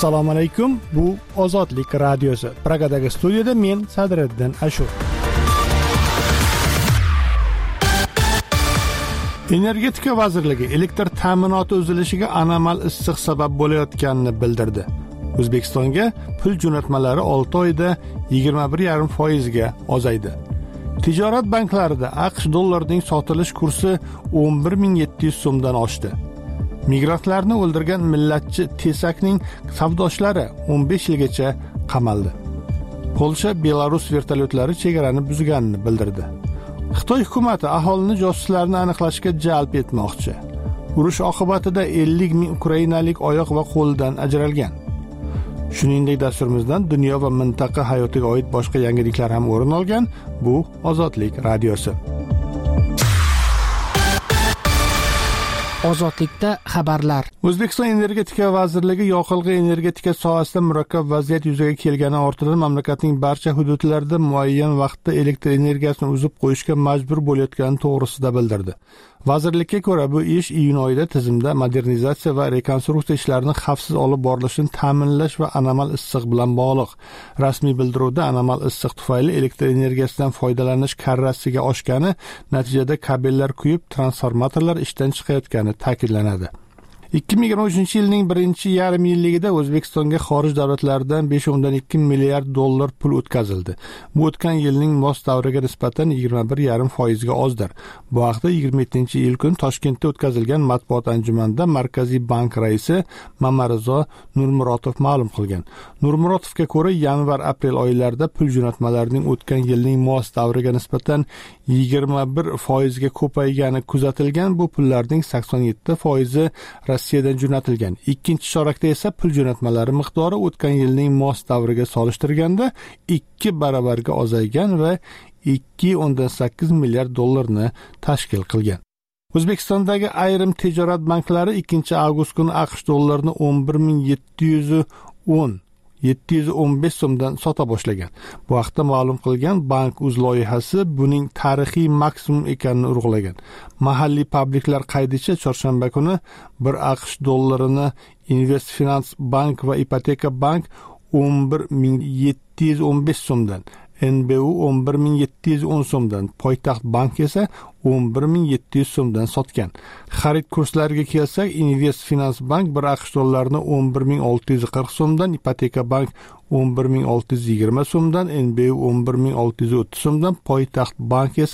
Assalomu alaykum. Bu Ozodlik radiosi. Pragadagi studiyada men Sadriddin Ashur. Energetika vazirligi elektr ta'minoti uzilishiga anomal issiq sabab bo'layotganini bildirdi. O'zbekistonga pul jo'natmalari 6 oyda 21,5% ga ozaydi. Tijorat banklarida AQSh dollarining sotilish kursi 11,700 so'mdan oshdi. Migrantlarni o'ldirgan millatchi Tesakning savdoshlari 15 yilgacha qamaldi. Polsha Belarus vertolyotlari chegarani buzganini bildirdi. Xitoy hukumati aholini josuslarni aniqlashga jalb etmoqchi. Urush oqibatida 50 ming ukrainalik oyoq va qo'ldan ajralgan. Shuningdek, dasturimizdan dunyo va mintaqa hayotiga oid boshqa yangiliklar ham o'rin olgan. Bu Ozodlik radiosi. Ozodlikda xabarlar. O'zbekiston Energetika vazirligi yoqilg'i energetika sohasida murakkab vaziyat yuzaga kelgani ortidan mamlakatning barcha hududlarida muayyan vaqtda elektr energiyasini uzib qo'yishga majbur bo'layotgani to'g'risida bildirdi. Vazirlikka ko'ra, bu ish iyun oyida tizimda modernizatsiya va rekonstruksiya ishlarini xavfsiz olib borilishini ta'minlash va anomal issiq bilan bog'liq. Rasmiy bildiruvda anomal issiq tufayli elektr energiyasidan foydalanish karrasiga oshgani, natijada kabellar kuyib, transformatorlar ishdan chiqayotgani ta'kidlanadi. 2023-yilning birinchi yarim yilligida O'zbekistonga xorij davlatlaridan 5,2 milliard dollar pul o'tkazildi. Bu o'tgan yilning mos davriga nisbatan 21,5% ga ozdir. Bu haqda 27-iyul kuni Toshkentda o'tkazilgan matbuot anjumanida Markaziy bank raisi Mamarizo Nurmurotov ma'lum qilgan. Nurmurotovga ko'ra, yanvar-aprel oylarida pul jo'natmalarining o'tgan yilning mos davriga nisbatan 21% ga ko'paygani kuzatilgan. Bu pullarning 87% Rossiyadan jo'natilgan. Ikkinchi chorakda esa pul jo'natmalari miqdori o'tgan yilning mos davriga solishtirganda 2 baravarga ozaygan va 2,8 milliard dollarni tashkil qilgan. O'zbekistondagi ayrim tijorat banklari 2-avgust kuni AQSh dollarini 11,715 so'mdan sota boshlagan. Bu haqda ma'lum qilgan Bank.uz loyihasi buning tarixiy maksimum ekanini urg'ulagan. Mahalliy publiklar qaydicha chorshanba kuni bir AQSh dollarini Investfinance Bank va Ipoteka Bank 11,715 so'mdan, NBU 11,710 so'mdan, Poytaxt Bank esa 11,700 so'mdan sotgan. Xarid kurslariga kelsak, Investfinance Bank bir AQSh dollarini 11,640 so'mdan, Ipoteka Bank 11,620 so'mdan, NBU 11,630 so'mdan, Poytaxt Bank esa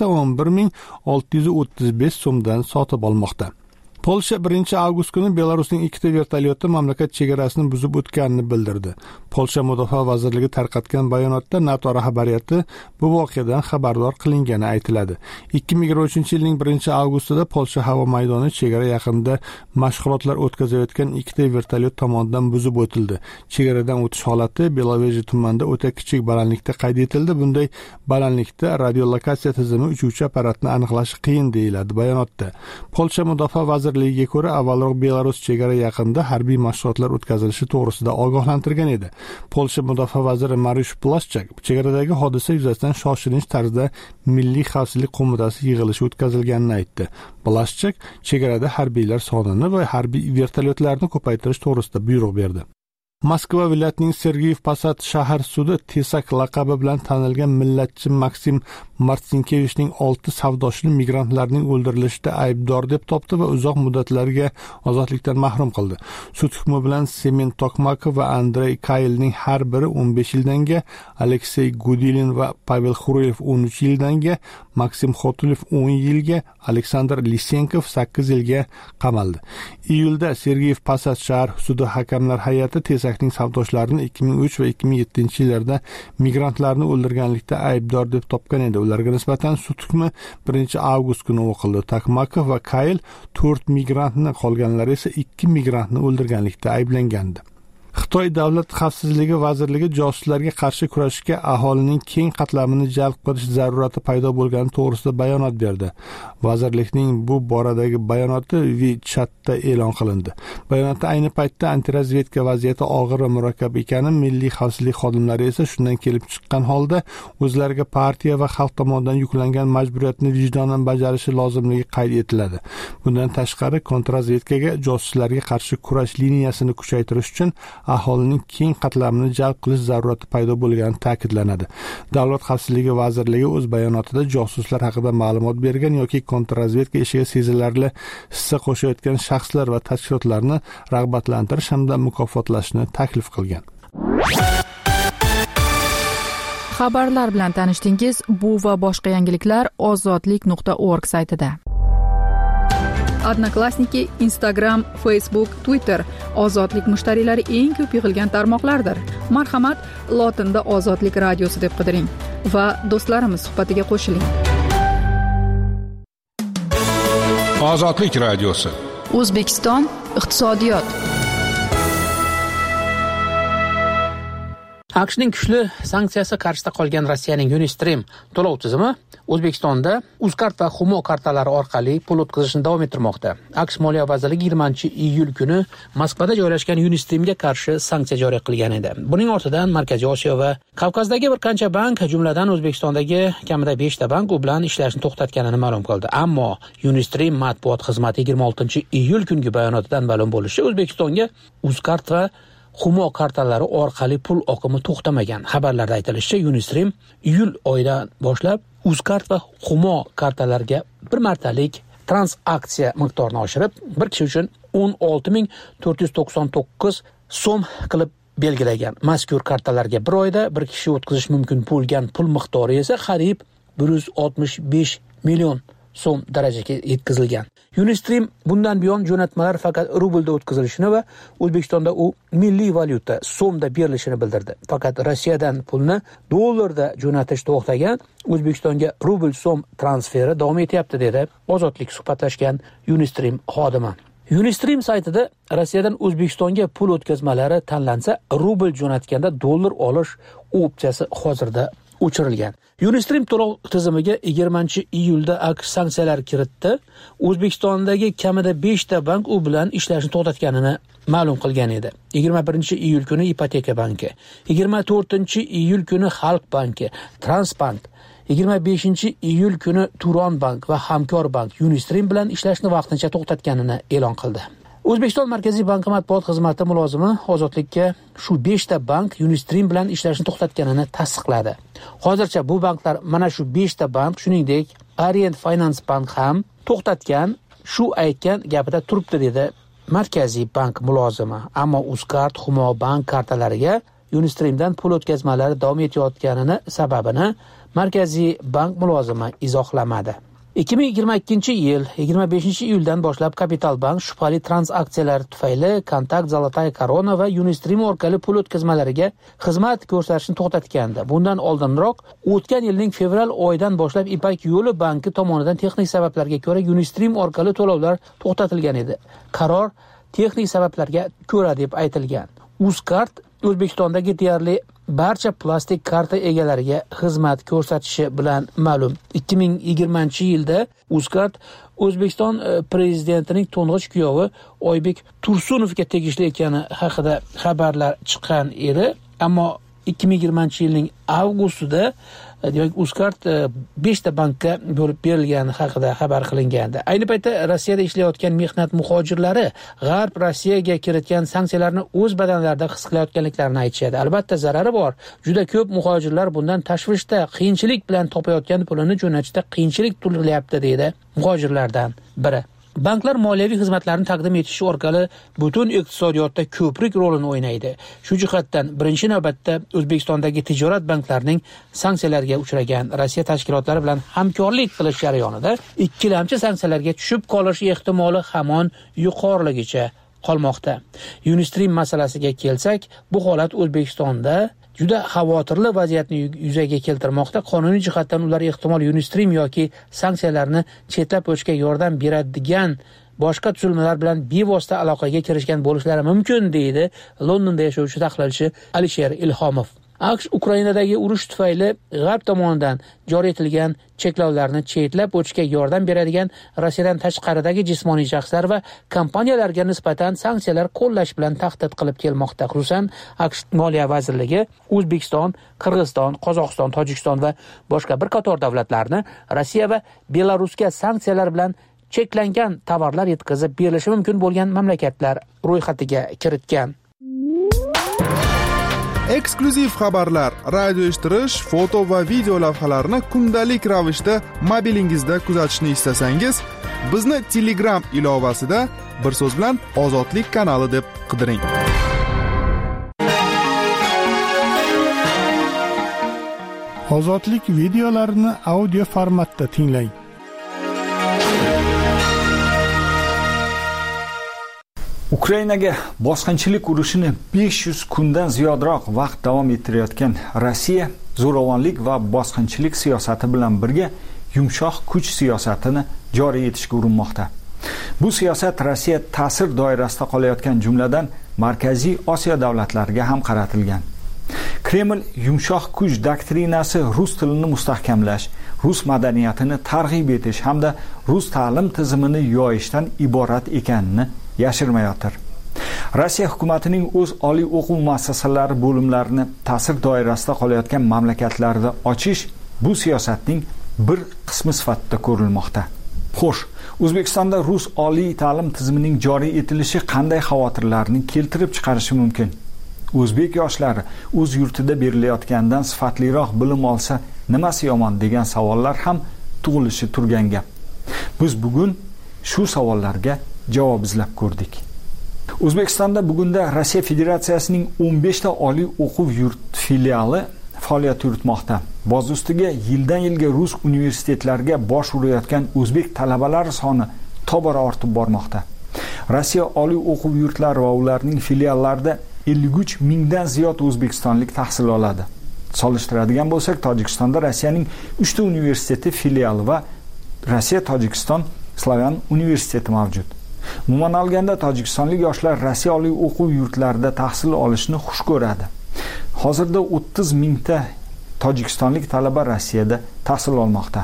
11,635 so'mdan sotib olmoqda. Polsha 1-avgust kuni Belarusning 2 vertolyoti mamlakat chegarasini buzib o'tganini bildirdi. Polsha Mudofaa vazirligi tarqatgan bayonotda NATO rahbariyati bu voqeadan xabardor qilingani aytiladi. 2023-yilning 1-avgustida Polsha havo maydoni chegara yaqinida mashg'ulotlar o'tkazayotgan 2 vertolyot tomonidan buzib o'tildi. Chegaradan o'tish holati Beloveji tumanida o'ta kichik balandlikda qayd etildi. Bunday balandlikda radiolokatsiya tizimi uchuvchi apparatni aniqlashi qiyin deyiladi bayonotda. Polsha Mudofaa vazirligiga ko'ra, avvalroq Belarus chegara yaqinida harbiy mashg'ulotlar o'tkazilishi to'g'risida ogohlantirgan edi. Polsha mudofaa vaziri Mariusz Błaszczak chegaradagi hodisa yuzasidan shoshilinch tarzda Milliy xavfsizlik qo'mitasi yig'ilishi o'tkazilganini aytdi. Błaszczak chegarada harbiylar sonini va harbiy vertolyotlarni ko'paytirish to'g'risida buyruq berdi. Moskva viloyatining Sergeyev Posad shahar sudi Tesak laqabi bilan tanilgan millatchi Maksim Martinkevichning 6 savdoshini migrantlarning o'ldirilishida aybdor deb topdi va uzoq muddatlarga ozodlikdan mahrum qildi. Sud hukmi bilan Semen Tokmakov va Andrey Kaylning har biri 15 yildanga, Aleksey Gudilin va Pavel Xureyev 13 yildanga, Maksim Xotulev 10 yilga, Aleksandr Lisenkov 8 yilga qamaldi. Iyulda Sergeyev Posad shahar sudi hakamlar hay'ati Tesakning savdoshlarini 2003 va 2007 yillarda migrantlarni o'ldirganlikda aybdor deb topgan edi. Ularga nisbatan sud hukmi 1-avgust kuni o'qildi. Tokmakov va Kayl 4 migrantni, qolganlar esa 2 migrantni o'ldirganlikda ayblangandi. Xitoy Davlat xavfsizligi vazirligi josuslarga qarshi kurashishga aholining keng qatlamini jalb qilish zarurati paydo bo'lgani to'g'risida bayonot berdi. Vazirlikning bu boradagi bayonoti WeChat'da e'lon qilindi. Bayonotda ayni paytda antirazvedka vaziyati og'ir va murakkab ekani, milliy xavfsizlik xodimlari esa shundan kelib chiqqan holda o'zlariga partiya va xalq tomonidan yuklangan majburiyatni vijdonan bajarishi lozimligi qayd etiladi. Bundan tashqari, kontrrazvedkaga josuslarga qarshi kurash liniyasini kuchaytirish uchun aholining keng qatlamini jalb qilish zarurati paydo bo'lgani ta'kidlanadi. Davlat xavfsizligi vazirligi o'z bayonotida josuslar haqida ma'lumot bergan yoki kontrrazvedka ishiga sezilarli hissa qo'shayotgan shaxslar va tashkilotlarni rag'batlantirish hamda mukofotlashni taklif qilgan. Xabarlar bilan tanishdingiz. Bu va boshqa yangiliklar ozodlik.org saytida. Odnoklassniki, Instagram, Facebook, Twitter ozodlik mushtariylari eng ko'p yig'ilgan tarmoqlardir. Marhamat, lotinda Ozodlik radiosi deb qidiring va do'stlarimiz suhbatiga qo'shiling. Ozodlik radiosi. O'zbekiston iqtisodiyot. AQShning kuchli sanksiyasi qarshisida qolgan Rossiyaning Unistream to'lov tizimi O'zbekistonda Uzcard va Humo kartalari orqali pul o'tkazishni davom ettirmoqda. AQSh Moliya vazirligi 20-iyul kuni Moskvada joylashgan Unistreamga qarshi sanksiya joriy qilgan edi. Buning ortidan Markaziy Osiyo va Kavkazdagi bir qancha bank, jumladan O'zbekistondagi kamida 5 ta bank u bilan ishlashni to'xtatganini ma'lum qildi. Ammo Unistream matbuot xizmati 26-iyul kungi bayonotidan ma'lum bo'lishicha, O'zbekistonga Uzcard va Humo kartalari orqali pul oqimi to'xtamagan. Xabarlarda aytilishicha, Unistream iyul oyidan boshlab Uzcard va Humo kartalariga bir martalik transaksiya miqdorini oshirib, bir kishi uchun 16,499 so'm qilib belgilagan. Mazkur kartalarga bir oyda bir kishi o'tkazish mumkin bo'lgan pul miqdori esa qariyb 165 million so'm darajaga yetkazilgan. Unistream bundan buyon jo'natmalar faqat rublda o'tkazilishini va O'zbekistonda u milliy valyuta so'mda berilishini bildirdi. Faqat Rossiyadan pulni dollarda jo'natish to'xtagan, O'zbekistonga rubl so'm transferi davom etyapti dedi Ozodlik suhbatlashgan Unistream xodimi. Unistream saytida Rossiyadan O'zbekistonga pul o'tkazmalari tanlansa, rubl jo'natganda dollar olish opsiyasi hozirda o'chirilgan. Unistream to'lov tizimiga 20-iyulda AQSh sanksiyalar kiritdi. O'zbekistondagi kamida 5 ta bank u bilan ishlashni to'xtatganini ma'lum qilgan edi. 21-iyul kuni Ipoteka banki, 24-iyul kuni Xalq banki, Transbank, 25-iyul kuni Turon bank va Hamkor bank Unistream bilan ishlashni vaqtincha to'xtatganini e'lon qildi. O'zbekiston Markaziy banki matbuot xizmati mulozimi Ozodlikka shu 5 ta bank Unistream bilan ishlashni to'xtatganini tasdiqladi. Hozircha bu banklar mana shu 5 ta bank, shuningdek Orient Finance bank ham to'xtatgan, shu aytgan gapida turibdi dedi Markaziy bank mulozimi. Ammo Uzcard, Humo bank kartalariga Unistreamdan pul o'tkazmalari davom etayotganini sababini Markaziy bank mulozimi izohlamadi. 2022-yil 25-iyuldan boshlab Kapital bank shubhali transaksiyalar tufayli Kontakt, Zolotaya Korona va Unistream orqali pul o'tkazmalariga xizmat ko'rsatishni to'xtatgandi. Bundan oldinroq o'tgan yilning fevral oyidan boshlab Ipak yo'li banki tomonidan texnik sabablarga ko'ra Unistream orqali to'lovlar to'xtatilgan edi. Qaror texnik sabablarga ko'ra deb aytilgan. Uzcard O'zbekistondagi deyarli barcha plastik karta egalariga xizmat ko'rsatishi bilan ma'lum. 2020-yilda Uzcard O'zbekiston prezidentining to'ng'ich kuyovi Oybek Tursunovga tegishli ekani haqida xabarlar chiqqan edi. Ammo 2020-yilning avgustida demak Uzcard 5 ta bankka bo'lib berilgani haqida xabar qilingandi. Ayni paytda Rossiyada ishlayotgan mehnat muhojirlari G'arb Rossiyaga kiritgan sanksiyalarni o'z badanlarida his qilayotganliklarini aytishadi. Albatta zarari bor. Juda ko'p muhojirlar bundan tashvishda, qiyinchilik bilan topayotgan pulini jo'natishda qiyinchilik tug'ilyapti deydi muhojirlardan biri. Banklar moliyaviy xizmatlarni taqdim etish orqali butun iqtisodiyotda ko'prik rolini o'ynaydi. Shu jihatdan birinchi navbatda O'zbekistondagi tijorat banklarining sanksiyalarga uchragan Rossiya tashkilotlari bilan hamkorlik qilish jarayonida ikkilamchi sanksiyalarga tushib qolish ehtimoli hamon yuqoriligicha qolmoqda. Unistream masalasiga kelsak, bu holat O'zbekistonda juda xavotirli vaziyatni yuzaga keltirmoqda. Qonuniy jihatdan ular ehtimol Unistream yoki sanksiyalarni chetlab o'tishga yordam beradigan boshqa tuzilmalar bilan bevosita aloqaga kirishgan bo'lishlari mumkin, deydi Londonda yashovchi tahlilchi Alisher Ilhomov. AQSh Ukrainadagi urush tufayli G'arb tomonidan joriy etilgan cheklovlarni chetlab o'tishga yordam beradigan Rossiyadan tashqaridagi jismoniy shaxslar va kompaniyalarga nisbatan sanksiyalar qo'llash bilan tahdid qilib kelmoqda. Xususan, AQSh Moliya vazirligi O'zbekiston, Qirg'iziston, Qozog'iston, Tojikiston va boshqa bir qator davlatlarni Rossiya va Belarusga sanksiyalar bilan cheklangan tovarlar yetkazib berilishi mumkin bo'lgan mamlakatlar ro'yxatiga kiritgan. eksklyuziv xabarlar, radio eshittirish, foto va video lavhalarni kundalik ravishda mobilingizda kuzatishni istasangiz, bizni Telegram ilovasida bir so'z bilan Ozodlik kanali deb qidiring. Ozodlik videolarini audio formatda tinglang. Ukrainaga bosqinchilik urushini 500 kundan ziyodroq vaqt davom ettirayotgan Rossiya zo'ravonlik va bosqinchilik siyosati bilan birga yumshoq kuch siyosatini joriy etishga urinmoqda. Bu siyosat Rossiya ta'sir doirasida qolayotgan jumladan Markaziy Osiyo davlatlariga ham qaratilgan. Kreml yumshoq kuch doktrinasi rus tilini mustahkamlash, rus madaniyatini targ'ib etish hamda rus ta'lim tizimini yoyishdan iborat ekanini yashirmayotir. Rossiya hukumatining o'z oliy o'quv muassasalari bo'limlarini ta'sir doirasida qolayotgan mamlakatlarda ochish bu siyosatning bir qismi sifatida ko'rilmoqda. Xo'sh, O'zbekistonda rus oliy ta'lim tizimining joriy etilishi qanday xavotirlarni keltirib chiqarishi mumkin? O'zbek yoshlari o'z yurtida berilayotgandan sifatliroq bilim olsa nimasi yomon degan savollar ham tug'ilishi turgan gap. Biz bugun shu savollarga javob izlab ko'rdik. O'zbekistonda bugunda Rossiya Federatsiyasining 15 ta oliy o'quv yurt filiali faoliyat yuritmoqda. Boz ustiga yildan yilga rus universitetlariga bosh urayotgan o'zbek talabalari soni tobora ortib bormoqda. Rossiya oliy o'quv yurtlari va ularning filiallarida 53 mingdan ziyod o'zbekistonlik tahsil oladi. Solishtiradigan bo'lsak, Tojikistonda Rossiyaning 3 ta universiteti filiali va Rossiya-Tojikiston Slavyan universiteti mavjud. Umuman olganda tojikistonlik yoshlar Rossiya oliy o'quv yurtlarida tahsil olishni xush ko'radi. Hozirda 30 mingta tojikistonlik talaba Rossiyada tahsil olmoqda.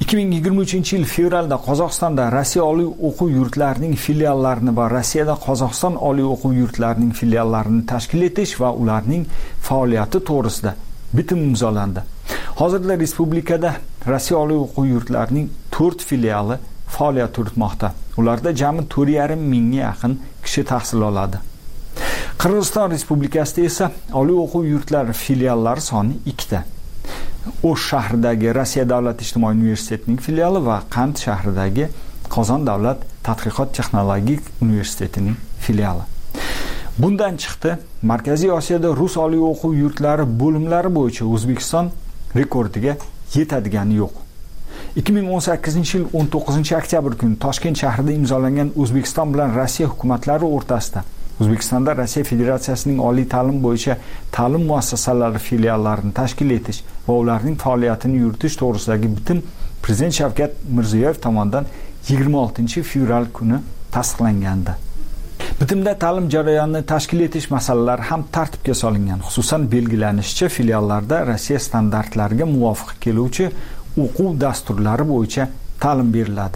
2023-yil fevralda Qozog'istonda Rossiya oliy o'quv yurtlarining filiallarini va Rossiyada Qozog'iston oliy o'quv yurtlarining filiallarini tashkil etish va ularning faoliyati to'g'risida bitim imzolandi. Hozirda respublikada Rossiya oliy o'quv yurtlarining 4 filiali faoliyat yuritmoqda. Ularda jami 4,5 mingga yaqin kishi tahsil oladi. Qirg'iziston Respublikasida esa oliy o'quv yurtlari filiallari soni 2 ta. O'sh shahridagi Rossiya davlat ijtimoiy universitetining filiali va Qand shahridagi Qozon davlat tadqiqot texnologik universitetining filiali. Bundan chiqdi, Markaziy Osiyoda rus oliy o'quv yurtlari bo'limlari bo'yicha O'zbekiston rekordiga yetadigani yo'q. 2018-yil 19-oktyabr kuni Toshkent shahrida imzolangan O'zbekiston bilan Rossiya hukumatlari o'rtasida O'zbekistonda Rossiya Federatsiyasining oliy ta'lim bo'yicha ta'lim muassasalari filiallarini tashkil etish va ularning faoliyatini yuritish to'g'risidagi bitim Prezident Shavkat Mirziyoyev tomonidan 26-fevral kuni tasdiqlangandi. Bitimda ta'lim jarayonini tashkil etish masalalari ham tartibga solingan. Xususan belgilanishicha, filiallarda Rossiya standartlariga muvofiq keluvchi o'quv dasturlari bo'yicha ta'lim beriladi.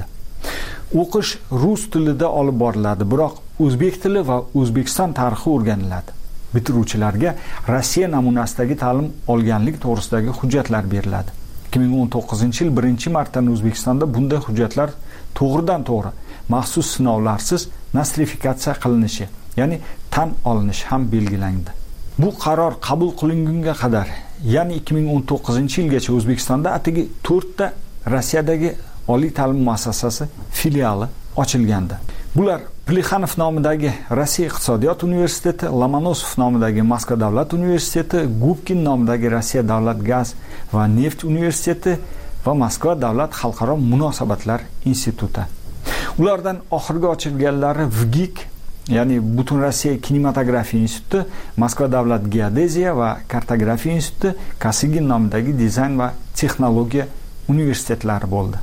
O'qish rus tilida olib boriladi, biroq o'zbek tili va O'zbekiston tarixi o'rganiladi. Bitiruvchilarga Rossiya namunasidagi ta'lim olganlik to'g'risidagi hujjatlar beriladi. 2019-yil 1-martdan O'zbekistonda bunday hujjatlar to'g'ridan-to'g'ri maxsus sinovlarsiz nostrifikatsiya qilinishi, ya'ni tan olinishi ham belgilandi. Bu qaror qabul qilingunga qadar, ya'ni 2019-yilgacha O'zbekistonda atigi 4 ta Rossiyadagi oliy ta'lim muassasasi filiali ochilgandi. Bular Plexanov nomidagi Rossiya iqtisodiyot universiteti, Lomonosov nomidagi Moskva davlat universiteti, Gubkin nomidagi Rossiya davlat gaz va neft universiteti va Moskva davlat xalqaro munosabatlar instituti. Ulardan oxirgi ochilganlari VGIK, ya'ni Butun Rossiya kinematografiya instituti, Moskva davlat geodeziya va kartografiya instituti, Kosygin nomidagi dizayn va texnologiya universitetlari bo'ldi.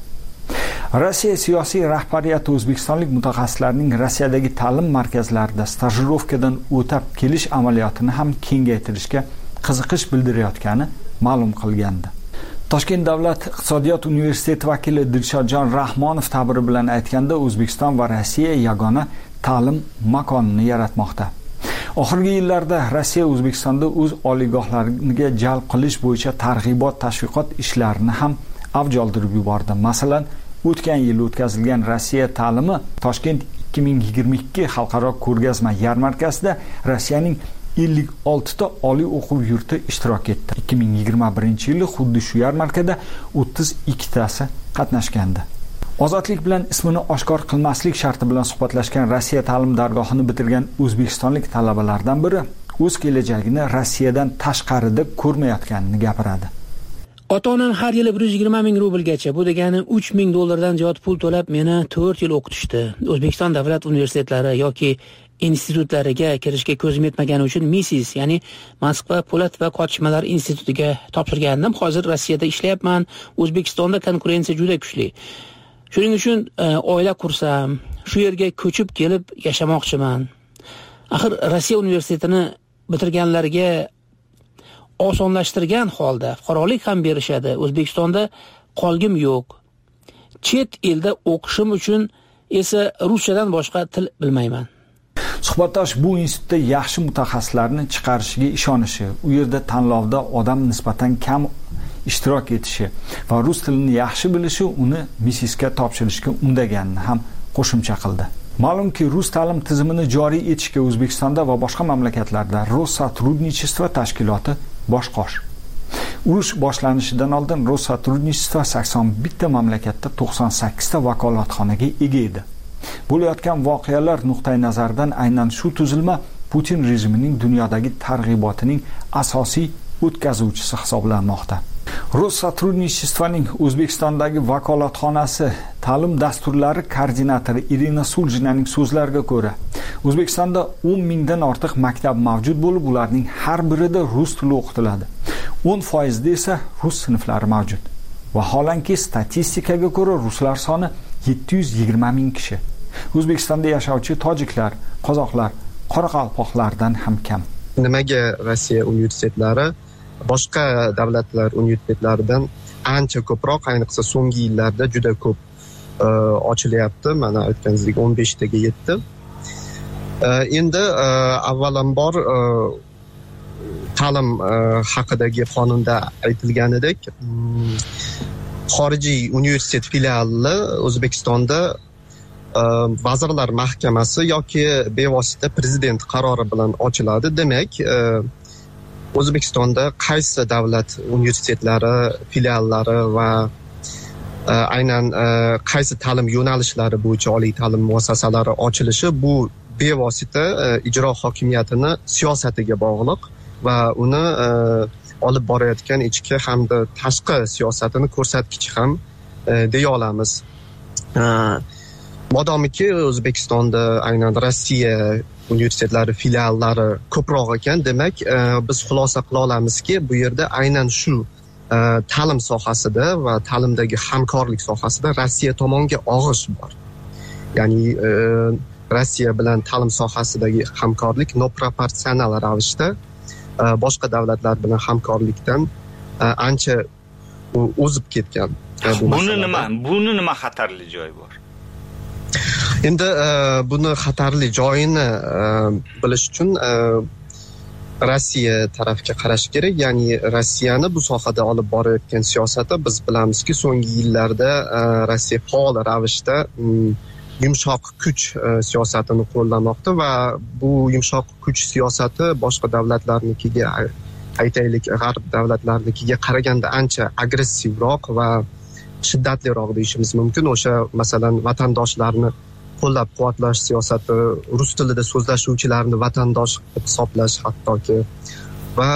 Rossiya siyosiy rahbariyati o'zbekistonlik mutaxassislarning Rossiyadagi ta'lim markazlarida stajirovkadan o'tab kelish amaliyotini ham kengaytirishga qiziqish bildirayotgani ma'lum qilgandi. Toshkent davlat iqtisodiyot universiteti vakili Dilshodjon Rahmonov ta'biri bilan aytganda, O'zbekiston va Rossiya yagona ta'lim makonini yaratmoqda. Oxirgi yillarda Rossiya O'zbekistonda o'z oliygohlariga jalb qilish bo'yicha targ'ibot, tashviqot ishlarini ham avj oldirib yubordi. Masalan, o'tgan yil o'tkazilgan Rossiya ta'limi Toshkent 2022 xalqaro ko'rgazma yarmarkasida Rossiyaning 56 ta oliy o'quv yurti ishtirok etdi. 2021-yili xuddi shu yarmarkada 32 tasi qatnashgandi. Ozodlik bilan ismini oshkor qilmaslik sharti bilan suhbatlashgan Rossiya ta'lim dargohini bitirgan o'zbekistonlik talabalardan biri o'z kelajagini Rossiyadan tashqarida ko'rmayotganini gapiradi. Ota-onam har yili 120 ming rublgacha, bu degani 3 ming dollardan ziyod pul to'lab meni 4 yil o'qitishdi. O'zbekiston davlat universitetlari yoki institutlariga kirishga ko'zim yetmagani uchun Misis, ya'ni Moskva po'lat va qotishmalar institutiga topshirgandim. Hozir Rossiyada ishlayapman. O'zbekistonda konkurensiya juda kuchli. Shuning uchun oila qursam, shu yerga ko'chib kelib yashamoqchiman. Axir Rossiya universitetini bitirganlarga osonlashtirgan holda fuqarolik ham berishadi. O'zbekistonda qolgim yo'q. Chet elda o'qishim uchun esa ruschadan boshqa til bilmayman. Suhbatdosh bu institutda yaxshi mutaxassislarni chiqarishiga ishonishi, u yerda tanlovda odam nisbatan kam ishtirok etishi va rus tilini yaxshi bilishi uni Misisga topshirishga undaganini ham qo'shimcha qildi. Ma'lumki, rus ta'lim tizimini joriy etishga O'zbekistonda va boshqa mamlakatlarda Rossотрудничество tashkiloti bosh-qosh. Urush boshlanishidan oldin Rossотрудничество 81 ta mamlakatda 98 ta vakolatxonaga ega edi. Bo'layotgan voqealar nuqtai nazaridan aynan shu tuzilma Putin rejimining dunyodagi targ'ibotining asosiy o'tkazuvchisi hisoblanmoqda. Rossотрудничествоning O'zbekistondagi vakolatxonasi ta'lim dasturlari koordinatori Irina Suljinaning so'zlariga ko'ra, O'zbekistonda 10 mingdan ortiq maktab mavjud bo'lib, ularning har birida rus tili o'qitiladi. 10% esa rus sinflari mavjud. Vaholanki statistikaga ko'ra ruslar soni 720 ming kishi. O'zbekistonda yashovchi tojiklar, qozoqlar, qoraqalpoqlardan ham kam. Nimaga Rossiya universitetlari boshqa davlatlar universitetlaridan ancha ko'proq, ayniqsa so'nggi yillarda juda ko'p ochilyapti. Mana aytganingizdek 15 taga yetdi. Endi avvalambor ta'lim haqidagi qonunda aytilganidek, xorijiy universitet filiali O'zbekistonda Vazirlar Mahkamasi yoki bevosita prezident qarori bilan ochiladi. Demak, O'zbekistonda qaysi davlat universitetlari, filiallari va aynan qaysi ta'lim yo'nalishlari bo'yicha oliy ta'lim muassasalari ochilishi bu bevosita ijro hokimiyatini siyosatiga bog'liq va uni olib borayotgan ichki hamda tashqi siyosatini ko'rsatkichi ham deya olamiz. Modomiki O'zbekistonda aynan Rossiya universitetlari filiallari ko'proq ekan, demak biz xulosa qila olamizki, bu yerda aynan shu ta'lim sohasida va ta'limdagi hamkorlik sohasida Rossiya tomonga og'ish bor. Ya'ni Rossiya bilan ta'lim sohasidagi hamkorlik noproporsional ravishda boshqa davlatlar bilan hamkorlikdan ancha o'zib ketgan. Buni nima xatarli joyi bor? Endi buni xatarli joyini bilish uchun Rossiya tarafga qarash kerak. Ya'ni Rossiyani bu sohada olib borayotgan siyosati, biz bilamizki, so'nggi yillarda Rossiya faol ravishda yumshoq kuch siyosatini qo'llamoqda va bu yumshoq kuch siyosati boshqa davlatlarnikiga, aytaylik g'arb davlatlarnikiga qaraganda ancha agressivroq va shiddatliroq deyishimiz mumkin. O'sha masalan vatandoshlarni qo'llab-quvvatlash siyosati, rus tilida so'zlashuvchilarni vatandosh hisoblash hattoki va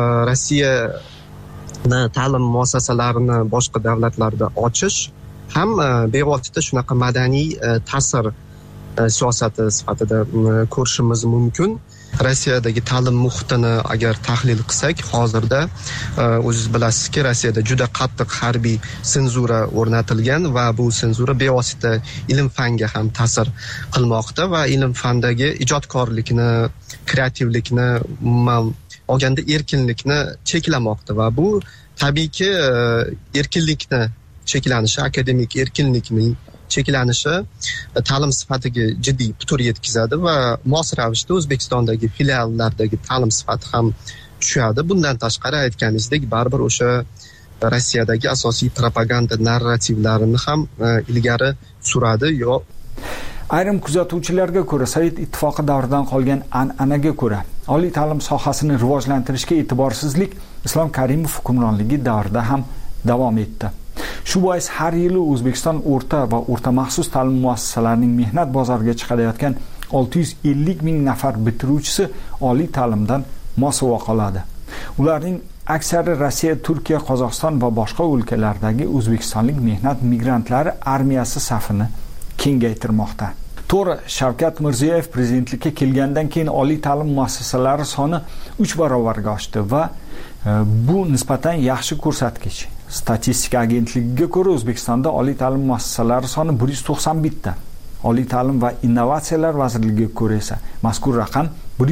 Rossiyani ta'lim muassasalarini boshqa davlatlarda ochish ham bevosita shunaqa madaniy ta'sir siyosati sifatida ko'rishimiz mumkin. Rossiyadagi ta'lim muhitini agar tahlil qilsak, hozirda o'zingiz bilasizki, Rossiyada juda qattiq harbiy senzura o'rnatilgan va bu senzura bevosita ilm-fanga ham ta'sir qilmoqda va ilm-fandagi ijodkorlikni, kreativlikni, umuman olganda erkinlikni cheklamoqda va bu tabiiyki erkinlikni cheklanishi, akademik erkinlikning cheklanishi ta'lim sifatiga jiddiy putur yetkazadi va mos ravishda O'zbekistondagi filiallardagi ta'lim sifati ham tushadi. Bundan tashqari aytganingizdek, baribir o'sha Rossiyadagi asosiy propaganda narrativlarini ham ilgari suradi. Ayrim kuzatuvchilarga ko'ra, Sovet ittifoqi davridan qolgan an'anaga ko'ra, oliy ta'lim sohasini rivojlantirishga e'tiborsizlik Islom Karimov hukmronligi davrida ham davom etdi. Shu bois har yili O'zbekiston o'rta va o'rta maxsus ta'lim muassasalarining mehnat bozoriga chiqayotgan 650 ming nafar bitiruvchisi oliy ta'limdan mosuvo qoladi. Ularning aksari Rossiya, Turkiya, Qozog'iston va boshqa o'lkalardagi o'zbekistonlik mehnat migrantlari armiyasi safini kengaytirmoqda. To'g'ri, Shavkat Mirziyoyev prezidentlikka kelgandan keyin oliy ta'lim muassasalari soni 3 barobarga oshdi va bu nisbatan yaxshi ko'rsatkich. Statistika agentligiga ko'ra O'zbekistonda oliy ta'lim muassasalari soni 191 ta. Oliy ta'lim va innovatsiyalar vazirligiga ko'ra esa mazkur raqam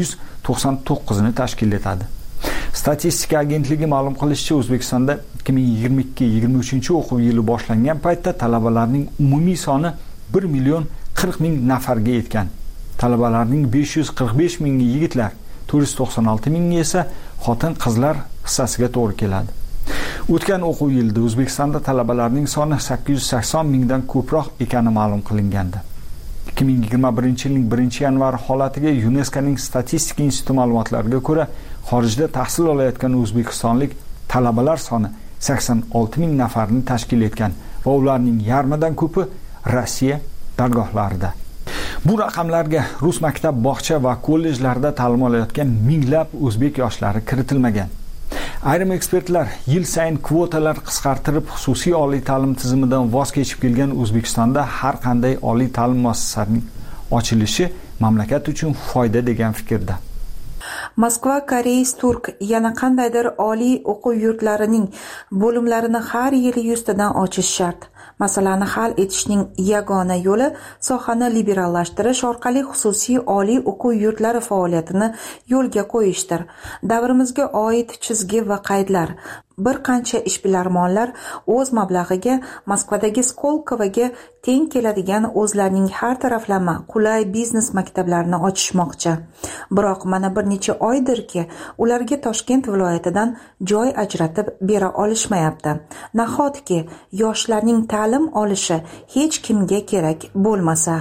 199 ni tashkil etadi. Statistika agentligi ma'lum qilishicha, O'zbekistonda 2022-23 o'quv yili boshlangan paytda talabalarning umumiy soni 1 million 40 ming nafarga yetgan. Talabalarning 545 mingi yigitlar, 496 mingi esa xotin-qizlar hissasiga to'g'ri keladi. O'tgan o'quv yilida O'zbekistonda talabalarning soni 880 mingdan ko'proq ekani ma'lum qilingandi. 2021-yilning 1-yanvar holatiga UNESCOning statistika instituti ma'lumotlariga ko'ra, xorijda tahsil olayotgan o'zbekistonlik talabalar soni 86 ming nafarni tashkil etgan va ularning yarmidan ko'pi Rossiya dargohlarida. Bu raqamlarga rus maktab, bog'cha va kollejlarda ta'lim olayotgan minglab o'zbek yoshlari kiritilmagan. Ayrim ekspertlar yil sayin kvotalar qisqartirib, xususiy oliy ta'lim tizimidan voz kechib kelgan O'zbekistonda har qanday oliy ta'lim muassasasining ochilishi mamlakat uchun foyda degan fikrda. Moskva Koreys Turk yana qandaydir oliy o'quv yurtlarining bo'limlarini har yili 100 tadan ochish shart. Masalani hal etishning yagona yo'li sohani liberallashtirish orqali xususiy oliy o'quv yurtlari faoliyatini yo'lga qo'yishdir. Davrimizga oid chizgi va qaydlar. Bir qancha ishbilarmonlar o'z mablag'iga Moskvadagi Skolkovoga teng keladigan o'zlarining har taraflama qulay biznes maktablarini ochishmoqchi. Biroq mana bir necha oydirki, ularga Toshkent viloyatidan joy ajratib bera olishmayapti. Nahotki yoshlarning ta'lim olishi hech kimga kerak bo'lmasa.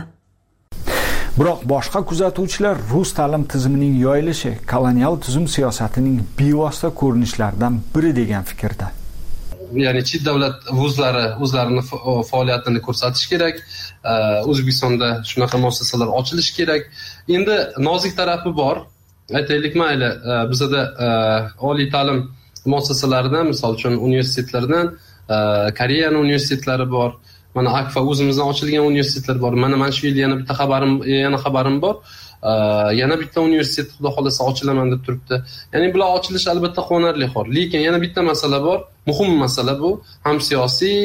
Biroq boshqa kuzatuvchilar rus ta'lim tizimining yoyilishi kolonial tuzum siyosatining bevosita ko'rinishlaridan biri degan fikrda. Ya'ni chet davlat vuzlari o'zlarini faoliyatini ko'rsatish kerak. O'zbekistonda shunaqa muassasalar ochilishi kerak. Endi nozik tarafi bor. Aytaylik, mayli, bizda oliy ta'lim muassasalaridan, misol uchun universitetlardan Koreyaning universitetlari bor. Mana Akfa o'zimizdan ochilgan universitetlar bor. Mana shu yil yana bitta xabarim bor. Yana bitta universitet xudo xolasa ochilaman deb turibdi. Ya'ni bular ochilishi albatta quvonarli xor. Lekin yana bitta masala bor. Muhim masala bu. Ham siyosiy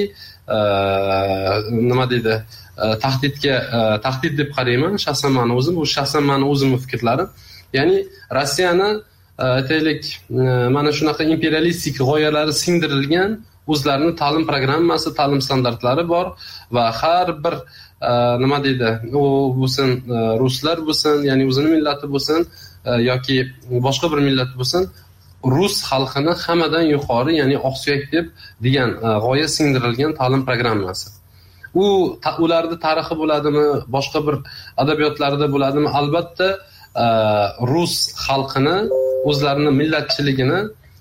nima deydi? Tahdid deb qarayman. Shaxsan meni o'zimning fikrlarim. Ya'ni Rossiyani aytaylik, mana shunaqa imperialistik g'oyalari singdirilgan o'zlarining ta'lim programmasi, ta'lim standartlari bor va har bir nima deydi, u bo'lsin ruslar bo'lsin, ya'ni o'zining millati bo'lsin yoki boshqa bir millat bo'lsin, rus xalqini hammadan yuqori, ya'ni oqsuyak degan g'oya singdirilgan ta'lim programmasi. Ularning tarixi bo'ladimi, boshqa bir adabiyotlarida bo'ladimi? Albatta rus xalqini, o'zlarining millatchiligini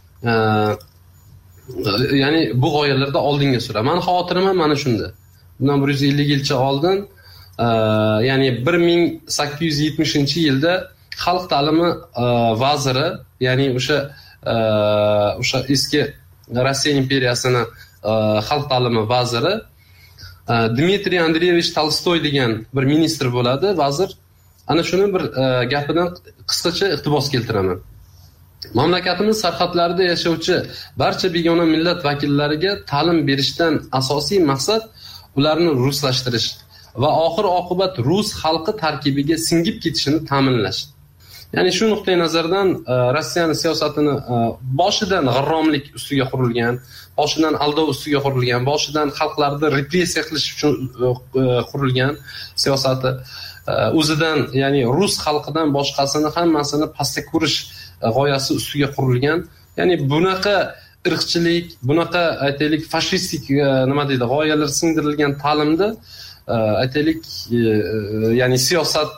ya'ni bu g'oyalarda oldinga suradi. Men xotirim mana shunda. Bundan 150 yilcha oldin, ya'ni 1870-yilda xalq ta'limi vaziri, ya'ni o'sha eski Rossiya imperiyasini xalq ta'limi vaziri Dmitriy Andreyevich Tolstoy degan bir ministr bo'ladi, vazir. Ana shuni bir gapidan qisqacha iqtibos keltiraman. Mamlakatimiz sarhadlarida yashovchi barcha begona millat vakillariga ta'lim berishdan asosiy maqsad ularni ruslashtirish va oxir oqibat rus xalqi tarkibiga singib ketishini ta'minlash. Ya'ni shu nuqtai nazardan Rossiyaning siyosatini boshidan g'irromlik ustiga qurilgan, boshidan aldov ustiga qurilgan, boshidan xalqlarni repressiya qilish uchun qurilgan siyosati o'zidan, ya'ni rus xalqidan boshqasini hammasini pastga ko'rish g'oyasi ustiga qurilgan. Ya'ni bunaqa irqchilik, bunaqa aytaylik fashistik nima deydi, g'oyalar singdirilgan ta'limda aytaylik, ya'ni siyosat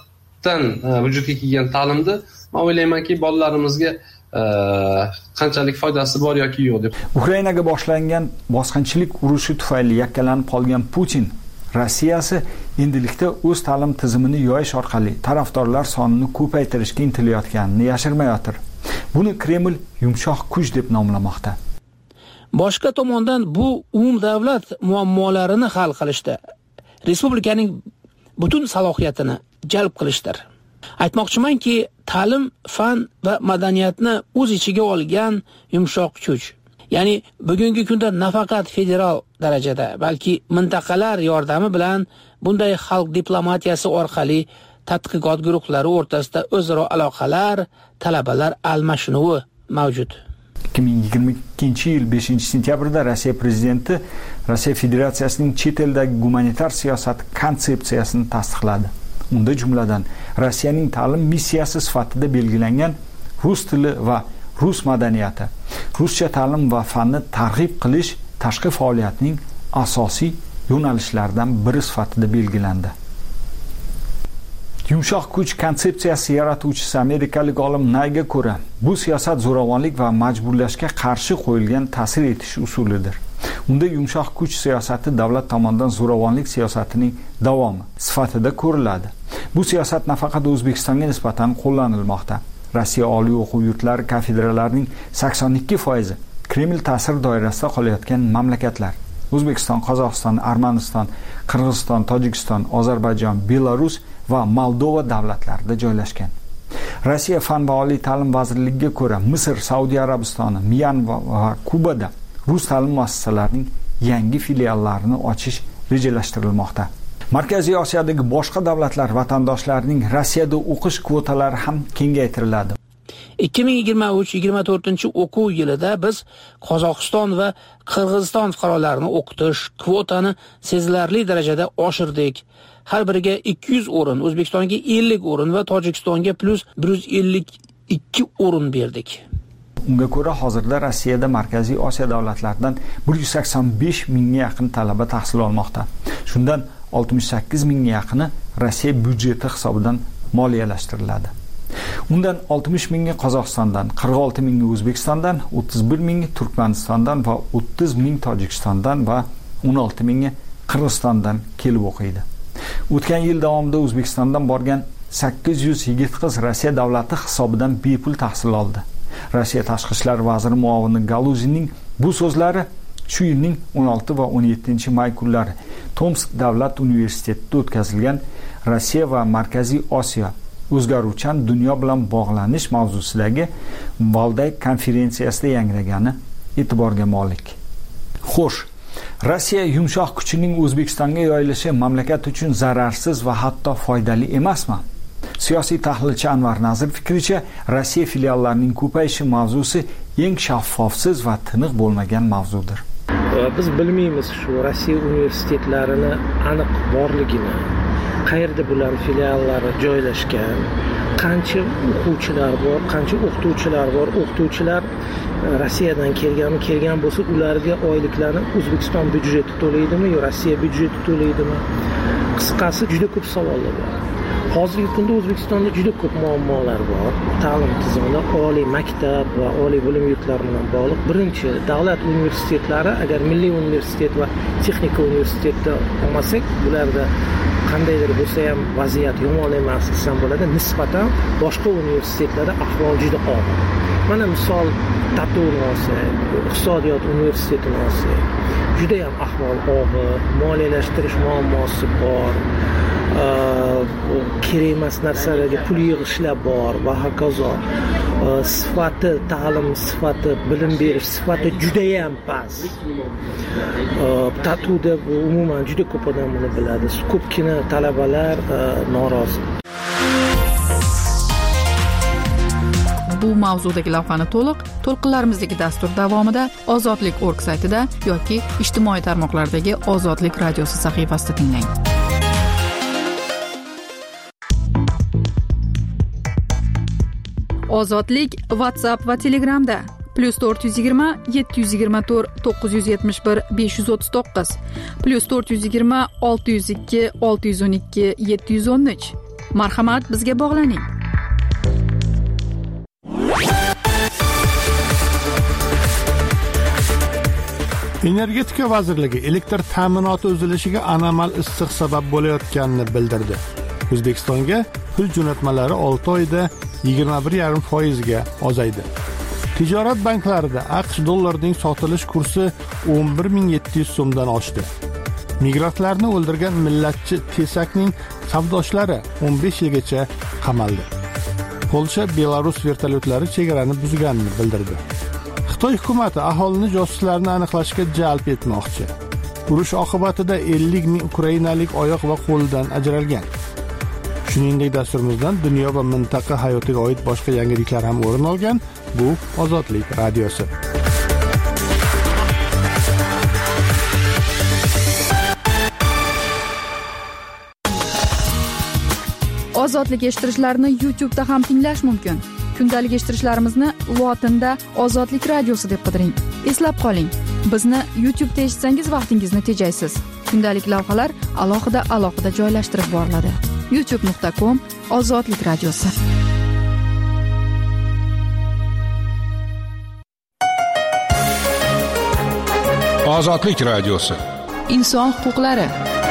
tubdan vujudga kelgan ta'limni men o'ylaymanki bolalarimizga qanchalik foydasi bor yoki yo'q deb. Ukrainaga boshlangan bosqinchilik urushi tufayli yakkalanib qolgan Putin Rossiyasi endilikda o'z ta'lim tizimini yoyish orqali tarafdorlar sonini ko'paytirishga intilayotganini yashirmayotir. Buni Kreml yumshoq kuch deb nomlamoqda. Boshqa tomondan bu umumdavlat muammolarini hal qilishda respublikaning butun salohiyatini jalb qilishdir. Aytmoqchimanki, ta'lim, fan va madaniyatni o'z ichiga olgan yumshoq kuch. Ya'ni bugungi kunda nafaqat federal darajada, balki mintaqalar yordami bilan bunday xalq diplomatiyasi orqali tadqiqot guruhlari o'rtasida o'zaro aloqalar, talabalar almashinuvi mavjud. 2022-yil 5-sentyabrda Rossiya prezidenti Rossiya Federatsiyasining chet eldagi gumanitar siyosati konsepsiyasini tasdiqladi. Unda jumladan Rossiyaning ta'lim missiyasi sifatida belgilangan rus tili va rus madaniyati, ruscha ta'lim va fanni targ'ib qilish tashqi faoliyatning asosiy yo'nalishlaridan biri sifatida belgilandi. Yumshoq kuch konsepsiyasi yaratuvchisi amerikalik olim Nayga ko'ra, bu siyosat zo'ravonlik va majburlashga qarshi qo'yilgan ta'sir etish usulidir. Unda yumshoq kuch siyosati davlat tomonidan zo'ravonlik siyosatining davomi sifatida ko'riladi. Bu siyosat nafaqat O'zbekistonga nisbatan qo'llanilmoqda. Rossiya oliy o'quv yurtlari kafedralarining 82% Kreml ta'sir doirasida qolayotgan mamlakatlar. O'zbekiston, Qozog'iston, Armaniston, Qirg'iziston, Tojikiston, Ozarbayjon, Belarus va Moldova davlatlarida joylashgan. Rossiya fan va oliy ta'lim vazirligiga ko'ra, Misr, Saudiya Arabistoni, Myanma va Kubada rus ta'lim muassasalarining yangi filiallarini ochish rejalashtirilmoqda. Markaziy Osiyodagi boshqa davlatlar vatandoshlarining Rossiyada o'qish kvotalari ham kengaytiriladi. 2023-24 o'quv yilida biz Qozog'iston va Qirg'iziston fuqarolarini o'qitish kvotani sezilarli darajada oshirdik. Har biriga 200 o'rin, O'zbekistonga 50 o'rin va Tojikistonga plus 152 o'rin berdik. Unga ko'ra, hozirda Rossiyada Markaziy Osiyo davlatlaridan 185 mingga yaqin talaba tahsil olmoqda. Shundan 68 mingga yaqini Rossiya byudjeti hisobidan moliyalashtiriladi. Undan 60 mingi Qozog'istondan, 46 mingi O'zbekistondan, 31 mingi Turkmanistondan va 30 ming Tojikistondan va 16 mingi Qirg'izistondan kelib o'qiydi. O'tgan yil davomida O'zbekistondan borgan 800 yigit qiz Rossiya davlati hisobidan bepul tahsil oldi. Rossiya tashqi ishlar vaziri muavini Galuzinning bu so'zlari shu yilning 16 va 17-may kunlari Tomsk davlat universitetida o'tkazilgan Rossiya va Markaziy Osiyo o'zgaruvchan dunyo bilan bog'lanish mavzusidagi Valday konferensiyasida yangragani e'tiborga molik. Xo'sh, Rossiya yumshoq kuchining O'zbekistonga yoyilishi mamlakat uchun zararsiz va hatto foydali emasmi? Siyosiy tahlilchi Anvar Nazir fikricha, Rossiya filiallarining ko'payishi mavzusi eng shaffofsiz va tiniq bo'lmagan mavzudir. Biz bilmaymiz shu Rossiya universitetlarini aniq borligini, qayerda bular filiallari joylashgan, qancha o'quvchilar bor, qancha o'qituvchilar bor. O'qituvchilar Rossiyadan kelgan bo'lsa, ularga oyliklarni O'zbekiston byudjeti to'laydimi yo Rossiya byudjeti to'laydimi? Qisqasi juda ko'p savollar bor. Hozirgi kunda O'zbekistonda juda ko'p muammolar bor. Ta'lim tizimida oliy maktab va oliy bilim yurtlari bilan bog'liq. Birinchi, davlat universitetlari, agar milliy universitet va texnika universitetida olmasak, bularda qandaydir bo'lsa ham vaziyat yomon emas desam bo'ladi. Nisbatan boshqa universitetlarda ahvol juda og'ir. Mana misol TATUni olsak, iqtisodiyot universitetini olsak, juda ham ahvol og'ir, moliyalashtirish muammosi bor. Kerak emas narsalarga pul yig'ishlar bor va hokazo. Sifati, ta'lim sifati, bilim berish sifati juda ham past. TATUda umuman juda ko'p odam buni biladi. Ko'pgina talabalar norozi. Bu mavzudagi lavhani to'lqinlarimizdagi dastur davomida ozodlik.org saytida yoki ijtimoiy tarmoqlardagi Ozodlik radiosi sahifasida tinglang. Ozodlik WhatsApp va Telegramda +420 724 971 539 +420 602 612 713 Marhamat, bizga bog'laning. Energetika vazirligi elektr ta'minoti uzilishiga anomal issiq sabab bo'layotganini bildirdi. O'zbekistonga pul jo'natmalari 6 oyda 21,5% ga ozaydi. Tijorat banklarida AQSh dollarining sotilish kursi 11,700 so'mdan oshdi. Migrantlarni o'ldirgan millatchi Tesakning savdoshlari 15 yilgacha qamaldi. Polsha Belarus vertolyotlari chegarani buzganini bildirdi. Xitoy hukumati aholini josuslarni aniqlashga jalb etmoqchi. Urush oqibatida 50 ming ukrainalik oyoq va qo'ldan ajralgan. Shuningdek, dasturimizdan dunyo va mintaqa hayotiga oid boshqa yangiliklar ham o'rin olgan. Bu Ozodlik radiosi. Ozodlik eshittirishlarni YouTube'da ham tinglash mumkin. Kundalik eshittirishlarimizni lotinda Ozodlik radiosi deb qidiring. Eslab qoling, bizni YouTube'da eshitsangiz vaqtingizni tejaysiz. Kundalik lavhalar alohida joylashtirib boriladi. youtube.com/Ozodlik radiosi. Ozodlik radiosi. Inson huquqlari.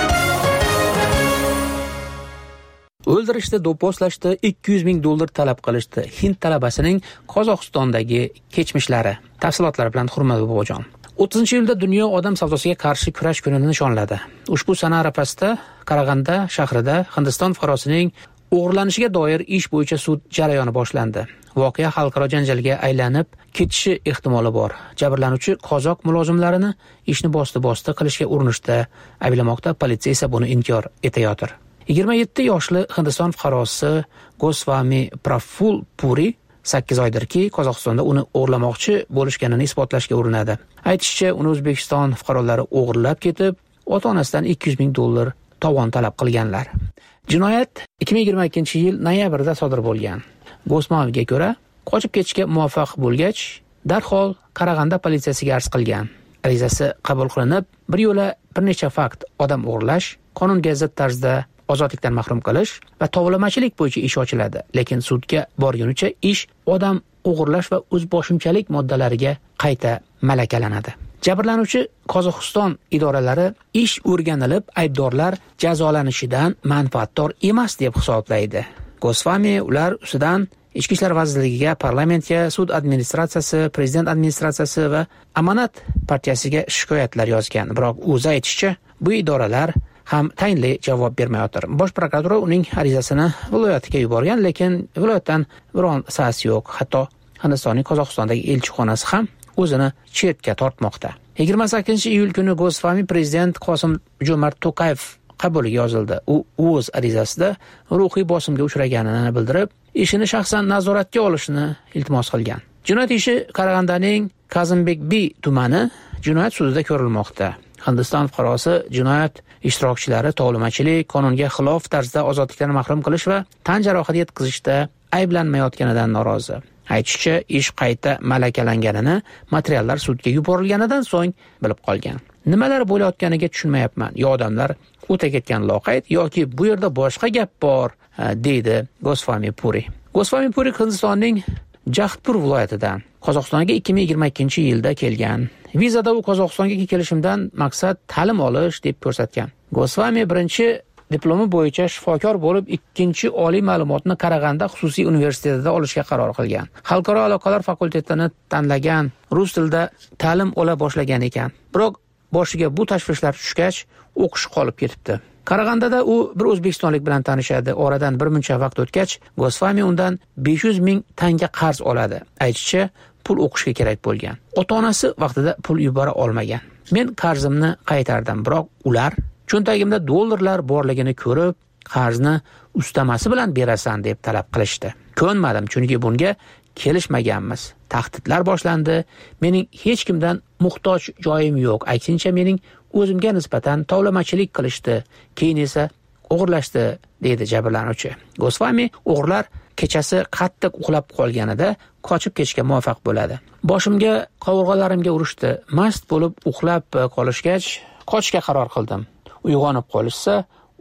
O'ldirishda, do'pposlashda $200 ming talab qilishdi. Hind talabasining Qozog'istondagi kechmishlari. Tafsilotlar bilan hurmatli bobojon. 30-iyulda dunyo odam savdosiga qarshi kurash kunini nishonladi. Ushbu sana arafasida Qarag'anda shahrida Hindiston fuqarosining o'g'irlanishiga doir ish bo'yicha sud jarayoni boshlandi. Voqea xalqaro janjalga aylanib ketishi ehtimoli bor. Jabrlanuvchi qozoq mulozimlarini ishni bosti qilishga urinishda ayblamoqda, politsiya esa buni inkor etayotir. 27 yoshli Hindiston fuqarosi Goswami Praful Puri 8 oydirki, Qozog'istonda uni o'g'irlamoqchi bo'lishganini isbotlashga urinadi. Aytishicha, uni O'zbekiston fuqarolari o'g'irlab ketib, ota-onasidan $200 ming tovon talab qilganlar. Jinoyat 2022-yil noyabrda sodir bo'lgan. Goswamiga ko'ra, qochib ketishga muvaffaq bo'lgach, darhol Qarag'anda politsiyasiga arz qilgan. Arizasi qabul qilinib, bir yo'la bir necha fakt odam o'g'irlash, qonunga zid tarzda ozodlikdan mahrum qilish va tovlamachilik bo'yicha ish ochiladi. Lekin sudga borgunicha ish odam o'g'irlash va o'zboshimchalik moddalariga qayta malakalanadi. Jabrlanuvchi Qozog'iston idoralari ish o'rganilib, aybdorlar jazolanishidan manfaatdor emas deb hisoblaydi. Goswami ular ustidan Ichki ishlar vazirligiga, parlamentga, sud administratsiyasi, prezident administratsiyasi va Amanat partiyasiga shikoyatlar yozgan. Biroq o'zi aytishicha, bu idoralar ham tayinli javob bermayotir. Bosh prokuratura uning arizasini viloyatiga yuborgan, lekin viloyatdan biron sas yo'q. Hatto Hindistonning Qozog'istondagi elchixonasi ham o'zini chetga tortmoqda. 28-iyul kuni Goswami prezident Qosim-Jo'mart To'qayev qabuliga yozildi. U o'z arizasida ruhiy bosimga uchraganini bildirib, ishini shaxsan nazoratga olishni iltimos qilgan. Jinoyat ishi Qarag'andaning Kazimbekbi tumani jinoyat sudida ko'rilmoqda. Hindiston fuqarosi jinoyat ishtirokchilari tovlamachilik, qonunga xilof tarzda ozodlikdan mahrum qilish va tan jarohati yetkazishda ayblanmayotganidan norozi. Aytishicha, ish qayta malakalanganini materiallar sudga yuborilganidan so'ng bilib qolgan. Nimalar bo'layotganiga tushunmayapman. Yo odamlar o'ta ketgan loqayd yoki bu yerda boshqa gap bor, deydi Goswami Puri. Goswami Puri Hindistonning Jahdpur viloyatidan Qozog'istonga 2022-yilda kelgan. Vizada u Qozog'istonga kelishimdan maqsad ta'lim olish deb ko'rsatgan. Goswami birinchi diplomi bo'yicha shifokor bo'lib, ikkinchi oliy ma'lumotni Qarag'anda xususiy universitetida olishga qaror qilgan. Xalqaro aloqalar fakultetini tanlagan, rus tilida ta'lim ola boshlagan ekan. Biroq boshiga bu tashvishlar tushgach, o'qish qolib ketibdi. Qarag'andada u bir o'zbekistonlik bilan tanishadi. Oradan bir muncha vaqt o'tgach, Goswami undan 500 ming tanga qarz oladi. Aytishicha, pul o'qishga kerak bo'lgan. Ota-onasi vaqtida pul yubora olmagan. Men qarzimni qaytardim, biroq ular cho'ntagimda dollarlar borligini ko'rib, qarzni ustamasi bilan berasan deb talab qilishdi. Ko'nmadim, chunki bunga kelishmaganmiz. Tahdidlar boshlandi. Mening hech kimdan muhtoj joyim yo'q. Aksincha mening o'zimga nisbatan tovlamachilik qilishdi. Keyin esa o'g'irlashdi, deydi jabrlanuvchi. Goswami o'g'irlar kechasi qattiq uxlab qolganida qochib ketishga muvaffaq bo'ladi. Boshimga, qovurg'alarimga urishdi. Mast bo'lib uxlab qolishgach, qochishga qaror qildim. Uyg'onib qolishsa,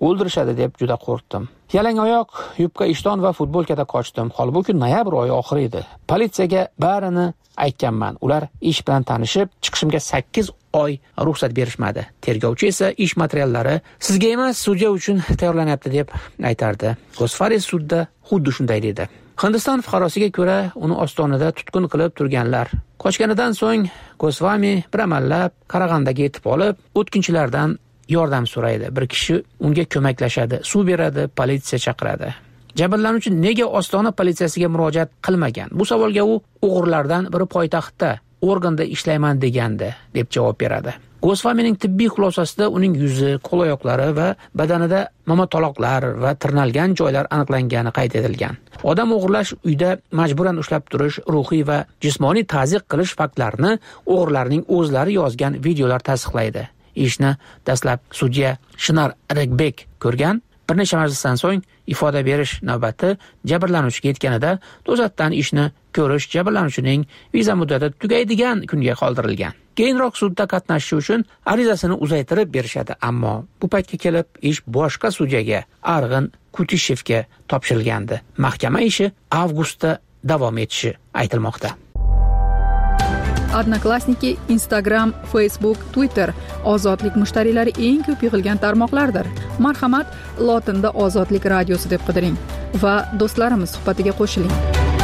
o'ldirishadi deb juda qo'rqdim. Yalang oyoq, yubka ishton va futbolkada qochdim. Holbuki noyabr oyi oxiri edi. Politsiyaga barini aytganman. Ular ish bilan tanishib, chiqishimga 8 oy ruxsat berishmadi. Tergovchi esa ish materiallari sizga emas, sudya uchun tayyorlanyapti deb aytardi. Gosfari sudda xuddi shunday dedi. Hindiston fuqarosiga ko'ra, uni ostonada tutqun qilib turganlar. Qochganidan so'ng Gosvami bir amallab Qarag'andaga yetib olib, o'tkinchilardan yordam so'raydi. Bir kishi unga ko'maklashadi, suv beradi, politsiya chaqiradi. Jabrlanuvchi nega Ostona politsiyasiga murojaat qilmagan? Bu savolga u o'g'irlardan biri poytaxtda organda ishlayman degandi deb javob beradi. Gosvamining tibbiy xulosasida uning yuzi, qo'l-oyoqlari va badanida momotaloqlar va tirnalgan joylar aniqlangani qayd etilgan. Odam o'g'irlash, uyda majburan ushlab turish, ruhiy va jismoniy ta'ziq qilish faktlarini o'g'irlarning o'zlari yozgan videolar tasdiqlaydi. Ishni dastlab sudya Shinar Regbek ko'rgan. Bir necha majlisdan so'ng ifoda berish navbati jabrlanuvchiga yetganida to'satdan ishni ko'rish jabrlanuvchining viza muddati tugaydigan kunga qoldirilgan. Keyinroq sudda qatnashish uchun arizasini uzaytirib berishadi, ammo bu paytga kelib ish boshqa sudyaga, Arg'in Kutishevga topshirilgandi. Mahkama ishi avgustda davom etishi aytilmoqda. Odnoklassniki, Instagram, Facebook, Twitter ozodlik mushtariylari eng ko'p yig'ilgan tarmoqlardir. Marhamat, lotinda Ozodlik radiosi deb qidiring va do'stlarimiz suhbatiga qo'shiling.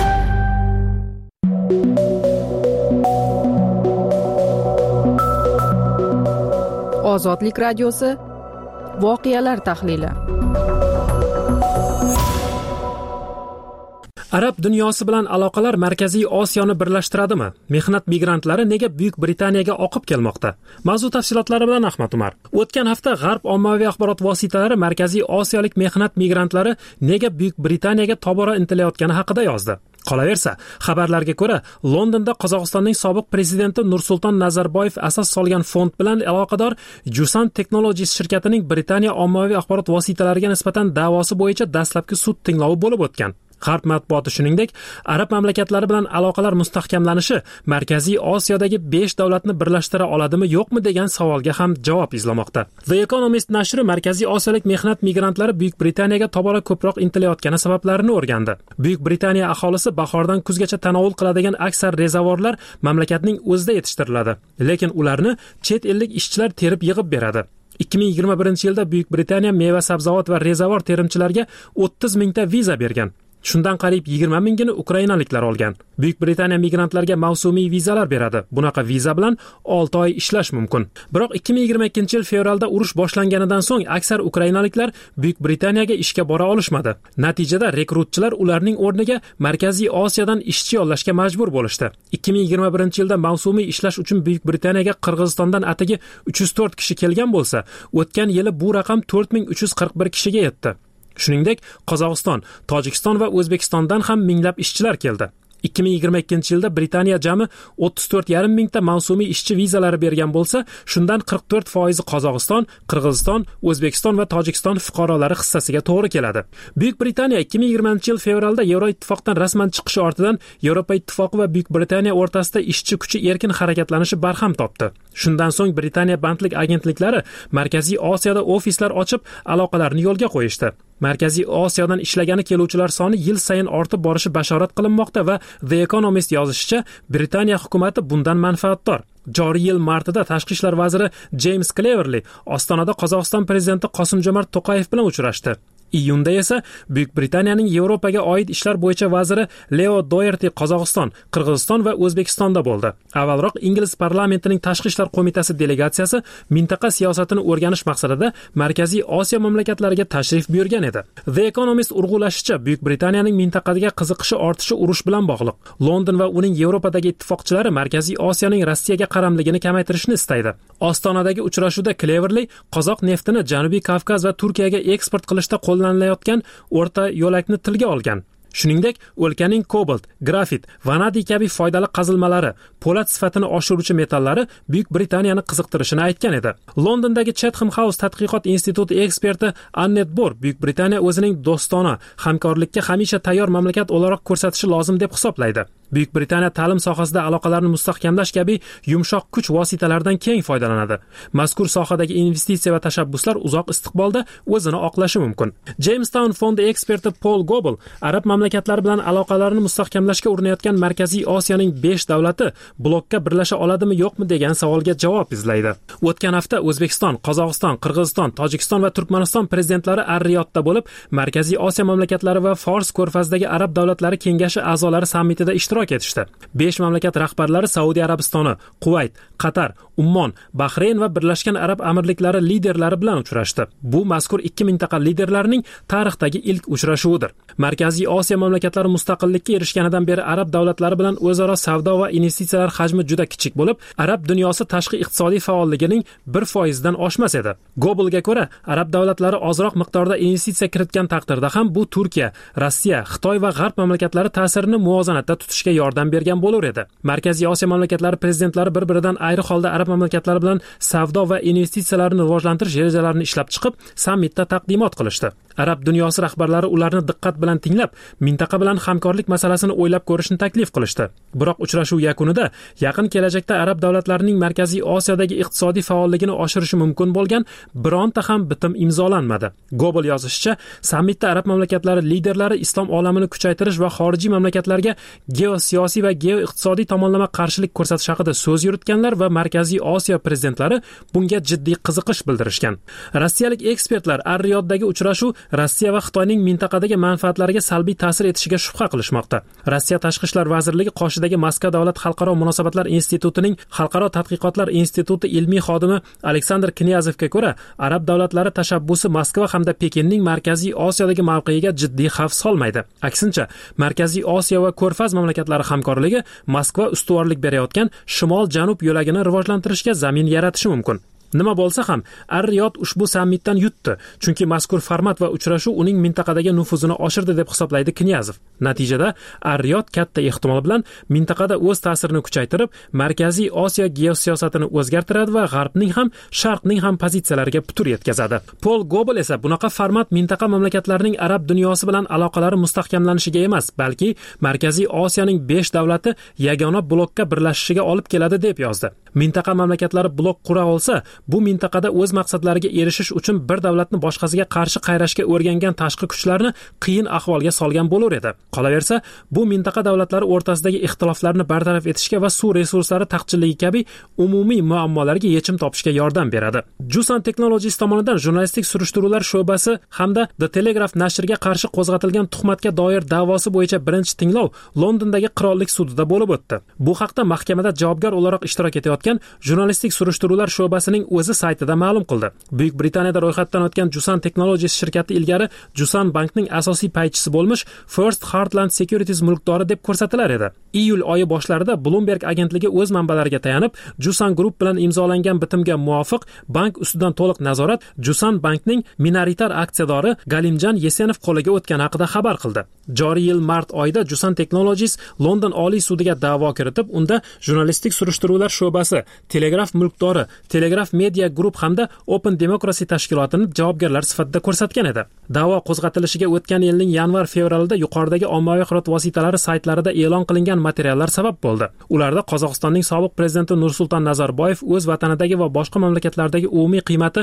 Ozodlik radiosi voqealar tahlili. Arab dunyosi bilan aloqalar Markaziy Osiyoni birlashtiradimi? Mehnat migrantlari nega Buyuk Britaniyaga oqib kelmoqda? Mavzu tafsilotlari bilan Ahmad Umar. O'tgan hafta G'arb ommaviy axborot vositalari Markaziy Osiyolik mehnat migrantlari nega Buyuk Britaniyaga tobora intilayotgani haqida yozdi. Qolaversa, xabarlarga ko'ra, Londonda Qozog'istonning sobiq prezidenti Nursulton Nazarboyev asos solgan fond bilan aloqador Jusan Technologies shirkatining Britaniya ommaviy axborot vositalariga nisbatan da'vosi bo'yicha dastlabki sud tinglovi bo'lib o'tgan. G'arb matbuoti shuningdek, arab mamlakatlari bilan aloqalar mustahkamlanishi Markaziy Osiyodagi 5 davlatni birlashtira oladimi, yo'qmi degan savolga ham javob izlamoqda. The Economist nashri Markaziy Osiyolik mehnat migrantlari Buyuk Britaniyaga tobora ko'proq intilayotgani sabablarini o'rgandi. Buyuk Britaniya aholisi bahordan kuzgacha tanovul qiladigan aksar rezavorlar mamlakatning o'zida yetishtiriladi, lekin ularni chet ellik ishchilar terib yig'ib beradi. 2021-yilda Buyuk Britaniya meva-sabzavot va rezavor terimchilariga 30 mingta viza bergan. Shundan qariyb 20 mingini ukrainaliklar olgan. Buyuk Britaniya migrantlarga mavsumiy vizalar beradi. Bunaqa viza bilan 6 oy ishlash mumkin. Biroq 2022-yil fevralda urush boshlanganidan so'ng aksar ukrainaliklar Buyuk Britaniyaga ishga bora olishmadi. Natijada rekrutchilar ularning o'rniga Markaziy Osiyodan ishchi yollashga majbur bo'lishdi. 2021-yilda mavsumiy ishlash uchun Buyuk Britaniyaga Qirg'izistondan atigi 304 kishi kelgan bo'lsa, o'tgan yili bu raqam 4341 kishiga yetdi. Shuningdek, Qozog'iston, Tojikiston va O'zbekistondan ham minglab ishchilar keldi. 2022-yilda Britaniya jami 34,5 mingta mavsumiy ishchi vizalari bergan bo'lsa, shundan 44% Qozog'iston, Qirg'iziston, O'zbekiston va Tojikiston fuqarolari hissasiga to'g'ri keladi. Buyuk Britaniya 2020-yil fevralda Yevroittifoqdan rasman chiqishi ortidan Yevropa Ittifoqi va Buyuk Britaniya o'rtasida ishchi kuchi erkin harakatlanishi barham topdi. Shundan so'ng Britaniya bandlik agentliklari Markaziy Osiyoda ofislar ochib, aloqalarni yo'lga qo'yishdi. Markaziy Osiyodan ishlagani keluvchilar soni yil sayin ortib borishi bashorat qilinmoqda va The Economist yozishicha, Britaniya hukumatı bundan manfaatdor. Joriy yil martida tashqi ishlar vaziri James Cleverly Ostonada Qozog'iston prezidenti Qosim-Jomart To'qayev bilan uchrashdi. Iyunda esa Buyuk Britaniyaning Yevropaga oid ishlar bo'yicha vaziri Leo Doherty Qozog'iston, Qirg'iziston va O'zbekistonda bo'ldi. Avvalroq Ingliz parlamentining tashqi ishlar qo'mitasi delegatsiyasi mintaqa siyosatini o'rganish maqsadida Markaziy Osiyo mamlakatlariga tashrif buyurgan edi. The Economist urg'ulashicha, Buyuk Britaniyaning mintaqaga qiziqishi ortishi urush bilan bog'liq. London va uning Yevropadagi ittifoqchilari Markaziy Osiyoning Rossiyaga qaramligini kamaytirishni istaydi. Ostonadagi uchrashuvda Cleverly qozoq neftini Janubiy Kavkaz va Turkiyaga eksport qilishda qo'llanilayotgan o'rta yo'lakni tilga olgan. Shuningdek, o'lkaning kobalt, grafit, vanadiy kabi foydali qazilmalari, po'lat sifatini oshiruvchi metallari Buyuk Britaniyani qiziqtirishini aytgan edi. Londondagi Chatham House tadqiqot instituti eksperti Annette Bohr Buyuk Britaniya o'zining do'stona, hamkorlikka hamisha tayyor mamlakat o'laroq ko'rsatishi lozim deb hisoblaydi. Buyuk Britaniya ta'lim sohasida aloqalarni mustahkamlash kabi yumshoq kuch vositalaridan keng foydalanadi. Mazkur sohadagi investitsiya va tashabbuslar uzoq istiqbolda o'zini oqlashi mumkin. Jamestown fondi eksperti Paul Gobel arab mamlakatlari bilan aloqalarni mustahkamlashga urinayotgan Markaziy Osiyoning 5 davlati blokka birlasha oladimi yo'qmi degan savolga javob izlaydi. O'tgan hafta O'zbekiston, Qozog'iston, Qirg'iziston, Tojikiston va Turkmaniston prezidentlari Ar-Riyodda bo'lib, Markaziy Osiyo mamlakatlari va Fors ko'rfazidagi arab davlatlari kengashi a'zolari sammitida ishtirok etishdi. 5 mamlakat rahbarlari Saudiya Arabistoni, Quvayt, Qatar, Ummon, Bahrayn va Birlashgan Arab Amirliklari liderlari bilan uchrashdi. Bu mazkur ikki mintaqa liderlarining tarixdagi ilk uchrashuvidir. Markaziy Osiyo mamlakatlari mustaqillikka erishganidan beri arab davlatlari bilan o'zaro savdo va investitsiyalar hajmi juda kichik bo'lib, arab dunyosi tashqi iqtisodiy faolligining 1% dan oshmas edi. Gobelga ko'ra, arab davlatlari ozroq miqdorda investitsiya kiritgan taqdirda ham bu Turkiya, Rossiya, Xitoy va G'arb mamlakatlari ta'sirini muvozanatda tutishga yordam bergan bo'lar edi. Markaziy Osiyo mamlakatlari prezidentlari bir-biridan ayri holda arab mamlakatlari bilan savdo va investitsiyalarni rivojlantirish rejalarini ishlab chiqib, sammitda taqdimot qilishdi. Arab dunyosi rahbarlari ularni diqqat bilan tinglab, mintaqa bilan hamkorlik masalasini o'ylab ko'rishni taklif qilishdi. Biroq uchrashuv yakunida yaqin kelajakda arab davlatlarining Markaziy Osiyodagi iqtisodiy faolligini oshirishi mumkin bo'lgan bironta ham bitim imzolanmadi. Gobel yozishicha, sammitda arab mamlakatlari liderlari islom olamini kuchaytirish va xorijiy mamlakatlarga geosiyosiy va geoiqtisodiy tomonlama qarshilik ko'rsatish haqida so'z yuritganlar va Markaziy Osiyo prezidentlari bunga jiddiy qiziqish bildirishgan. Rossiyalik ekspertlar Ar-Riyoddagi uchrashuv Rossiya va Xitoyning mintaqadagi manfaatlariga salbiy ta'sir etishiga shubha qilishmoqda. Rossiya Tashqi ishlar vazirligi qoshidagi Moskva davlat xalqaro munosabatlar institutining Xalqaro tadqiqotlar instituti ilmiy xodimi Aleksandr Knyazevga ko'ra, arab davlatlari tashabbusi Moskva hamda Pekinning Markaziy Osiyodagi mavqeyiga jiddiy xavf solmaydi. Aksincha, Markaziy Osiyo va Ko'rfaz mamlakatlari hamkorligi Moskva ustuvorlik berayotgan shimol-janub yo'lagini rivojlantirishga zamin yaratishi mumkin. Nima bo'lsa ham, Ar-Riyod ushbu sammitdan yutdi, chunki mazkur format va uchrashuv uning mintaqadagi nufuzini oshirdi deb hisoblaydi Knyazev. Natijada Ar-Riyod katta ehtimol bilan mintaqada o'z ta'sirini kuchaytirib, Markaziy Osiyo geosiyosatini o'zgartiradi va G'arbning ham, Sharqning ham pozitsiyalariga putur yetkazadi. Paul Gobel esa bunaqa format mintaqa mamlakatlarining arab dunyosi bilan aloqalari mustahkamlanishiga emas, balki Markaziy Osiyoning 5 davlati yagona blokka birlashishiga olib keladi deb yozdi. Mintaqa mamlakatlari blok qura olsa, bu mintaqada o'z maqsadlariga erishish uchun bir davlatni boshqasiga qarshi qayrashga o'rgangan tashqi kuchlarni qiyin ahvolga solgan bo'lar edi. Qolaversa, bu mintaqa davlatlari o'rtasidagi ixtiloflarni bartaraf etishga va suv resurslari taqchilligi kabi umumiy muammolarga yechim topishga yordam beradi. Jusan Technologies tomonidan jurnalistik surishtiruvlar sho'basi hamda The Telegraph nashriga qarshi qo'zg'atilgan tuhmatga doir da'vosi bo'yicha birinchi tinglov Londondagi qirollik sudida bo'lib o'tdi. Bu haqda mahkamada javobgar o'laroq ishtirok etayotgan jurnalistik surishtiruvlar sho'basining o'zi saytida ma'lum qildi. Buyuk Britaniyada ro'yxatdan o'tgan Jusan Technologies shirkati ilgari Jusan bankning asosiy paychisi bo'lmish First Heartland Securities mulkdori deb ko'rsatilar edi. Iyul oyi boshlarida Bloomberg agentligi o'z manbalariga tayanib, Jusan Group bilan imzolangan bitimga muvofiq bank ustidan to'liq nazorat Jusan bankning minoritar aksiyadori Galimjan Yesenov qo'liga o'tgani haqida xabar qildi. Joriy yil mart oyida Jusan Technologies London oliy sudiga da'vo kiritib, unda jurnalistik surishtiruvlar sho'basi, Telegraph mulkdori, Telegraph Media Group hamda Open Democracy tashkilotini javobgarlar sifatida ko'rsatgan edi. Da'vo qo'zg'atilishiga o'tgan yilning yanvar-fevralida yuqoridagi ommaviy axborot vositalari saytlarida e'lon qilingan materiallar sabab bo'ldi. Ularda Qozog'istonning sobiq prezidenti Nursulton Nazarboyev o'z vatanidagi va boshqa mamlakatlardagi umumiy qiymati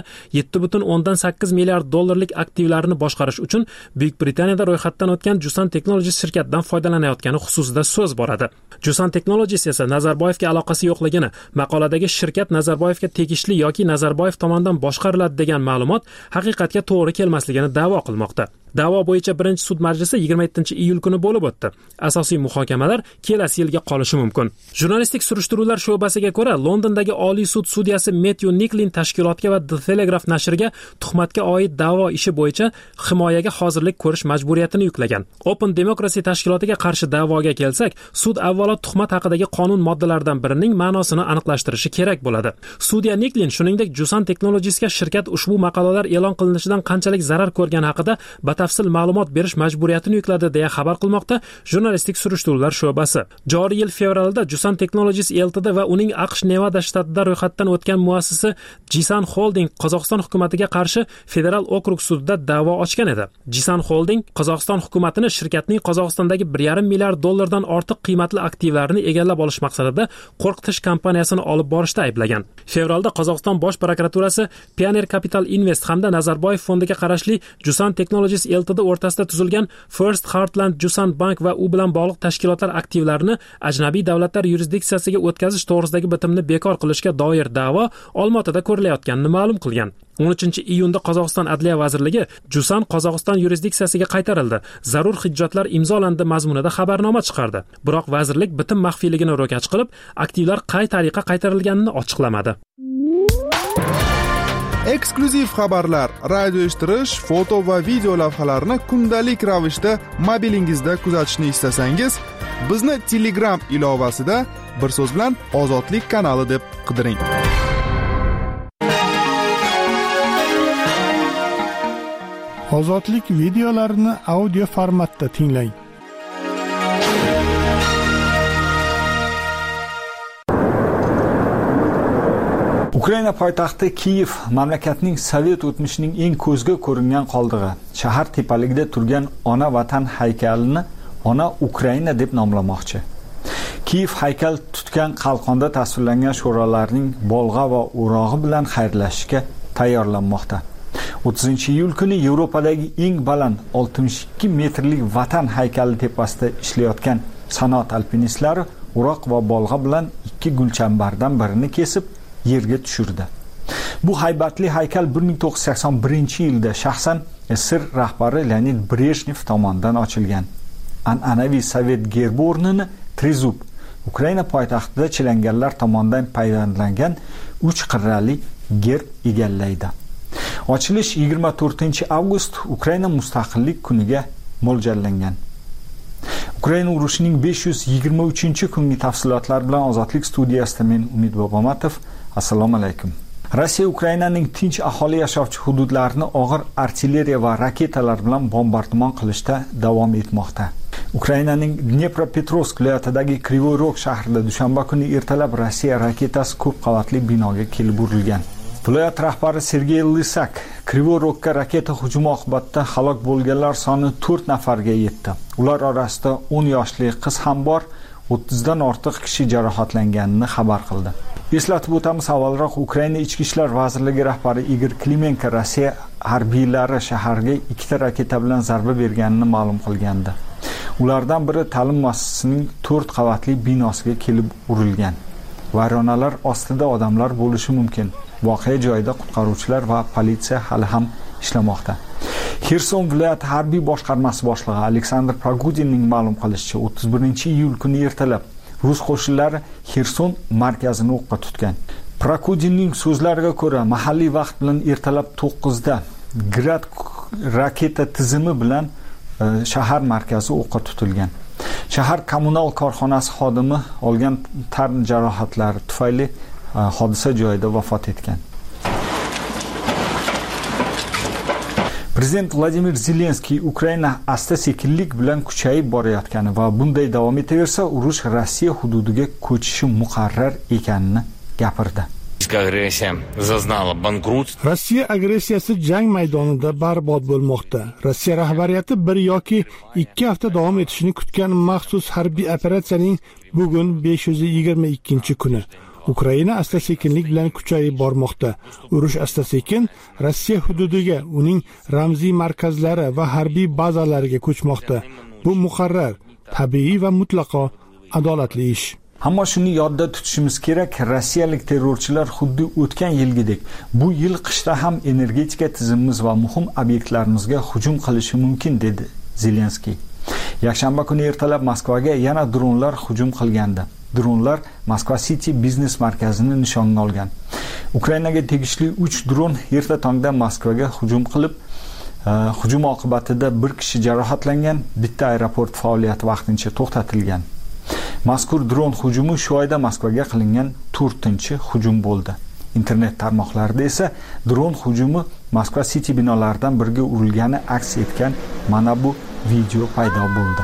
7.8 milliard dollarlik aktivlarini boshqarish uchun Buyuk Britaniyada ro'yxatdan o'tgan Jusan Technologies shirkatidan foydalanayotgani xususida so'z boradi. Jusan Technologies esa Nazarboyevga aloqasi yo'qligini, maqoladagi shirkat Nazarboyevga tegishli yoki Nazarboyev tomonidan boshqariladi degan ma'lumot haqiqatga to'g'ri kelmasligini da'vo qilmoqda. Da'vo bo'yicha birinchi sud majlisi 27-iyul kuni bo'lib o'tdi. Asosiy muhokamalar kelasi yilga qolishi mumkin. Jurnalistik surishtiruvlar sho'basiga ko'ra, Londondagi Oliy sud sudyasi Matthew Nicklin tashkilotga va The Telegraph nashriga tuhmatga oid da'vo ishi bo'yicha himoyaga hozirlik ko'rish majburiyatini yuklagan. Open Democracy tashkilotiga qarshi da'voga kelsak, sud avvalo tuhmat haqidagi qonun moddalaridan birining ma'nosini aniqlashtirishi kerak bo'ladi. Sudya Nicklin shuningdek Jusan Technologiesga shirkat ushbu maqolalar e'lon qilinishidan qanchalik zarar ko'rgani haqida batafsil ma'lumot berish majburiyatini yukladi deya xabar qilmoqda jurnalistik surishtiruvlar sho'basi. Joriy yil fevralda Jusan Technologies Ltd va uning AQSh Nevada shtatida ro'yxatdan o'tgan muassasa Jisan Holding Qozog'iston hukumatiga qarshi federal okrug sudida da'vo ochgan edi. Jisan Holding Qozog'iston hukumatini shirkatning Qozog'istondagi 1,5 milliard dollardan ortiq qiymatli aktivlarini egallab olish maqsadida qo'rqitish kampaniyasini olib borishda ayblagan. Fevralda Qozog'iston bosh prokuraturasi Pioneer Capital Invest hamda Nazarboyev fondiga qarashli Jusan Technologies Ltd o'rtasida tuzilgan First Heartland Jusan Bank va u bilan bog'liq tashkilotlar aktivlarini ajnabiy davlatlar yurisdiksiyasiga o'tkazish to'g'risidagi bitimni bekor qilishga doir da'vo Olmaotada ko'rilayotganini ma'lum qilgan. 13-iyunda Qozog'iston Adliya vazirligi Jusan Qozog'iston yurisdiksiyasiga qaytarildi. Zarur hujjatlar imzolandi mazmunida xabarnoma chiqardi. Biroq vazirlik bitim maxfiyligini ro'kach qilib, aktivlar qay tariqa qaytarilganini ochiqlamadi. Eksklyuziv xabarlar, radio eshittirish, foto va video lavhalarni kundalik ravishda mobilingizda kuzatishni istasangiz, bizni Telegram ilovasida bir so'z bilan Ozodlik kanali deb qidiring. Ozodlik videolarini audio formatda tinglang. Ukraina poytaxti Kiyev mamlakatning Sovet o'tmishining eng ko'zga ko'ringan qoldig'i. Shahar tepaligida turgan ona vatan haykalini Ona Ukraina deb nomlamoqchi. Kiyev haykal tutgan qalqonda tasvirlangan sho'rolarning bolg'a va o'rog'i bilan xayrlashishga tayyorlanmoqda. 30-iyul kuni Yevropadagi eng baland 62 metrlik vatan haykali tepasida ishlayotgan sanoat alpinistlari o'roq va bolg'a bilan ikki gulchambardan birini kesib yerga tushirdi. Bu haybatli haykal 1981-yilda shaxsan SSR rahbari Leonid Brezhnev tomonidan ochilgan. An'anaviy Sovet gerbi o'rnini Trezub, Ukraina poytaxtida chilangarlar tomonidan payvandlangan 3 qirrali gerb egallaydi. Ochilish 24-avgust Ukraina mustaqillik kuniga mo'ljallangan. Ukraina urushining 523-kungi tafsilotlari bilan Ozodlik studiyasida men Umid Bobomatov. Assalomu alaykum. Rossiya Ukrainaning tinch aholi yashovchi hududlarini og'ir artilleriya va raketalar bilan bombardimon qilishda davom etmoqda. Ukrainaning Dnepropetrovsk viloyatidagi Krivoy Rog shahrida dushanba kuni ertalab Rossiya raketasi ko'p qavatli binoga kelib urilgan. Viloyat rahbari Sergey Lysak Krivoy Rogga raketa hujumi oqibatida halok bo'lganlar soni 4 nafarga yetdi. Ular orasida 10 yoshli qiz ham bor, 30 dan ortiq kishi jarohatlanganini xabar qildi. Eslatib o'tamiz, avvalroq Ukraina Ichki ishlar vazirligi rahbari Igor Klimenko Rossiya harbiylari shaharga 2 raketa bilan zarba berganini ma'lum qilgandi. Ulardan biri ta'lim muassasasining 4 qavatli binosiga kelib urilgan. Vayronalar ostida odamlar bo'lishi mumkin. Voqea joyida qutqaruvchilar va politsiya hali ham ishlamoqda. Xerson viloyati harbiy boshqarmasi boshlig'i Aleksandr Pragudinning ma'lum qilishicha 31-iyul kuni ertalab rus qo'shinlari Xerson markazini o'qqa tutgan. Pragudinning so'zlariga ko'ra, mahalliy vaqt bilan ertalab 9 da Grad raketa tizimi bilan shahar markazi o'qqa tutilgan. Shahar kommunal korxonasi xodimi olgan tan jarohatlari tufayli hodisa joyida vafot etgan. Prezident Vladimir Zelenskiy Ukraina asta-sekinlik bilan kuchayib borayotgani va bunday davom etaversa, urush Rossiya hududiga ko'chishi muqarrar ekanini gapirdi. Rossiya agressiyasi jang maydonida barbod bo'lmoqda. Rossiya rahbariyati 1 yoki 2 hafta davom etishini kutgan maxsus harbiy operatsiyaning bugun 522-kuni. Ukraina asta-sekinlik bilan kuchayib bormoqda. Urush asta-sekin Rossiya hududiga, uning ramziy markazlari va harbiy bazalariga ko'chmoqda. Bu muqarrar, tabiiy va mutlaqo adolatli ish. Ammo shuni yodda tutishimiz kerak, rossiyalik terrorchilar xuddi o'tgan yilgidek bu yil qishda ham energetika tizimimiz va muhim obyektlarimizga hujum qilishi mumkin, dedi Zelenskiy. Yakshanba kuni ertalab Moskvaga yana dronlar hujum qilgandi. Dronlar Moskva City biznes markazini nishonga olgan. Ukrainaga tegishli 3 dron erta tongda Moskvaga hujum qilib, hujum oqibatida 1 kishi jarohatlangan, bitta aeroport faoliyati vaqtincha to'xtatilgan. Mazkur dron hujumi shu oyda Moskvaga qilingan 4-hujum bo'ldi. Internet tarmoqlarida esa dron hujumi Moskva City binolaridan biriga urilgani aks etgan mana bu video paydo bo'ldi.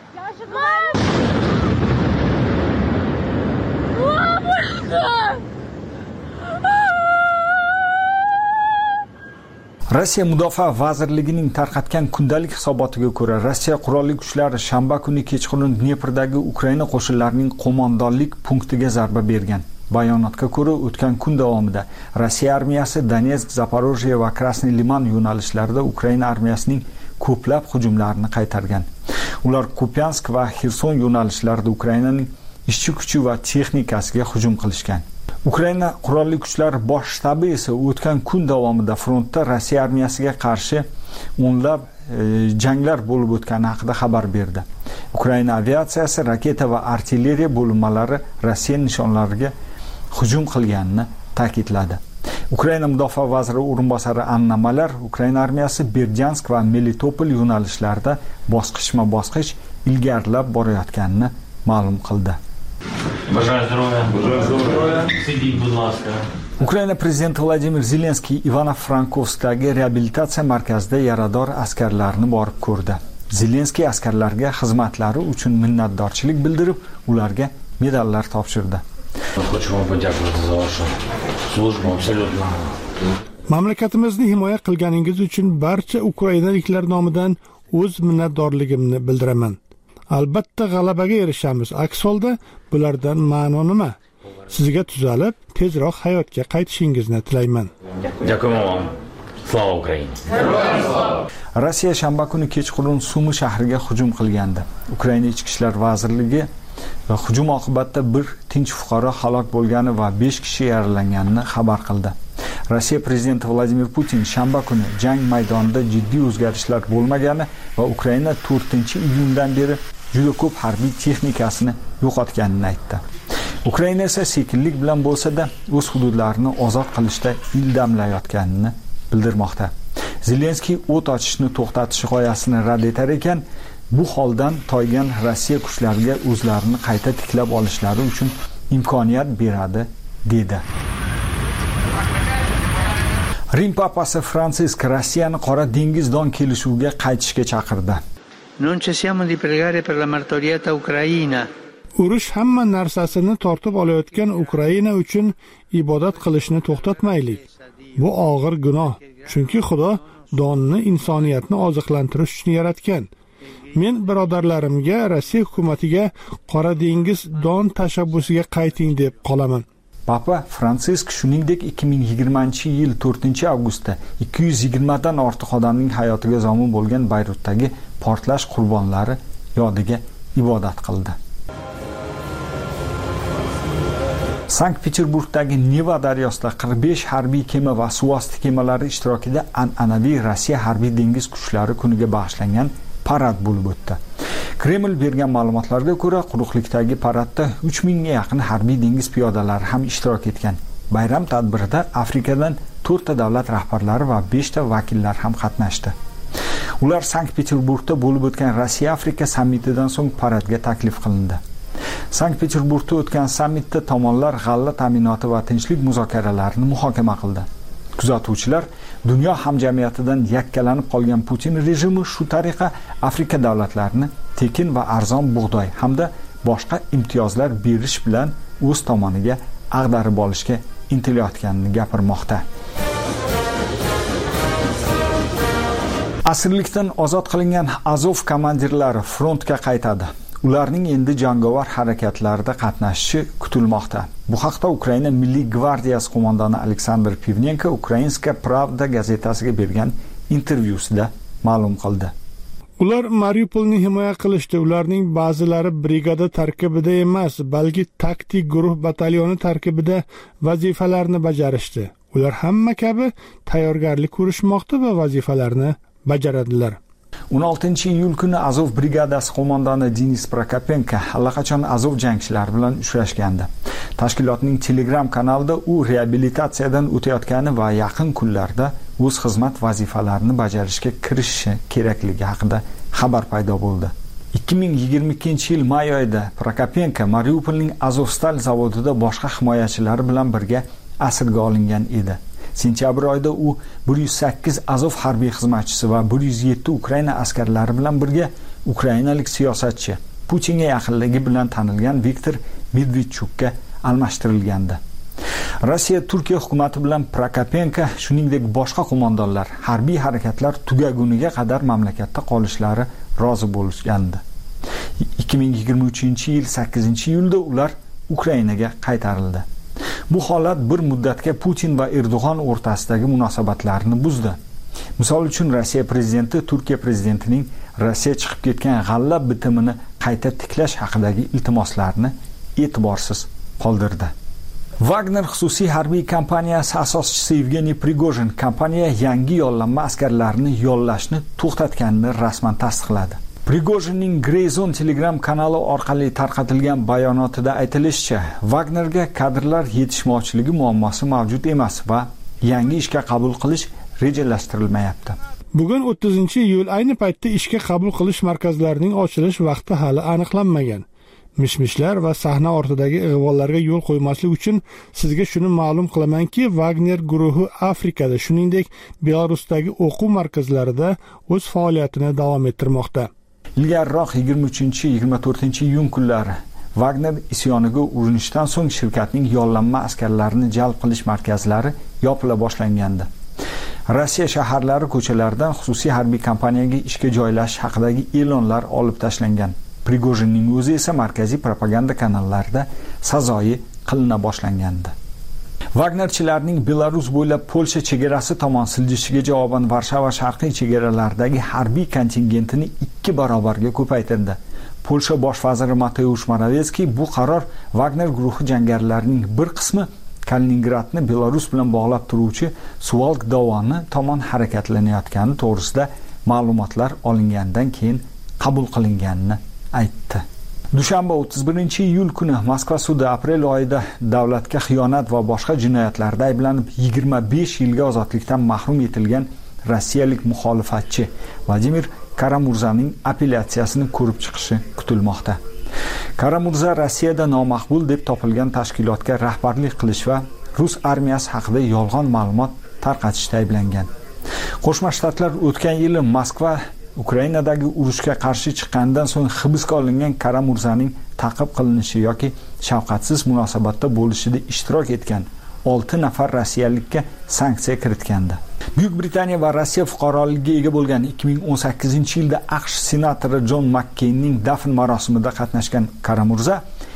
Rossiya Mudofaa vazirligining tarqatgan kundalik hisobotiga ko'ra, Rossiya qurolli kuchlari shanba kuni kechqurun Dneprdagi Ukraina qo'shinlarining qo'mondonlik punktiga zarba bergan. Bayonotga ko'ra, o'tgan kun davomida Rossiya armiyasi Donetsk, Zaporojye va Krasnoy Liman yo'nalishlarida Ukraina armiyasining ko'plab hujumlarini qaytargan. Ular Kupiansk va Xerson yo'nalishlarida Ukrainaning ishchi kuchi va texnikasiga hujum qilishgan. Ukraina qurolli kuchlari bosh shtabi esa o'tgan kun davomida frontda Rossiya armiyasiga qarshi o'nlab janglar bo'lib o'tgani haqida xabar berdi. Ukraina aviatsiyasi, raketa va artilleriya bo'linmalari Rossiya nishonlariga hujum qilganini ta'kidladi. Ukraina mudofaa vaziri o'rinbosari Anna Malar Ukraina armiyasi Berdyansk va Melitopol yo'nalishlarida bosqichma-bosqich ilgarilab borayotganini ma'lum qildi. Ukraina prezidenti Vladimir Zelenskiy Ivano-Frankovskdagi reabilitatsiya markazida yarador askarlarni borib ko'rdi. Zelenskiy askarlarga xizmatlari uchun minnatdorchilik bildirib, ularga medallar topshirdi. Mamlakatimizni himoya qilganingiz uchun barcha ukrainaliklar nomidan o'z minnatdorligimni bildiraman. Albatta g'alabaga erishamiz. Aks holda bulardan ma'no nima? Sizga tuzalib, tezroq hayotga qaytishingizni tilayman. Rossiya shanba kuni kechqurun Sumi shahriga hujum qilgandi. Ukraina ichki ishlar vazirligi hujum oqibatida bir tinch fuqaro halok bo'lgani va 5 kishi yaralanganini xabar qildi. Rossiya prezidenti Vladimir Putin shanba kuni jang maydonida jiddiy o'zgarishlar bo'lmagani va Ukraina 4-iyundan beri juda ko'p harbiy texnikasini yo'qotganini aytdi. Ukraina esa sekinlik bilan bo'lsa-da o'z hududlarini ozod qilishda ildamlayotganini bildirmoqda. Zelenskiy o't ochishni to'xtatish g'oyasini rad etar ekan, bu holdan toygan Rossiya kuchlariga o'zlarini qayta tiklab olishlari uchun imkoniyat beradi, dedi. Rim papasi Fransisk Rossiyani Qora dengiz don kelishuviga qaytishga chaqirdi. Non cessiamo di pregare per la martoriata Ucraina. Urush hamma narsasini tortib olayotgan Ukraina uchun ibodat qilishni to'xtatmaylik. Bu og'ir gunoh, chunki Xudo donni insoniyatni oziqlantirish uchun yaratgan. Men birodarlarimga, Rossiya hukumatiga Qora dengiz don tashabbusiga qayting deb qolaman. Papa Fransisk shuningdek 2020-yil 4-avgustda 220 dan ortiq odamning hayotiga zomin bo'lgan Bayrutdagi portlash qurbonlari yodiga ibodat qildi. Sankt-Peterburgdagi Neva daryosida 45 harbiy kema va suvosti kemalari ishtirokida an'anaviy Rossiya harbiy dengiz kuchlari kuniga bag'ishlangan parad bo'lib o'tdi. Kreml bergan ma'lumotlarga ko'ra, quruqlikdagi paradda 3000 ga yaqin harbiy dengiz piyodalari ham ishtirok etgan. Bayram tadbirida Afrikadan 4 ta davlat rahbarlari va 5 ta vakillar ham qatnashdi. Ular Sankt-Peterburgda bo'lib o'tgan Rossiya-Afrika sammitidan so'ng paradga taklif qilindi. Sankt-Peterburgda o'tgan sammitda tomonlar g'alla ta'minoti va tinchlik muzokaralarini muhokama qildi. Kuzatuvchilar dunyo hamjamiyatidan yakkalanib qolgan Putin rejimi shu tariqa Afrika davlatlarini tekin va arzon bug'doy hamda boshqa imtiyozlar berish bilan o'z tomoniga ag'darib olishga intilayotganini gapirmoqda. Asirlikdan ozod qilingan Azov komandirlari frontga qaytadi. Ularning endi jangovar harakatlarda qatnashishi kutilmoqda. Bu haqda Ukraina Milliy gvardiyasi qo'mondoni Aleksandr Pivnenko Ukrainska Pravda gazetasiga bergan intervyusida ma'lum qildi. Ular Mariupolni himoya qilishdi. Ularning ba'zilari brigada tarkibida emas, balki taktik guruh batalyoni tarkibida vazifalarni bajarishdi. Ular hamma kabi tayyorgarlik ko'rishmoqda va vazifalarni bajaradilar. 16-iyul kuni Azov brigadasi qo'mondoni Denis Prokopenko allaqachon Azov jangchilari bilan uchrashgandi. Tashkilotning Telegram kanalida u reabilitatsiyadan o'tayotgani va yaqin kunlarda o'z xizmat vazifalarini bajarishga kirishishi kerakligi haqida xabar paydo bo'ldi. 2022-yil may oyida Prokopenko Mariupolning Azovstal zavodida boshqa himoyachilari bilan birga asirga olingan edi. Sentyabr oyida u 108 Azov harbiy xizmatchisi va 107 Ukraina askarlari bilan birga ukrainalik siyosatchi, Putinga yaqinligi bilan tanilgan Viktor Medvedchukka almashtirilgandi. Rossiya Turkiya hukumati bilan Prokopenko, shuningdek boshqa qo'mondonlar harbiy harakatlar tugaguniga qadar mamlakatda qolishlari rozi bo'lishgandi. 2023-yil 8-iyulda ular Ukrainaga qaytarildi. Bu holat bir muddatga Putin va Erdo'g'on o'rtasidagi munosabatlarni buzdi. Misol uchun Rossiya prezidenti Turkiya prezidentining Rossiya chiqib ketgan g'alla bitimini qayta tiklash haqidagi iltimoslarini e'tiborsiz qoldirdi. Wagner xususiy harbiy kompaniyasi asoschisi Yevgeniy Prigojin kompaniya yangi yollanma askarlarini yollashni to'xtatganini rasman tasdiqladi. Prigojinning Grey Zone Telegram kanali orqali tarqatilgan bayonotida aytilishicha, Wagnerga kadrlar yetishmovchiligi muammosi mavjud emas va yangi ishga qabul qilish rejalashtirilmayapti. Bugun 30-iyul ayni paytda ishga qabul qilish markazlarining ochilish vaqti hali aniqlanmagan. Mishmishlar va sahna ortidagi ig'volarga yo'l qo'ymaslik uchun sizga shuni ma'lum qilamanki, Wagner guruhi Afrikada, shuningdek Belarusdagi o'quv markazlarida o'z faoliyatini davom ettirmoqda. Ilgariroq 23-24 kunlari Wagner isyoniga urinishdan so'ng shirkatning yollanma askarlarini jalb qilish markazlari yopila boshlangandi. Rossiya shaharlari ko'chalaridan xususiy harbiy kompaniyaga ishga joylashish haqidagi e'lonlar olib tashlangan. Prigojinning o'zi esa markaziy propaganda kanallarida sazoyi qilina boshlangandi. Wagnerchilarning Belarus bo'ylab Polsha chegarasi tomon siljishiga javoban Varshava sharqiy chegaralaridagi harbiy kontingentini 2 barobarga ko'paytirdi. Polsha bosh vaziri Mateusz Morawiecki bu qaror Wagner guruhi jangarilarining bir qismi Kaliningradni Belarus bilan bog'lab turuvchi Suvalk dovoni tomon harakatlanayotgani to'g'risida ma'lumotlar olingandan keyin qabul qilinganini aytdi. Dushanba 31-iyul kuni Moskva sudi aprel oyida davlatga xiyonat va boshqa jinoyatlarda ayblanib 25 yilga ozodlikdan mahrum etilgan rossiyalik muxolifatchi Vladimir Karamurzaning apellyatsiyasini ko'rib chiqishi kutilmoqda. Karamurza Rossiyada nomaqbul deb topilgan tashkilotga rahbarlik qilish va Rus armiyasi haqida yolg'on ma'lumot tarqatishda ayblangan. Qo'shma Shtatlar o'tgan yili Moskva Ukrainadagi urushga qarshi chiqqandan so'ng hibsga olingan Karamurzaning ta'qib qilinishi yoki shafqatsiz munosabatda bo'lishida ishtirok etgan 6 nafar rossiyalikka sanksiya kiritgandi. Buyuk Britaniya va Rossiya fuqaroligiga ega bo'lgan 2018-yilda AQSh senatori Jon Makkeynning dafn marosimida qatnashgan Karamurza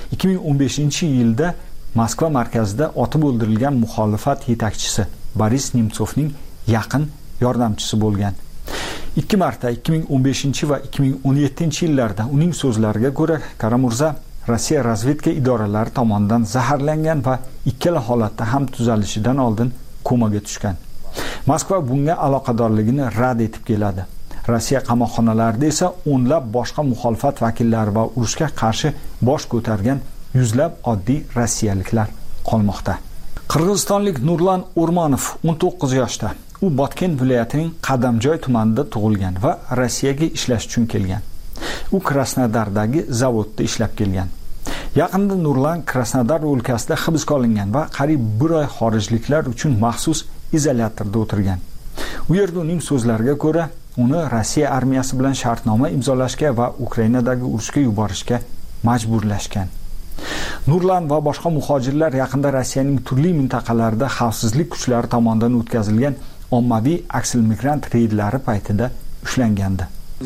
2015-yilda Moskva markazida otib o'ldirilgan muxolifat yetakchisi Boris Nemtsovning yaqin yordamchisi bo'lgan. 2 marta 2015 va 2017-yillarda uning so'zlariga ko'ra Karamurza Rossiya razvedka idoralari tomonidan zaharlangan va ikkala holatda ham tuzalishidan oldin komaga tushgan. Moskva bunga aloqadorligini rad etib keladi. Rossiya qamoqxonalarida esa o'nlab boshqa muxolifat vakillari va urushga qarshi bosh ko'targan yuzlab oddiy rossiyaliklar qolmoqda. Qirg'izistonlik Nurlan O'rmonov 19 yoshda. U Botken viloyatining Qadamjoy tumanida tug'ilgan va Rossiyaga ishlash uchun kelgan. U Krasnodardagi zavodda ishlab kelgan. Yaqinda Nurlan Krasnodar o'lkasida hibsga olingan va qariyb 1 oy xorijliklar uchun maxsus izolyatorda o'tirgan. U yerda uning so'zlariga ko'ra, uni Rossiya armiyasi bilan shartnoma imzolashga va Ukrainadagi urushga yuborishga majburlashgan. Nurlan va boshqa muhojirlar yaqinda Rossiyaning turli mintaqalarida xavfsizlik kuchlari tomonidan o'tkazilgan ommaviy aksil migrant reydlari paytida ushlangandi.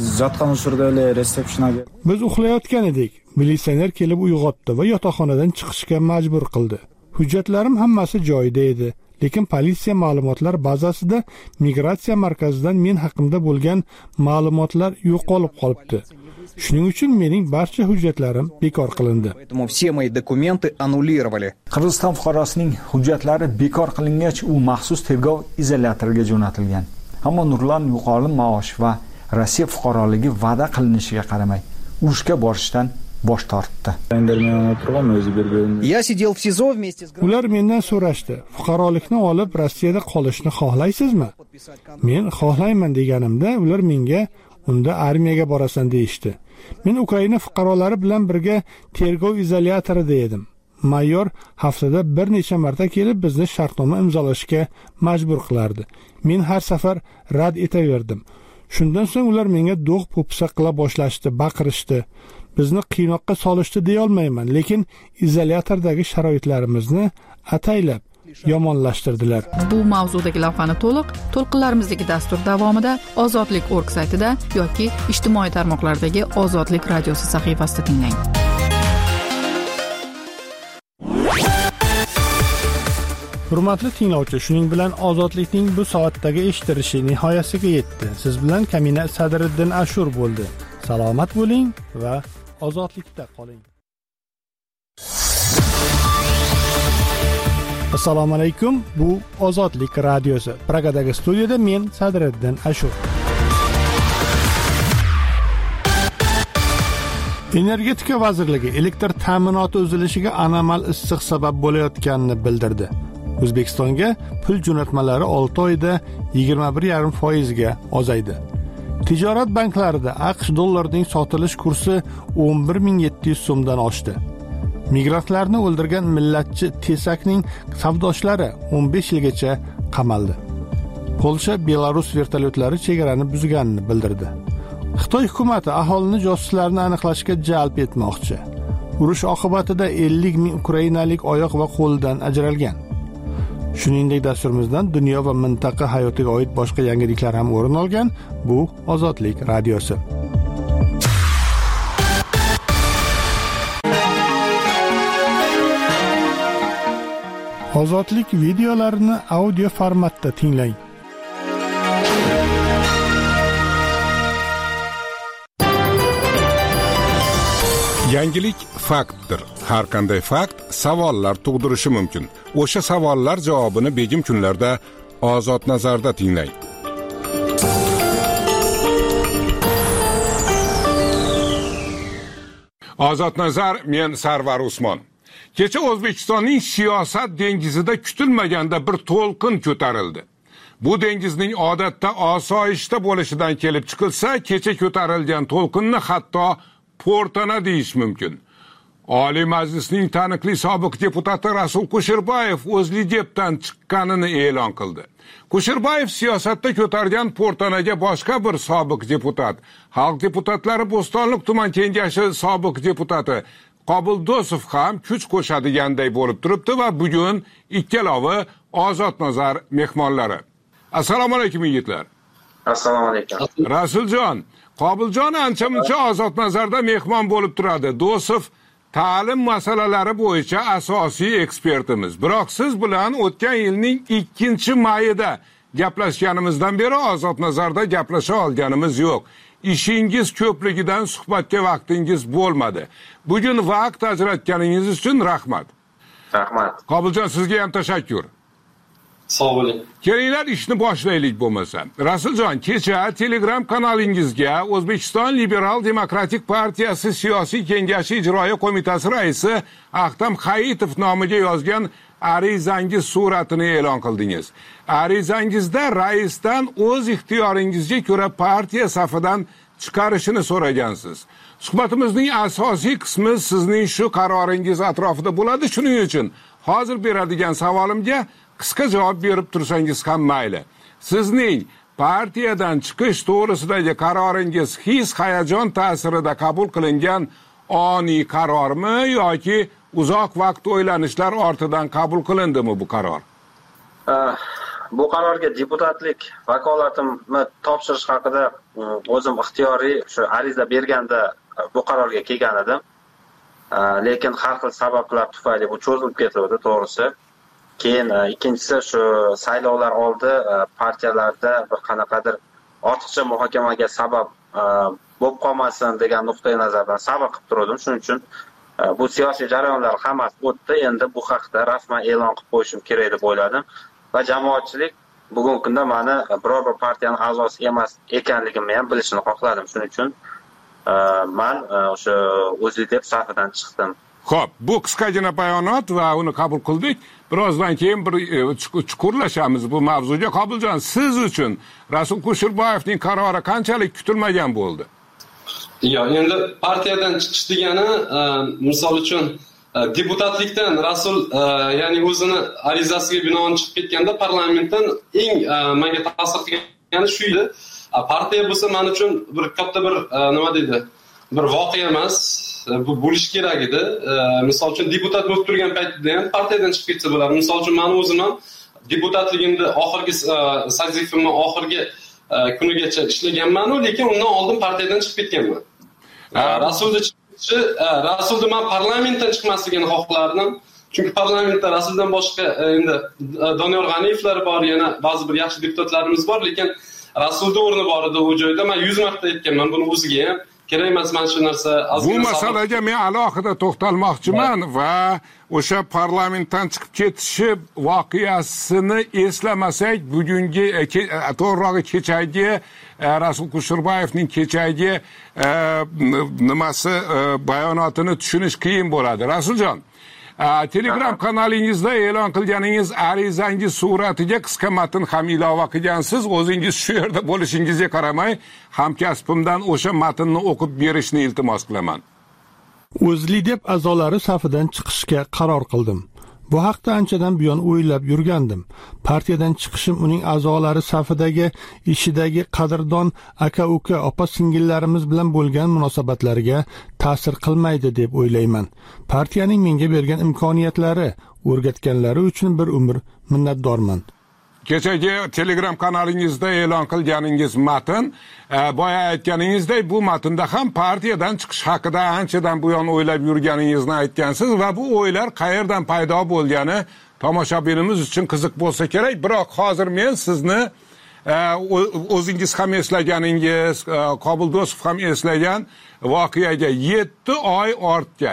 Biz uxlayotgan edik. Militsioner kelib uyg'otdi va yotoqxonadan chiqishga majbur qildi. Hujjatlarim hammasi joyida edi, lekin politsiya ma'lumotlar bazasida migratsiya markazidan men haqimda bo'lgan ma'lumotlar yo'qolib qolibdi. Shuning uchun mening barcha hujjatlarim bekor qilindi. Qirg'iziston fuqarosining hujjatlari bekor qilingach, u maxsus tergov izolyatoriga jo'natilgan. Ammo Nurlan yuqori maosh va Rossiya fuqaroligi va'da qilinishiga qaramay, urushga borishdan bosh tortdi. Ular mendan so'rashdi, fuqarolikni olib Rossiyada qolishni xohlaysizmi? Men xohlayman deganimda, ular menga unda armiyaga borasan deyishdi. Men Ukraina fuqarolari bilan birga tergov izolyatorida edim. Mayor haftada bir necha marta kelib bizni shartnoma imzolashga majbur qilardi. Men har safar rad etaverdim. Shundan so'ng ular menga do'q po'pisa qila boshlashdi, baqirishdi. Bizni qiynoqqa solishdi deya olmayman, lekin izolyatordagi sharoitlarimizni ataylab yomonlashtirdilar. Bu mavzudagi lavhani to'lqinlarimizdagi dastur davomida Ozodlik.org saytida yoki ijtimoiy tarmoqlardagi Ozodlik radiosi sahifasida tinglang. Hurmatli tinglovchi, shuning bilan Ozodlikning bu soatdagi eshitilishi nihoyasiga yetdi. Siz bilan Kamina Sadriddin Ashur bo'ldi. Salomat bo'ling va ozodlikda qoling. Assalomu alaykum. Bu Ozodlik radiosi. Pragadagi studiyada men Sadriddin Ashur. Energetika vazirligi elektr ta'minoti uzilishiga anomal issiq sabab bo'layotganini bildirdi. O'zbekistonga pul jo'natmalari 6 oyda 21,5% ga ozaydi. Tijorat banklarida AQSh dollarining sotilish kursi 11,700 so'mdan oshdi. Migrantlarni o'ldirgan millatchi Tesakning savdoshlari 15 yilgacha qamaldi. Polsha Belarus vertolyotlari chegarani buzganini bildirdi. Xitoy hukumatı aholini josuslarni aniqlashga jalb etmoqchi. Urush oqibatida 50 ming ukrainalik oyoq va qo'ldan ajralgan. Shuningdek, dasturimizdan dunyo va mintaqa hayotiga oid boshqa yangiliklar ham o'rin olgan. Bu Ozodlik radiosi. Ozodlik videolarini audio formatda tinglang. Yangilik faktdir. Har qanday fakt savollar tug'dirishi mumkin. O'sha savollar javobini begim kunlarda Ozod nazarda tinglang. Ozod nazar, men Sarvar Usmon. Kecha O'zbekistonning siyosat dengizida kutilmaganda bir to'lqin ko'tarildi. Bu dengizning odatda osoyishta bo'lishidan kelib chiqilsa, kecha ko'tarilgan to'lqinni hatto Portana deyish mumkin. Oliy Majlisning taniqli sobiq deputati Rasul Kusherbayev O'zlidepdan chiqqanini e'lon qildi. Kusherbayev siyosatda ko'targan Portanaga boshqa bir sobiq deputat, Xalq deputatlari Bo'stonliq tuman kengashi sobiq deputati Qobul Dosov ham kuch qo'shadiganday bo'lib turibdi va bugun ikkalovi Ozod nazar mehmonlari. Assalomu alaykum yigitlar. Assalomu alaykum. Rasuljon, Qobiljon ancha-muncha Ozod nazarda mehmon bo'lib turadi. Dosov ta'lim masalalari bo'yicha asosiy ekspertimiz. Biroq siz bilan o'tgan yilning 2-mayida gaplashganimizdan beri Ozod nazarda gaplasha olganimiz yo'q. Ishingiz ko'pligidan suhbatga vaqtingiz bo'lmadi. Bugun vaqt ajratganingiz uchun rahmat. Rahmat. Qobiljon, sizga ham tashakkur. Sog' bo'ling. Kelinglar ishni boshlaylik bo'lmasa. Rasuljon, kecha Telegram kanalingizga O'zbekiston Liberal Demokratik partiyasi siyosiy kengashi ijroiya qo'mitasi raisi Ahtam Hayitov nomiga yozgan arizangiz suratini e'lon qildingiz. Arizangizda raisdan o'z ixtiyoringizga ko'ra partiya safidan chiqarishini so'ragansiz. Suhbatimizning asosiy qismi sizning shu qaroringiz atrofida bo'ladi. Shuning uchun hozir beradigan savolimga qisqa javob berib tursangiz ham mayli. Sizning partiyadan chiqish to'g'risidagi qaroringiz his-hayajon ta'sirida qabul qilingan oniy qarormi yoki uzoq vaqt o'ylanishlar ortidan qabul qilindimi bu qaror? Bu qarorga deputatlik vakolatimni topshirish haqida o'zim ixtiyoriy shu ariza berganda bu qarorga kelgan edim. Lekin har xil sabablar tufayli bu cho'zilib ketdi, to'g'risi. Keyin ikkinchisi shu saylovlar oldi partiyalarda bir qanaqadir ortiqcha muhokamaga sabab bo'lib qolmasin degan nuqtai nazardan sabr qilib turdim. Shuning uchun bu siyosiy jarayonlar hammasi o'tdi. Endi bu haqda rasman e'lon qilib qo'yishim kerak deb o'yladim va jamoatchilik bugungi kunda meni biror bir partiyaning a'zosi emas ekanligimni ham bilishini xohladim. Shuning uchun men o'sha O'zlidep safidan chiqdim. Xo'p, bu qisqagina bayonot va uni qabul qildik. Birozdan keyin bir chuqurlashamiz bu mavzuga. Qobiljon, siz uchun Rasul Kusherbayevning qarori qanchalik kutilmagan bo'ldi? Endi partiyadan chiqish degani misol uchun deputatlikdan Rasul ya'ni o'zini arizasiga binoan chiqib ketganda parlamentdan eng menga ta'sir qilgani shu edi. Partiya bo'lsa men uchun bir katta bir nima deydi, bir voqea emas, bu bo'lish kerak edi. Misol uchun deputat bo'lib turgan paytda ham partiyadan chiqib ketsa bo'lardi. Misol uchun men o'zim ham deputatligimda oxirgi sazifimni oxirgi kunigacha ishlaganman, lekin undan oldin partiyadan chiqib ketganman. Rasulda men parlamentdan chiqmasligini xohlardim. Chunki parlamentda Rasuldan boshqa endi Doniyor G'aniyevlar bor, yana ba'zi bir yaxshi deputatlarimiz bor, lekin Rasulda o'rni bor edi u joyda. Men 100 marta aytganman buni o'ziga ham. Kerak emas mana shu narsa. Bu masalaga men alohida to'xtalmoqchiman va o'sha parlamentdan chiqib ketishi voqeasini eslamasak, bugungi to'g'rirog'i kechagi Rasul Kusherbayevning kechagi nimasi bayonotini tushunish qiyin bo'ladi. Rasuljon, Telegram kanalingizda e'lon qilganingiz arizangiz suratiga qisqa matn ham ilova qilgansiz. O'zingiz shu yerda bo'lishingizga qaramay, hamkasbimdan o'sha matnni o'qib berishni iltimos qilaman. O'zli deb a'zolari safidan chiqishga qaror qildim. Bu haqda anchadan buyon o'ylab yurgandim. Partiyadan chiqishim uning a'zolari safidagi ishidagi qadrdon aka-uka, opa-singillarimiz bilan bo'lgan munosabatlariga ta'sir qilmaydi deb o'ylayman. Partiyaning menga bergan imkoniyatlari, o'rgatganlari uchun bir umr minnatdorman. Kechagi Telegram kanalingizda e'lon qilganingiz matn, boya aytganingizdek, bu matnda ham partiyadan chiqish haqida anchadan buyon o'ylab yurganingizni aytgansiz va bu o'ylar qayerdan paydo bo'lgani tomoshabinimiz uchun qiziq bo'lsa kerak. Biroq hozir men sizni o'zingiz ham eslaganingiz, Qobul Do'stov ham eslagan voqeaga 7 oy ortga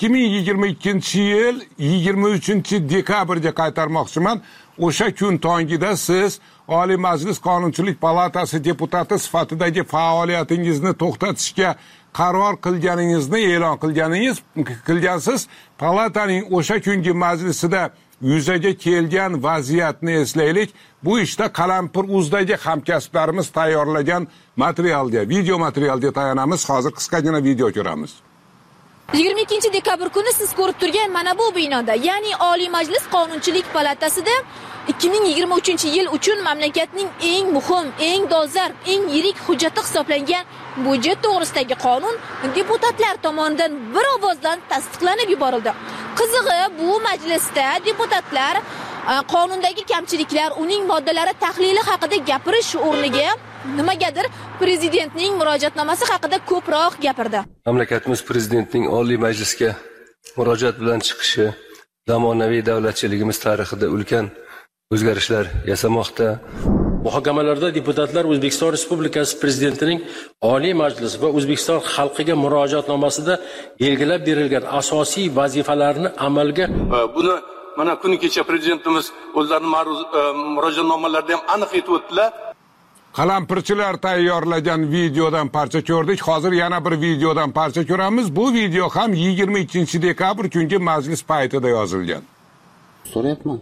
2022-yil 23-dekabrga qaytarmoqchiman. O'sha kun tongida siz Oliy Majlis Qonunchilik palatasi deputati sifatidagi faoliyatingizni to'xtatishga qaror qilganingizni e'lon qilgansiz. Palataning o'sha kungi majlisida yuzaga kelgan vaziyatni eslaylik. Bu ishda Qalampir.uz'dagi hamkasblarimiz tayyorlagan materialga, video materialga tayanamiz. Hozir qisqagina video ko'ramiz. 22-dekabr kuni siz ko'rib turgan mana bu binoda, ya'ni Oliy Majlis Qonunchilik palatasida 2023-yil uchun mamlakatning eng muhim, eng dolzarb, eng yirik hujjati hisoblangan budjet to'g'risidagi qonun deputatlar tomonidan bir ovozdan tasdiqlanib yuborildi. Qizig'i, bu majlisda deputatlar qonundagi kamchiliklar, uning moddalari tahlili haqida gapirish o'rniga nimagadir prezidentning murojaatnomasi haqida ko'proq gapirdi. Mamlakatimiz prezidentning Oliy Majlisga murojaat bilan chiqishi zamonaviy davlatchiligimiz tarixida ulkan o'zgarishlar yasamoqda. Muhokamalarda deputatlar O'zbekiston Respublikasi prezidentining Oliy Majlis va O'zbekiston xalqiga murojaatnomasida belgilab berilgan asosiy vazifalarni amalga buni mana kuni kecha prezidentimiz o'zlarining murojaatnomalarida ham aniq aytib o'tdilar. Qalampirchilar tayyorlagan videodan parcha ko'rdik. Hozir yana bir videodan parcha ko'ramiz. Bu video ham 22-dekabr kungi majlis paytida yozilgan. So'rayapman.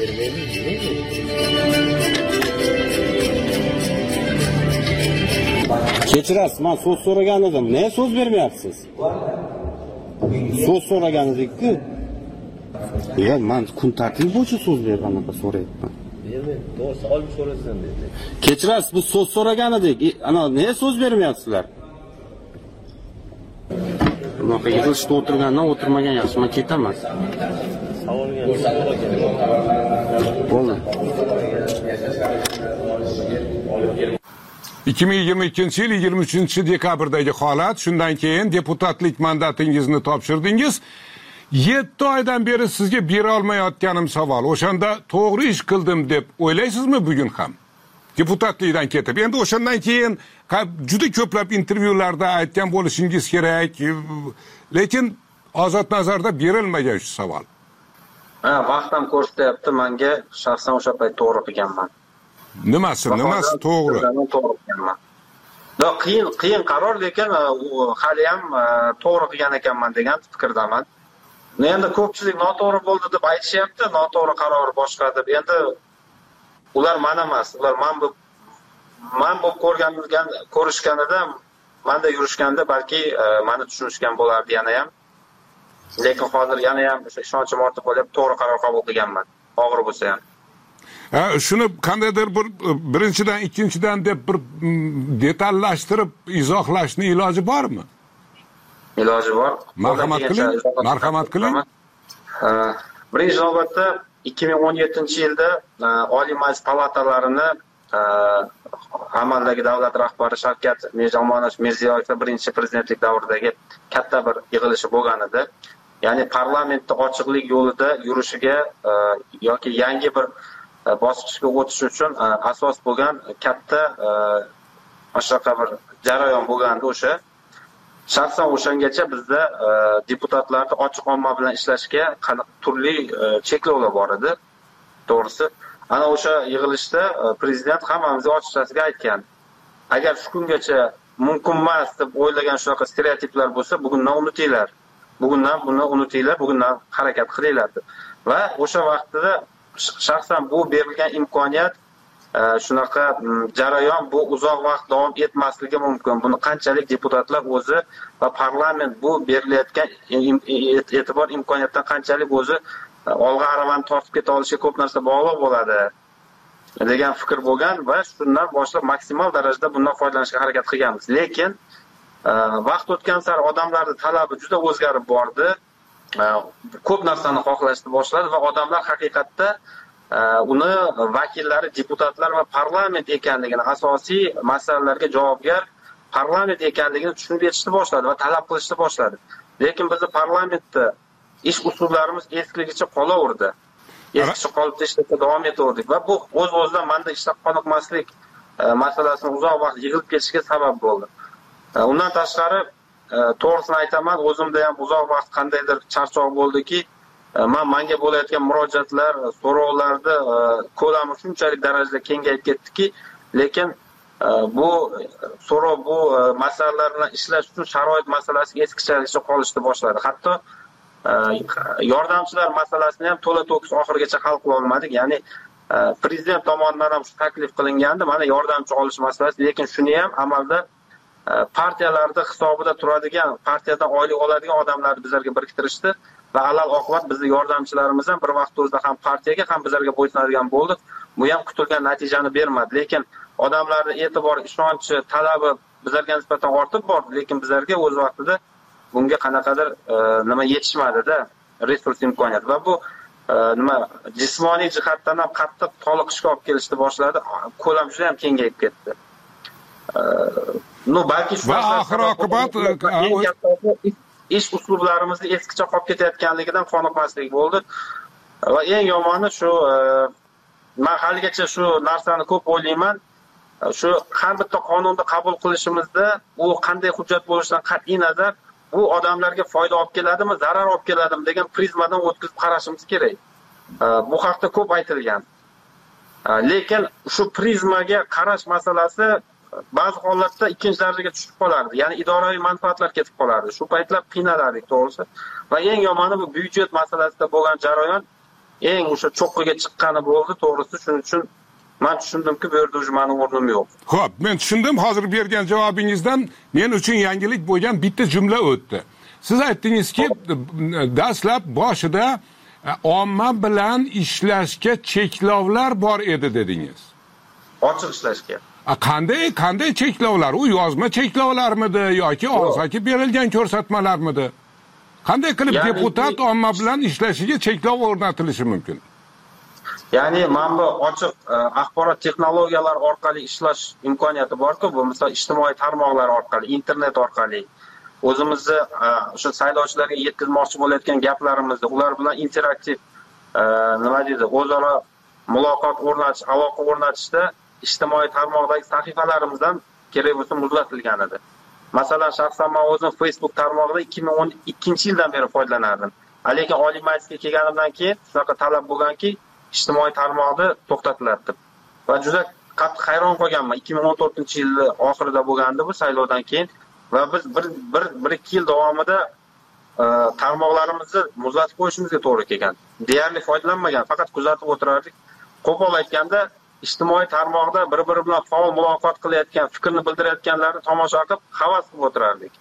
Kechirasiz, men so'z so'ragan edim. Ne so'z bermayapsiz? So'z so'ragan edik-ku. Ya, men kun tartibi bo'yicha so'z berganimda so'rayapman. Savol so'rasan dedi. Kechirasiz, biz so'z so'ragan edik. Ana, ne so'z bermayapsizlar? Bunaqa yig'ilishda o'tirgandan o'tirmagan yaxshi, men ketaman. Savolga bo'ldi. 2022-yil 23-dekabrdagi holat, shundan keyin deputatlik mandatingizni topshirdingiz. 7 oydan beri sizga bera olmayotganim savol. O'shanda to'g'ri ish qildim deb o'ylaysizmi bugun ham? Deputatlikdan ketib. Endi o'shandan keyin juda ko'plab intervyularda aytgan bo'lishingiz kerak, lekin ozod nazarda berilmagan shu savol. Vaqt ham ko'rsatyapti menga, shaxsan o'sha payt to'g'ri qilganman. Nimasi to'g'ri? Qiyin qaror, lekin hali ham to'g'ri qilgan ekanman degan fikrdaman. Endi ko'pchilik noto'g'ri bo'ldi deb aytishyapti, noto'g'ri qaror boshqa deb. Endi ular men emas, ular men bo'lib ko'rishganida, menda yurishganda balki meni tushunishgan bo'lardi yana ham. lekin hozir yana ham o'sha ishonchim ortib qolyapti, to'g'ri qaror qabul qilganman, og'ir bo'lsa ham. Shuni qandaydir bir birinchidan ikkinchidan deb bir detallashtirib izohlashni iloji bormi? Iloji bor. Marhamat qiling. Birinchi navbatda 2017-yilda Oliy Majlis palatalarini amaldagi davlat rahbari Shavkat Mirziyoyev birinchi prezidentlik davridagi katta bir yig'ilishi bo'lgan edi. Ya'ni parlamentda ochiqlik yo'lida yurishiga yoki yangi bir bosqichga o'tish uchun asos bo'lgan katta o'shaqa bir jarayon bo'lgandi o'sha. Shaxsan o'shangacha bizda deputatlarni ochiq omma bilan ishlashga turli cheklovlar bor edi. To'g'risi, ana o'sha yig'ilishda prezident hammamizga ochiqchasiga aytgan. Agar shu kungacha mumkin emas deb o'ylagan shunaqa stereotiplar bo'lsa, bugundan unutinglar. Bugundan buni unutinglar, bugundan harakat qilinglar deb. Va o'sha vaqtida shaxsan bu berilgan imkoniyat shunaqa jarayon bu uzoq vaqt davom etmasligi mumkin. Buni qanchalik deputatlar o'zi va parlament bu berilayotgan e'tibor imkoniyatdan qanchalik o'zi olg'a aravani tortib keta olishiga ko'p narsa bog'liq bo'ladi degan fikr bo'lgan va shundan boshlab maksimal darajada bundan foydalanishga harakat qilganmiz. Lekin vaqt o'tgan sari odamlarning talabi juda o'zgarib bordi. Ko'p narsani xohlashni boshladi va odamlar haqiqatda uni vakillari, deputatlar va parlament ekanligini, asosiy masalalarga javobgar parlament ekanligini tushunib yetishni boshladi va talab qilishni boshladi. Lekin bizning parlamentda ish usullarimiz eskiligicha qolaverdi. Eskicha qolib ishlashda davom etaverdik va bu o'z-o'zidan menda ishlab qoniqmaslik masalasini uzoq vaqt yig'ilib ketishiga sabab bo'ldi. Undan tashqari to'g'risini aytaman, o'zimda ham uzoq vaqt qandaydir charchoq bo'ldiki, menga bo'layotgan murojaatlar, so'rovlarni ko'lami shunchalik darajada kengayib ketdiki, lekin bu so'rov, bu masalalar bilan ishlash uchun sharoit masalasi eskichaligicha qolishni boshladi. Hatto yordamchilar masalasini ham to'la-to'kis oxirigacha hal qila olmadik. Ya'ni prezident tomonidan ham shu taklif qilingandi, mana yordamchi olish masalasi, lekin shuni ham amalda partiyalarda hisobida turadigan, partiyadan oylik oladigan odamlarni bizlarga biriktirishdi va alal oqibat bizning yordamchilarimiz ham bir vaqt o'zida ham partiyaga ham bizlarga bo'ysunadigan bo'ldi. Bu ham kutilgan natijani bermadi. Lekin odamlarning e'tibori, ishonchi, talabi bizlarga nisbatan ortib bordi, lekin bizlarga o'z vaqtida bunga qanaqadir nima yetishmadi-da, resurs imkoniyat va bu nima jismoniy jihatdan ham qattiq toliqishga olib kelishni boshladi. Ko'lam juda ham kengayib ketdi. Balki shu oxir oqibat ish uslublarimizni eskicha qolib ketayotganligidan qoniqmaslik bo'ldi. Va eng yomoni shu, men haligacha shu narsani ko'p o'ylayman. Shu har bitta qonunni qabul qilishimizda u qanday hujjat bo'lishidan qat'iy nazar bu odamlarga foyda olib keladimi, zarar olib keladimi degan prizmadan o'tkazib qarashimiz kerak. Bu haqda ko'p aytilgan. Lekin shu prizmaga qarash masalasi ba'zi hollarda ikkinchi darajaga tushib qolardi. Ya'ni idoraviy manfaatlar ketib qolardi. Shu paytlar qiynalardik to'g'risi. Va eng yomoni bu byudjet masalasida bo'lgan jarayon eng o'sha cho'qqiga chiqqani bo'ldi to'g'risi. Shuning uchun men tushundimki, bu yerda meni o'rnim yo'q. Xo'p, men tushundim. Hozir bergan javobingizdan men uchun yangilik bo'lgan bitta jumla o'tdi. Siz aytdingizki, dastlab boshida omma bilan ishlashga cheklovlar bor edi dedingiz. Ochiq ishlashga. Qanday cheklovlar? U yozma cheklovlarmidi yoki og'zaki berilgan ko'rsatmalarmidi? Qanday qilib deputat omma bilan ishlashiga cheklov o'rnatilishi mumkin? Ya'ni mana bu ochiq axborot texnologiyalari orqali ishlash imkoniyati bor-ku, bu masalan ijtimoiy tarmoqlar orqali, internet orqali o'zimizni o'sha saylovchilarga yetkazmoqchi bo'layotgan gaplarimizni ular bilan interaktiv nima deydi, o'zaro muloqot o'rnatish, aloqa o'rnatishda ijtimoiy tarmoqdagi sahifalarimizdan kerak bo'lsa muzlatilgan edi. Masalan, shaxsan men o'zim Facebook tarmog'ida 2012-yildan beri foydalanardim. Lekin Oliy Majlisga kelganimdan keyin shunaqa talab bo'lganki, ijtimoiy tarmoqni to'xtatiladi. Va juda qattiq hayron qolganman. 2014-yil oxirida bo'lgandi bu saylovdan keyin va biz bir 2 yil davomida tarmoqlarimizni muzlatib qo'yishimizga to'g'ri kelgan. Deyarli foydalanmagan, faqat kuzatib o'tirardik. Qo'pol aytganda, ijtimoiy tarmoqda bir-biri bilan faol muloqot qilayotgan, fikrni bildirayotganlarni tomosha qilib, havas qilib o'tirardik.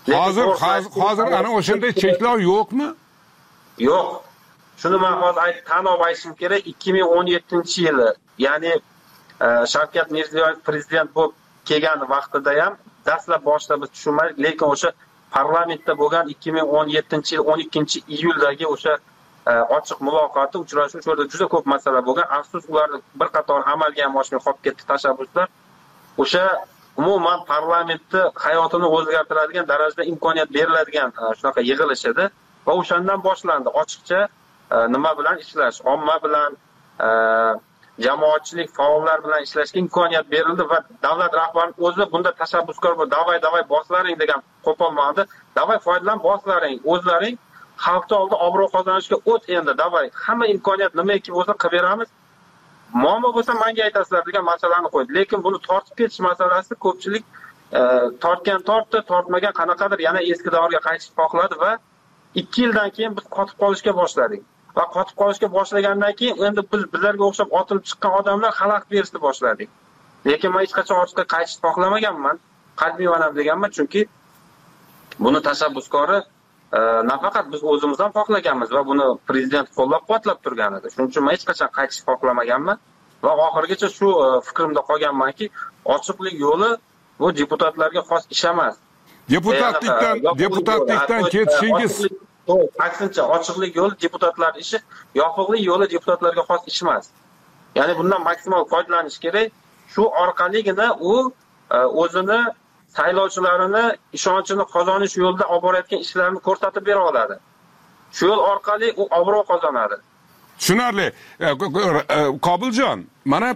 hozir ana o'shanday cheklov yo'qmi? Yo'q. Shuni men hozir tan olib aytishim kerak. 2017-yili, ya'ni Shavkat Mirziyoyev prezident bo'lib kelgan vaqtida ham dastlab boshida biz tushunmadik, lekin o'sha parlamentda bo'lgan 2017-yil 12-iyuldagi o'sha ochiq muloqoti, uchrashuv, o'sha yerda juda ko'p masala bo'lgan. Afsus, ularning bir qator amalga ham oshmay qolib ketdi tashabbuslar. O'sha umuman parlamentni hayotini o'zgartiradigan darajada imkoniyat beriladigan shunaqa yig'ilish edi va o'shandan boshlandi ochiqcha nima bilan ishlash, omma bilan, jamoatchilik, faollar bilan ishlashga imkoniyat berildi va davlat rahbarining o'zi bunda tashabbuskor bo'lib, davay boslaring degan qo'pol ma'noda, davay foydalan boslaring, o'zlaring xalqni oldida obro' qozonishga o't endi, davay hamma imkoniyat nimaiki bo'lsa qilib beramiz. Muammo bo'lsa menga aytasizlar degan masalani qo'ydi. Lekin buni tortib ketish masalasi ko'pchilik tortgan tortdi, tortmagan qanaqadir yana eski davrga qaytishni xohladi va 2 yildan keyin biz qotib qolishga boshladik. Va qotib qolishga boshlagandan keyin endi bizlarga o'xshab otilib chiqqan odamlar xalaqit berishni boshladik. Lekin men hech qachon ortga qaytishni xohlamaganman, qalbiy onam deganman, chunki buni tashabbuskori nafaqat biz o'zimiz ham xohlaganmiz va buni prezident qo'llab-quvvatlab turgan edi. Shuning uchun men hech qachon qaytishni xohlamaganman va oxirigacha shu fikrimda qolganmanki, ochiqlik yo'li bu deputatlarga xos ish emas. Deputatlikdan ketishingiz aksincha, ochiqlik yo'li deputatlar ishi, yopiqlik yo'li deputatlarga xos ish emas. Ya'ni bundan maksimal foydalanish kerak. Shu orqaligina u o'zini saylovchilarini ishonchini qozonish yo'lida olib borayotgan ishlarini ko'rsatib bera oladi. Shu yo'l orqali u obro' qozonadi. Tushunarli. Qobiljon, mana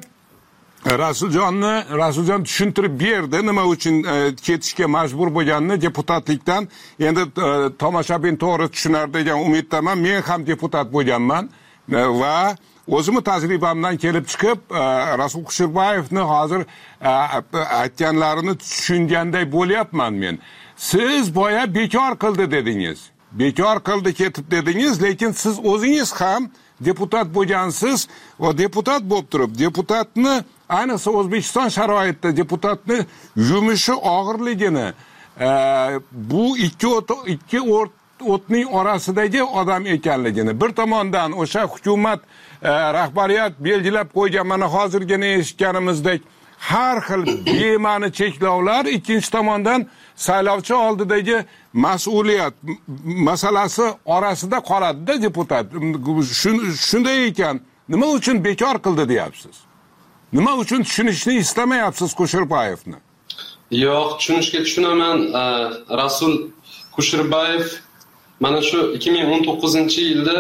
Rasuljon tushuntirib berdi nima uchun ketishga majbur bo'lganini deputatlikdan. Endi tomoshabin to'g'ri tushunar degan umiddaman. Men ham deputat bo'lganman va o'zimni tajribamdan kelib chiqib, Rasul Kusherbayevni hozir aytganlarini tushunganday bo'lyapman men. Siz boya bekor qildi dedingiz. Bekor qildi ketib dedingiz, lekin siz o'zingiz ham deputat bo'lgansiz va deputat bo'lib turib, deputatni ayniqsa O'zbekiston sharoitida deputatni yumushi og'irligini, bu ikki o'tning orasidagi odam ekanligini, bir tomondan o'sha hukumat rahbariyat belgilab qo'ygan mana hozirgina eshitganimizdek har xil bema'ni cheklovlar, ikkinchi tomondan saylovchi oldidagi mas'uliyat masalasi orasida qoladi-da deputat. Shunday ekan, nima uchun bekor qildi deyapsiz? Nima uchun tushunishni istamayapsiz Kusherbayevni? Yo'q, tushunishga tushunaman. Rasul Kusherbayev mana shu 2019-yilda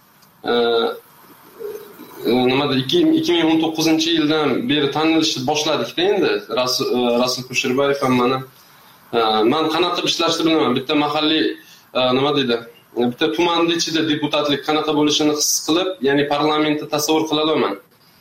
2019-yildan beri tanilishni boshladik-da endi. Rasul Kusherbayev ham men qanaqa ishlashni bilaman. Bitta mahalliy nima deydi? Bitta tumanning ichida deputatlik qanaqa bo'lishini his qilib, ya'ni parlamentni tasavvur qila olaman.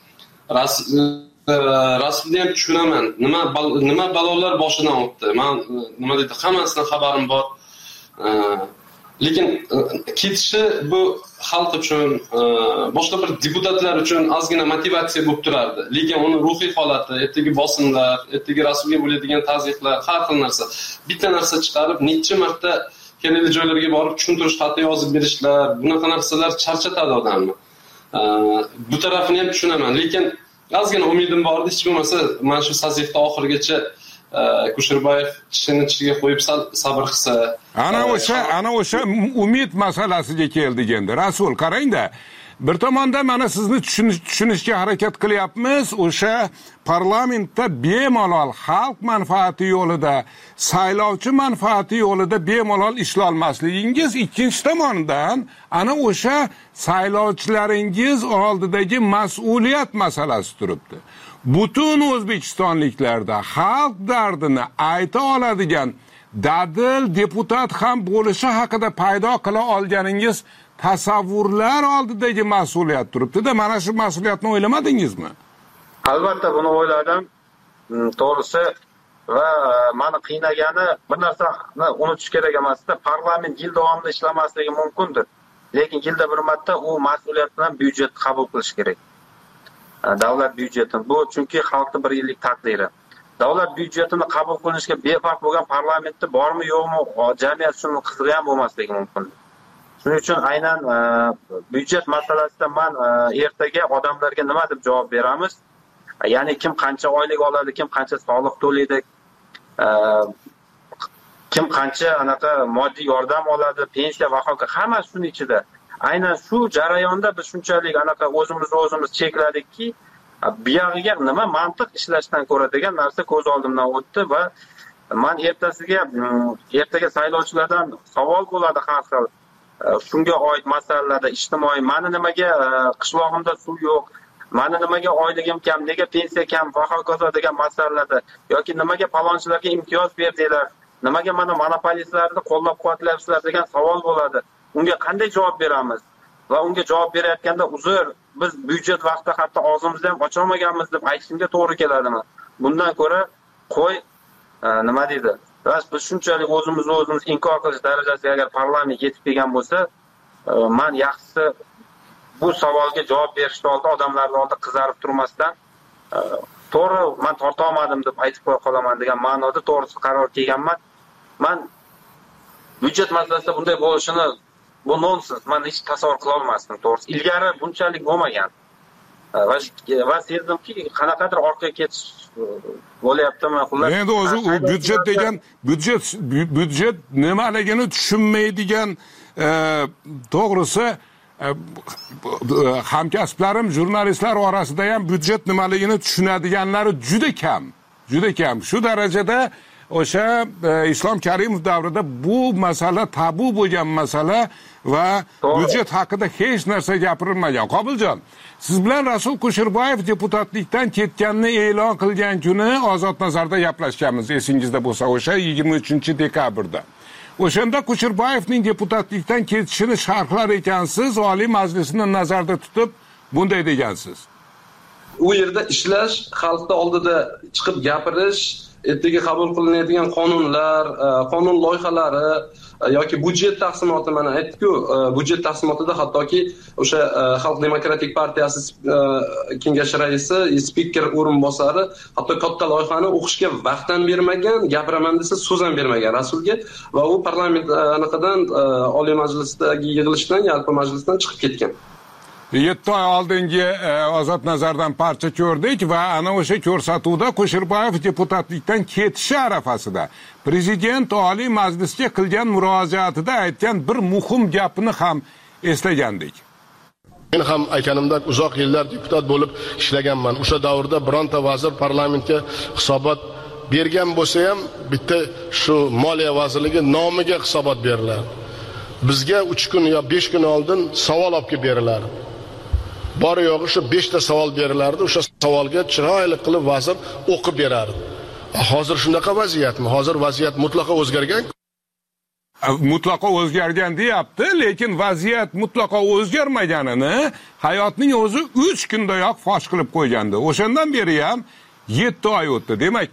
Rasulni ham tushunaman. Nima balolar boshidan o'tdi. Men nima deydi? Hammasidan xabarim bor. Lekin ketishi bu xalq uchun, boshqa bir deputatlar uchun ozgina motivatsiya bo'lib turardi. Lekin uni ruhiy holati, ertagi bosimlar, ertagi Rasulga bo'ladigan tazyiqlar, har xil narsa. Bitta narsa chiqarib, necha marta kerakli joylarga borib tushuntirish xati yozib berishlar, bunaqa narsalar charchatadi odamni. Bu tarafini ham tushunaman, lekin ozgina umidim bor edi, hech bo'lmasa mana shu sazifda oxirigacha Kusherbayev tishini tishiga qo'yib sabr qilsa. Ana o'sha umid masalasiga keldik endi. Rasul, qarang-da. Bir tomonda mana sizni tushunishga harakat qilyapmiz. O'sha parlamentda bemalol xalq manfaati yo'lida, saylovchi manfaati yo'lida bemalol ishlolmasligingiz, ikkinchi tomonidan ana o'sha saylovchilaringiz oldidagi mas'uliyat masalasi turibdi. Butun O'zbekistonliklarda xalq dardini ayta oladigan dadil deputat ham bo'lishi haqida paydo qila olganingiz tasavvurlar oldidagi mas'uliyat turibdi-da, mana shu mas'uliyatni o'ylamadingizmi? Albatta buni o'yladim. To'g'risi va meni qiynagani bir narsani unutish kerak emasda, parlament yil davomida ishlamasligi mumkindir. Lekin yilda bir marta u mas'uliyat bilan byudjet qabul qilish kerak. Davlat byudjetini. Bu chunki xalqning bir yillik taqdiri. davlat byudjetini qabul qilinishga befarq bo'lgan parlamentda bormi yo'qmi, jamiyat shuni qizig'i ham bo'lmasligi mumkin. Shuning uchun aynan byudjet masalasida men ertaga odamlarga nima deb javob beramiz? Ya'ni kim qancha oylik oladi, kim qancha soliq to'laydi, kim qancha anaqa moddiy yordam oladi, pensiya va hokazo, hamma shuning ichida. Aynan shu jarayonda biz shunchalik anaqa o'zimiz chekladikki, buyog'iga nima mantiq ishlashdan ko'ra degan narsa ko'z oldimdan o'tdi va men ertaga saylovchilardan savol bo'ladi har xil shunga oid masalalarda, ijtimoiy, meni nimaga qishlog'imda suv yo'q, meni nimaga oyligim kam, nega pensiya kam va hokazo degan masalalarda yoki nimaga palonchilarga imtiyoz berdinglar, nimaga mana monopolistlarni qo'llab-quvvatlayapsizlar degan savol bo'ladi. Unga qanday javob beramiz? Va unga javob berayotganda uzr, biz byudjet vaqtida hatto og'zimizni ham ocholmaganmiz deb aytishimga to'g'ri keladimi? Bundan ko'ra qo'y nima deydi? Biz shunchalik o'zimiz inkor qilish darajasiga agar parlament yetib kelgan bo'lsa, men yaxshisi bu savolga javob berishni oldin odamlarning oldida qizarib turmasdan to'g'ri men torta olmadim deb aytib qo'ya qolaman degan ma'noda to'g'risi qaror kelganman. Men byudjet masalasida bunday bo'lishini bu nonsens. Men hech tasavvur qila olmasdim to'g'risi. Ilgari bunchalik bo'lmagan. Va sezdimki qanaqadir orqaga ketish bo'layaptimi? Endi o'zi u byudjet degan byudjet nimaligini tushunmaydigan to'g'risi hamkasblarim jurnalistlar orasida ham byudjet nimaligini tushunadiganlari juda kam. Shu darajada o'sha Islom Karimov davrida bu masala tabu bo'lgan masala va byudjet haqida hech narsa gapirilmagan. Qobiljon, siz bilan Rasul Kusherbayev deputatlikdan ketganini e'lon qilgan kuni Ozod nazarda gaplashganmiz, esingizda bo'lsa, o'sha 23-dekabrda. O'shanda Kusherbayevning deputatlikdan ketishini sharhlar ekansiz, Oliy Majlisni nazarda tutib bunday degansiz. U yerda ishlash, xalqning oldida chiqib gapirish, ertaga qabul qilinadigan qonunlar, qonun loyihalari yoki byudjet taqsimoti, mana aytdik-ku, byudjet taqsimotida hattoki o'sha Xalq demokratik partiyasi kengashi raisi, spiker o'rinbosari hatto katta loyihani o'qishga vaqtdan bermagan, gapiraman desa so'z ham bermagan Rasulga va u parlament anaqadan Oliy Majlisdagi yig'ilishdan, yalpi majlisdan chiqib ketgan. 7 oy oldingi Ozod nazardan parcha ko'rdik va ana o'sha ko'rsatuvda Kusherbayev deputatlikdan ketishi arafasida prezident Oliy Majlisga qilgan murojaatida aytgan bir muhim gapini ham eslagandik. Men ham aytganimdek uzoq yillar deputat bo'lib ishlaganman. O'sha davrda bironta vazir parlamentga hisobot bergan bo'lsa ham bitta shu Moliya vazirligi nomiga hisobot beriladi. Bizga 3 kun yo 5 kun oldin savol olib kelib beriladi. Bor yo'g'i shu 5 ta savol berilardi. O'sha savolga chiroyli qilib vazir o'qib berardi. Hozir shunaqa vaziyatmi? Hozir vaziyat mutlaqo o'zgargan. Mutlaqo o'zgargan deyapti, lekin vaziyat mutlaqo o'zgarmaganini hayotning o'zi 3 kundayoq fosh qilib qo'ygandi. O'shandan beri ham 7 oy o'tdi. Demak,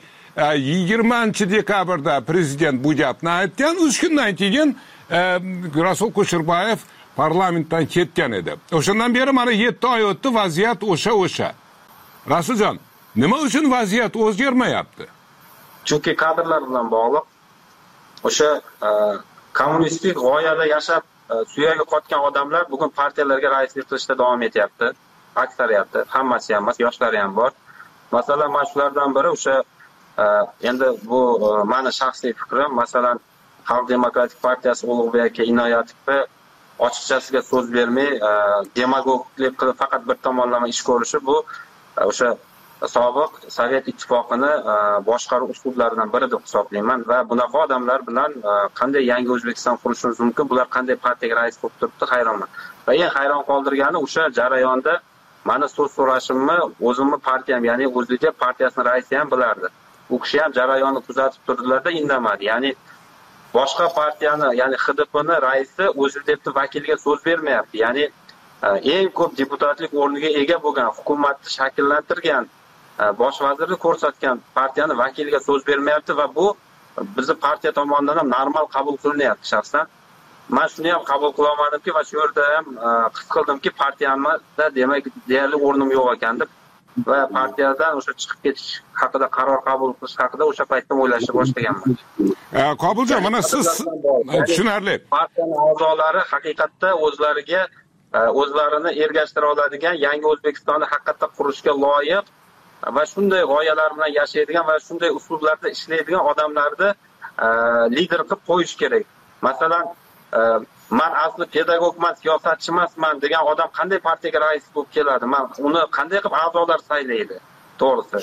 20-dekabrda prezident bu gapni aytgan, 3 kundan keyin Rasul Kusherbayev parlamentdan ketgan edi. O'shandan beri mana 7 oy o'tdi, vaziyat o'sha. Rasuljon, nima uchun vaziyat o'zgarmayapti? Chunki kadrlar bilan bog'liq. O'sha kommunistik g'oyada yashab suyagi qotgan odamlar bugun partiyalarga raislik qilishda davom etyapti. Aksariyati, hammasi ham emas, yoshlari ham bor. Masalan, mana shulardan biri o'sha endi bu meni shaxsiy fikrim, masalan, Xalq demokratik partiyasi Ulug'bek aka Inoyatovni ochiqchasiga so'z bermay, demagoglik qilib faqat bir tomonlama ish ko'rishi, bu o'sha sobiq Sovet ittifoqini boshqaruv usullaridan biri deb hisoblayman va bunaqa odamlar bilan qanday yangi O'zbekiston qurishimiz mumkin, bular qanday partiyaga rais bo'lib turibdi, hayronman. Va eng hayron qoldirgani o'sha jarayonda meni so'z so'rashimni o'zimni partiyam, ya'ni O'zbek partiyasining raisi ham bilardi. U kishi ham jarayonni kuzatib turdilarda indamadi. Ya'ni boshqa partiyani, ya'ni HDPni raisi O'zbekning vakiliga so'z bermayapti. Ya'ni eng ko'p deputatlik o'rniga ega bo'lgan, hukumatni shakllantirgan, bosh vazirni ko'rsatgan partiyani vakiliga so'z bermayapti va bu bizni partiya tomonidan ham normal qabul qilinmayapti shaxsan. Men shuni ham qabul qila olmadimki va shu yerda ham his qildimki, partiyamda demak deyarli o'rnim yo'q ekan deb. va partiyadan o'sha chiqib ketish haqida qaror qabul qilish haqida o'sha paytda o'ylashni boshlaganman. Qobiljon, mana siz tushunarli. Partiyaning a'zolari haqiqatda o'zlarini ergashtira oladigan yangi O'zbekistonni haqiqatda qurishga loyiq va shunday g'oyalar bilan yashaydigan va shunday uslublarda ishlaydigan odamlarni lider qilib qo'yish kerak. Masalan, man asli pedagogman, siyosatchi emasman degan odam qanday partiyaga rais bo'lib keladi? Man uni qanday qilib a'zolar saylaydi? To'g'risi.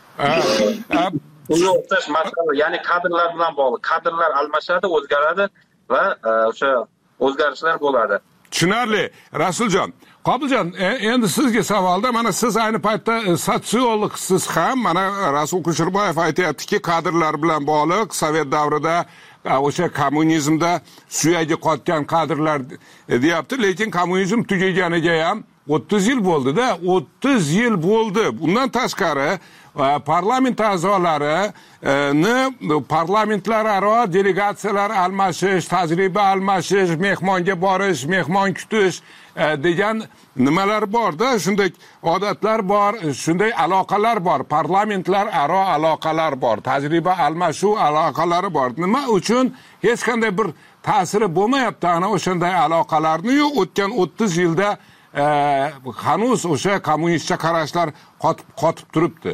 Bunga o'xshash masala, ya'ni kadrlar bilan bog'liq. Kadrlar almashadi, o'zgaradi va o'sha o'zgarishlar bo'ladi. Tushunarli. Rasuljon, Qobiljon, endi sizga savolda, mana siz ayni paytda sotsiologsiz ham, mana Rasul Kusherbayev aytayaptiki, kadrlar bilan bog'liq, Sovet davrida o'sha kommunizmda suyagi qotgan kadrlar deyapti, lekin kommunizm tugaganiga ham 30 yil bo'ldi-da, 30 yil bo'ldi. Bundan tashqari parlament a'zolarini parlamentlararo delegatsiyalar almashish, tajriba almashish, mehmonga borish, mehmon kutish degan nimalar bor-da, shunday odatlar bor, shunday aloqalar bor, parlamentlararo aloqalar bor, tajriba almashuv aloqalari bor. Nima uchun hech qanday bir ta'siri bo'lmayapti ana o'shanday aloqalarni-yu o'tgan 30 yilda hanuz o'sha kommunistcha qarashlar qotib turibdi.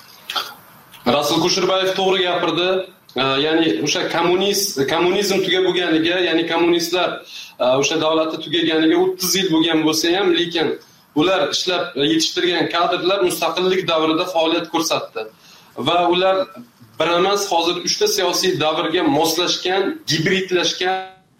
Rasul Kusherbayev to'g'ri gapirdi. Ya'ni o'sha kommunizm tugaganiga, ya'ni kommunistlar o'sha davlatni tugaganiga 30 yil bo'lgan bo'lsa ham, lekin ular ishlab yetishtirgan kadrlar mustaqillik davrida faoliyat ko'rsatdi. Va ular bir emas, hozir 3 ta siyosiy davrga moslashgan, gibridlashgan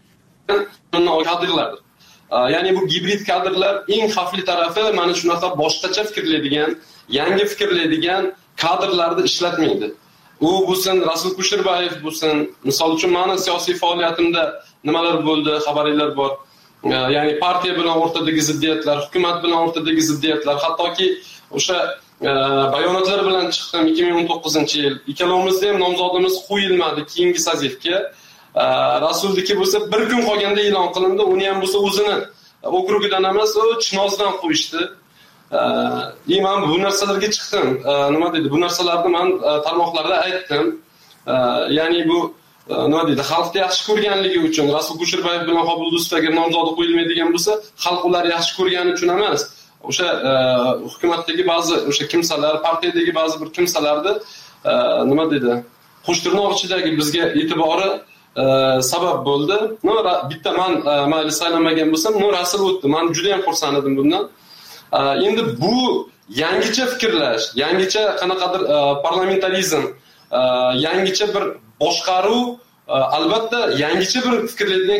kadrlardir. Ya'ni bu gibrid kadrlar eng xavfli tarafi mana shunaqa boshqacha fikrlaydigan, yangi fikrlaydigan kadrlarni ishlatmaydi. U bo'lsin Rasul Kusherbayev bo'lsin, misol uchun meni siyosiy faoliyatimda nimalar bo'ldi, xabaringlar bor. Ya'ni partiya bilan o'rtadagi ziddiyatlar, hukumat bilan o'rtadagi ziddiyatlar, hattoki o'sha bayonotlar bilan chiqdim 2019-yil. Ikkalovimizda ham nomzodimiz qo'yilmadi keyingi sazifga. Rasulniki bo'lsa bir kun qolganda e'lon qilindi, uni ham bo'lsa o'zini okrugidan emas, Chinozdan qo'yishdi. Men bu narsalarga chiqdim. Nima deydi? Bu narsalarni men tarmoqlarda aytdim. Ya'ni bu nima deydi? Xalqni yaxshi ko'rganligi uchun Rasul Kusherbayev bilan Qobil Do'stovga nomzodi qo'yilmaydigan bo'lsa, xalq ular yaxshi ko'rgani uchun emas. O'sha hukumatdagi ba'zi o'sha kimsalar, partiyadagi ba'zi bir kimsalarni nima deydi? Qo'shtirnoq ichidagi bizga e'tibori sabab bo'ldi. Bitta men mayli saylanmagan bo'lsam, Rasul o'tdi. Men juda ham xursand edim bundan. Endi bu yangicha fikrlash, yangicha qanaqadir parlamentarizm, yangicha bir boshqaruv, albatta yangicha bir fikrlaydigan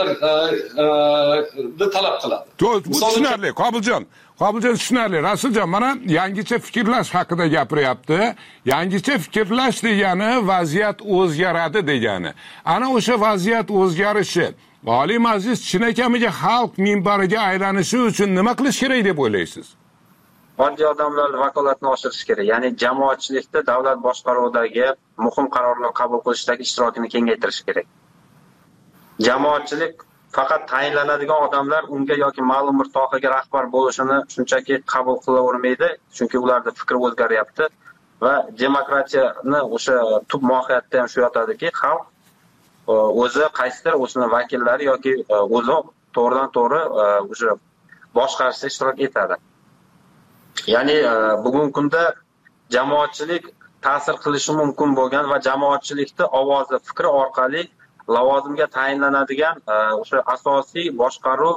kadrlarni talab qiladi. Bu tushunarli, Qobiljon tushunarli. Rasuljon, mana yangicha fikrlash haqida gapiryapti. Yangicha fikrlash degani vaziyat o'zgaradi degani. Ana o'sha vaziyat o'zgarishi Oliy Majlis chinakamiga xalq minbariga aylanishi uchun nima qilish kerak deb o'ylaysiz? Oddiy odamlarning vakolatini oshirish kerak. Ya'ni jamoatchilikda davlat boshqaruvidagi muhim qarorlar qabul qilishdagi ishtirokini kengaytirish kerak. Jamoatchilik faqat tayinlanadigan odamlar unga yoki ma'lum bir sohaga rahbar bo'lishini shunchaki qabul qilavermaydi, chunki ularning fikri o'zgaryapti va demokratiyani o'sha tub mohiyatda ham shu yotadiki, xalq o'zi qaysidir o'sini vakillari yoki o'zi to'g'ridan to'g'ri o'sha boshqarishda ishtirok etadi. Ya'ni bugungi kunda jamoatchilik ta'sir qilishi mumkin bo'lgan va jamoatchilikning ovozi, fikri orqali lavozimga tayinlanadigan o'sha asosiy boshqaruv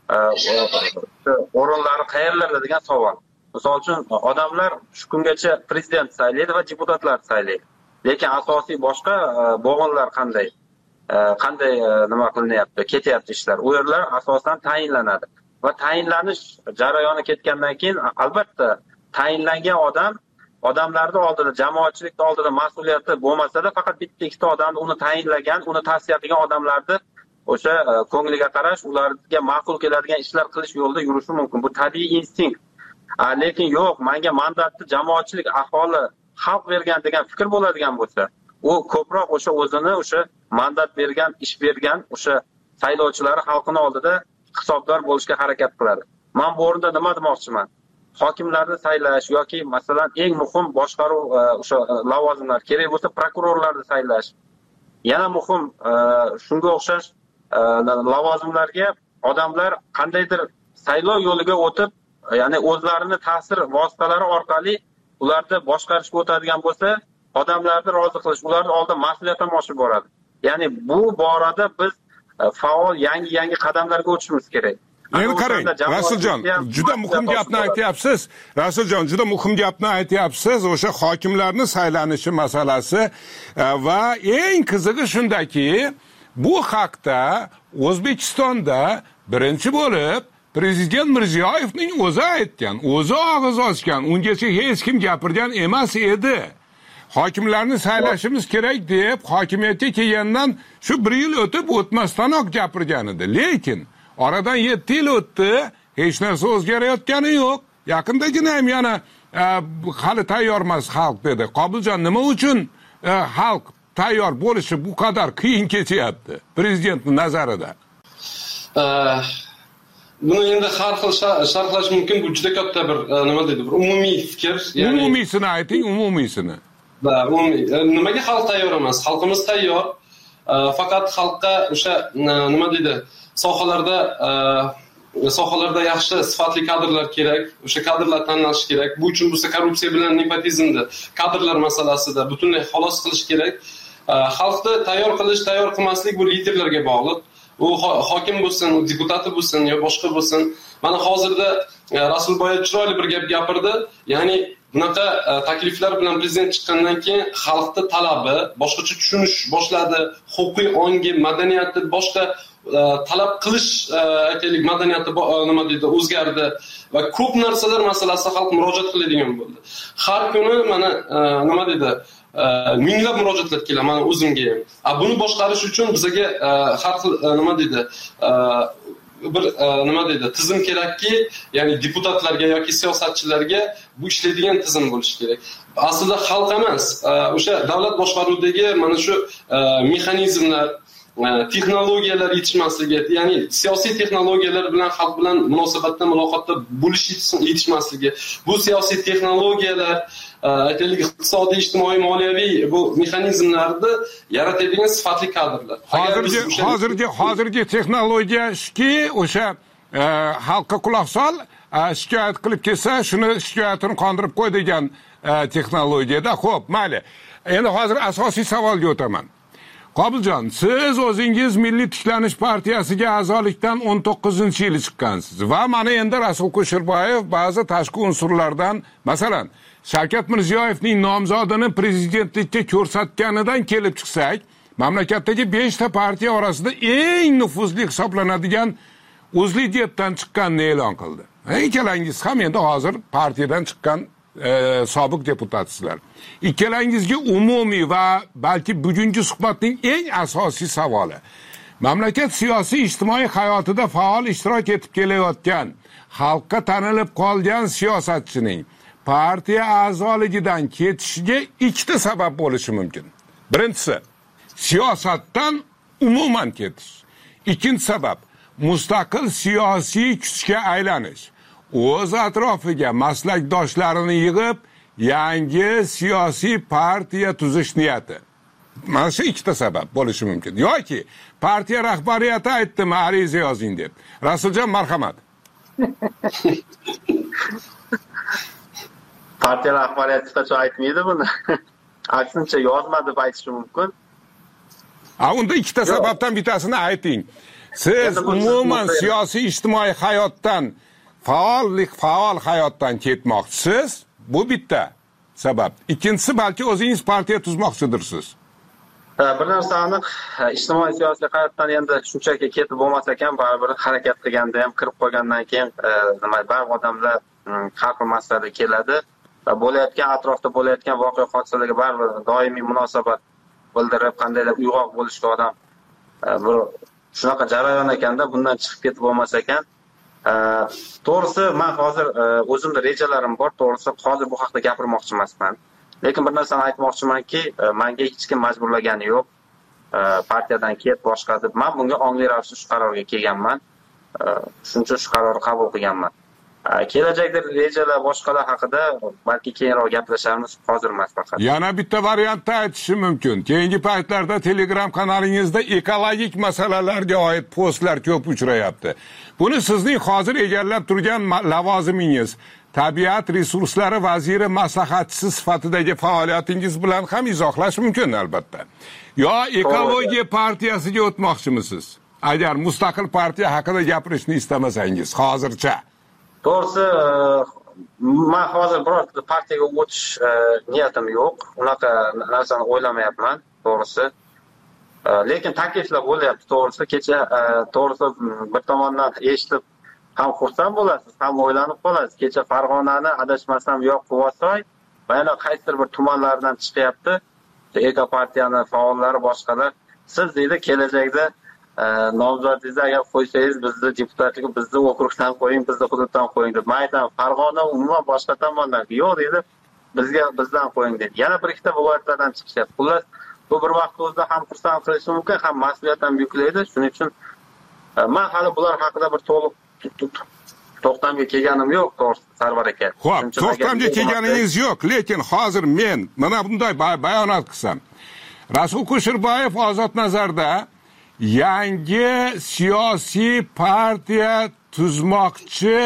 o'rinlari qayerlarda degan savol. Misol uchun odamlar shu kungacha prezident saylaydi va deputatlar saylaydi. Lekin asosiy boshqa bo'g'inlar qanday nima qilinyapti, ketyapti ishlar. U yerlar asosan tayinlanadi. Va tayinlanish jarayoni ketgandan keyin albatta tayinlangan odamlarning oldida, jamoatchilikning oldida mas'uliyati bo'lmasa-da, faqat bitta ikkita odamni uni tayinlagan, uni tavsiya qilgan odamlarni o'sha ko'ngliga qarash, ularga ma'qul keladigan ishlar qilish yo'lida yurishi mumkin. Bu tabiiy instinkt. Lekin yo'q, menga mandatni jamoatchilik, aholi, xalq bergan degan fikr bo'ladigan bo'lsa, u ko'proq o'sha o'zini o'sha mandat bergan, ish bergan o'sha saylovchilari xalqning oldida hisobdor bo'lishga harakat qiladi. Men bu o'rinda nima demoqchiman? hokimlarni saylash yoki masalan eng muhim boshqaruv o'sha lavozimlar kerak bo'lsa prokurorlarni saylash, yana muhim shunga o'xshash lavozimlarga odamlar qandaydir saylov yo'liga o'tib, ya'ni o'zlarini ta'sir vositalari orqali ularni boshqarishga o'tadigan bo'lsa, odamlarni rozi qilish, ularni oldin mas'uliyat ham oshib boradi. Ya'ni bu borada biz faol yangi qadamlarga o'tishimiz kerak. Endi qarang, Rasuljon, juda muhim gapni aytyapsiz. Rasuljon, juda muhim gapni aytyapsiz. O'sha hokimlarning saylanishi masalasi va eng qizig'i shundaki, bu haqda O'zbekistonda birinchi bo'lib Prezident Mirziyoyevning o'zi aytgan, o'zi og'iz ochgan, ungacha hech kim gapirgan emas edi. Hokimlarni saylashimiz kerak deb hokimiyatga kelgandan shu 1 yil o'tib o'tmasdanoq gapirgan edi. Lekin oradan 7 yil o'tdi, hech narsa o'zgarayotgani yo'q. Yaqindagina ham yana hali tayyor emas xalq dedi. Qobiljon, nima uchun xalq tayyor bo'lishi bu qadar qiyin kechyapti prezidentning nazarida? Buni endi har xil sharhlash mumkin. Bu juda katta bir nima deydi, bir umumiy fikr. Umumiysini ayting, umumiysini. Nimaga xalq tayyor emas? Xalqimiz tayyor. Faqat xalqqa o'sha nima deydi, sohalarda yaxshi sifatli kadrlar kerak. O'sha kadrlar tanlash kerak. Bu uchun bo'lsa korrupsiya bilan nepotizmni kadrlar masalasida butunlay xalos qilish kerak. Xalqni tayyor qilish, tayyor qilmaslik bu liderlarga bog'liq. U hokim bo'lsin, u deputati bo'lsin yo boshqa bo'lsin. Mana hozirda Rasulboyev chiroyli bir gap gapirdi. Ya'ni bunaqa takliflar bilan prezident chiqqandan keyin xalqni talabi boshqacha tushunish boshladi, huquqiy ongi, madaniyati boshqa talab qilish aytaylik madaniyati nima deydi o'zgardi va ko'p narsalar masalasida xalq murojaat qiladigan bo'ldi. Har kuni mana nima deydi minglab murojaatlar keladi mana o'zimga ham. Buni boshqarish uchun bizga har xil nima deydi bir nima deydi tizim kerakki, ya'ni deputatlarga yoki siyosatchilarga bu ishlaydigan tizim bo'lishi kerak. Aslida xalq emas, o'sha davlat boshqaruvidagi mana shu mexanizmlar, texnologiyalar yetishmasligi, ya'ni siyosiy texnologiyalar bilan xalq bilan munosabatda, muloqotda bo'lish yetishmasligi, bu siyosiy texnologiyalar aytaylik iqtisodiy, ijtimoiy, moliyaviy bu mexanizmlarni yaratadigan sifatli kadrlar. Hozirgi texnologiya shuki, o'sha xalqqa quloq sol, shikoyat qilib kelsa, shuni shikoyatini qondirib qo'y degan texnologiyada. Xo'p, mayli. Endi hozir asosiy savolga o'taman. Qobiljon, siz o'zingiz Milliy tiklanish partiyasiga a'zolikdan 19-yil chiqqansiz va mana endi Rasul Kusherbayev ba'zi tashqi unsurlardan, masalan, Shavkat Mirziyoyevning nomzodini prezidentlikka ko'rsatganidan kelib chiqsak, mamlakatdagi 5 ta partiya orasida eng nufuzli hisoblanadigan O'zlidiyetdan chiqqanini e'lon qildi. Ikkalangiz ham endi hozir partiyadan chiqqan sobiq deputatsizlar. Ikkalangizga umumiy va balki bugungi suhbatning eng asosiy savoli. Mamlakat siyosiy ijtimoiy hayotida faol ishtirok etib kelayotgan, xalqqa tanilib qolgan siyosatchining partiya a'zoligidan ketishiga 2 ta sabab bo'lishi mumkin. Birinchisi, siyosatdan umuman ketish. Ikkinchi sabab, mustaqil siyosiy kuchga aylanish. O'z atrofiga maslakdoshlarini yig'ib, yangi siyosiy partiya tuzish niyati. Mana shu 2 ta sabab bo'lishi mumkin. Yoki partiya rahbariyati aytdimi, ariza yozing deb. Rasuljon, marhamat. Partiya rahbariyati hech qachon aytmaydi buni. Aksincha yozma deb aytishi mumkin. Unda 2 ta sababdan bittasini ayting. Siz umuman siyosiy ijtimoiy hayotdan faol hayotdan ketmoqchisiz. Bu bitta sabab. Ikkinchisi, balki o'zingiz partiya tuzmoqchidirsiz. Bir narsa aniq, ijtimoiy siyosiy hayotdan endi shunchaki ketib bo'lmas ekan, baribir harakat qilganda ham kirib qolgandan keyin ba'zi odamlar har xil masalaga keladi va bo'layotgan atrofda bo'layotgan voqea hodisalarga baribir doimiy munosabat bildirib, qandaydir uyg'oq bo'lishga odam bir shunaqa jarayon ekanda, bundan chiqib ketib bo'lmas ekan. To'g'risi, men hozir o'zimda rejalarim bor, to'g'risi hozir bu haqida gapirmoqchi emasman. Lekin bir narsani aytmoqchimanki, menga hech kim majburlagani yo'q. Partiyadan ket, boshqa deb. Men bunga ongli ravishda shu qarorga kelganman. Shuncha shu qarorni qabul qilganman. Kelajakda rejalar boshqalar haqida balki keyinroq gaplashamiz, hozir emas faqat. Yana bitta variantda aytishim mumkin. Keyingi paytlarda Telegram kanalingizda ekologik masalalarga oid postlar ko'p uchrayapti. Buni sizning hozir egallab turgan lavozimingiz, tabiat resurslari vaziri maslahatchisi sifatidagi faoliyatingiz bilan ham izohlash mumkin albatta. Yo ekologiya partiyasiga o'tmoqchimisiz? Agar mustaqil partiya haqida gapirishni istamasangiz hozircha. To'g'risi, men hozir biror partiyaga o'tish niyatim yo'q. Unaqa narsani o'ylamayapman, to'g'risi. Lekin takliflar bo'lyapti, to'g'risi. Kecha to'g'risi bir tomondan eshitib ham xursand bo'lasiz, ham o'ylanib qolasiz. Kecha Farg'onani adashmasam yo'q Quvasoy va yana qaysidir bir tumanlardan chiqyapti. Eko partiyani faollari boshqalar. Siz deydi kelajakda nomzodingizni agar qo'ysangiz bizni deputatlik bizni okrugdan qo'ying, bizni hududdan qo'ying deb. Men aytaman, Farg'ona umuman boshqa tomondan yo'q deydi, bizdan qo'ying dedi. Yana bir ikkita viloyatlardan chiqishyapti. Xullas, bu bir vaqt o'zida ham xursand qilishi mumkin, ham mas'uliyat ham yuklaydi. Shuning uchun men hali bular haqida bir to'liq to'xtamga kelganim yo'q, to'g'risi Sarvar aka. Xo'p, to'xtamga kelganingiz yo'q, lekin hozir men mana bunday bayonot qilsam. Rasul Kusherbayev Ozod Nazarda yangi siyosiy partiya tuzmoqchi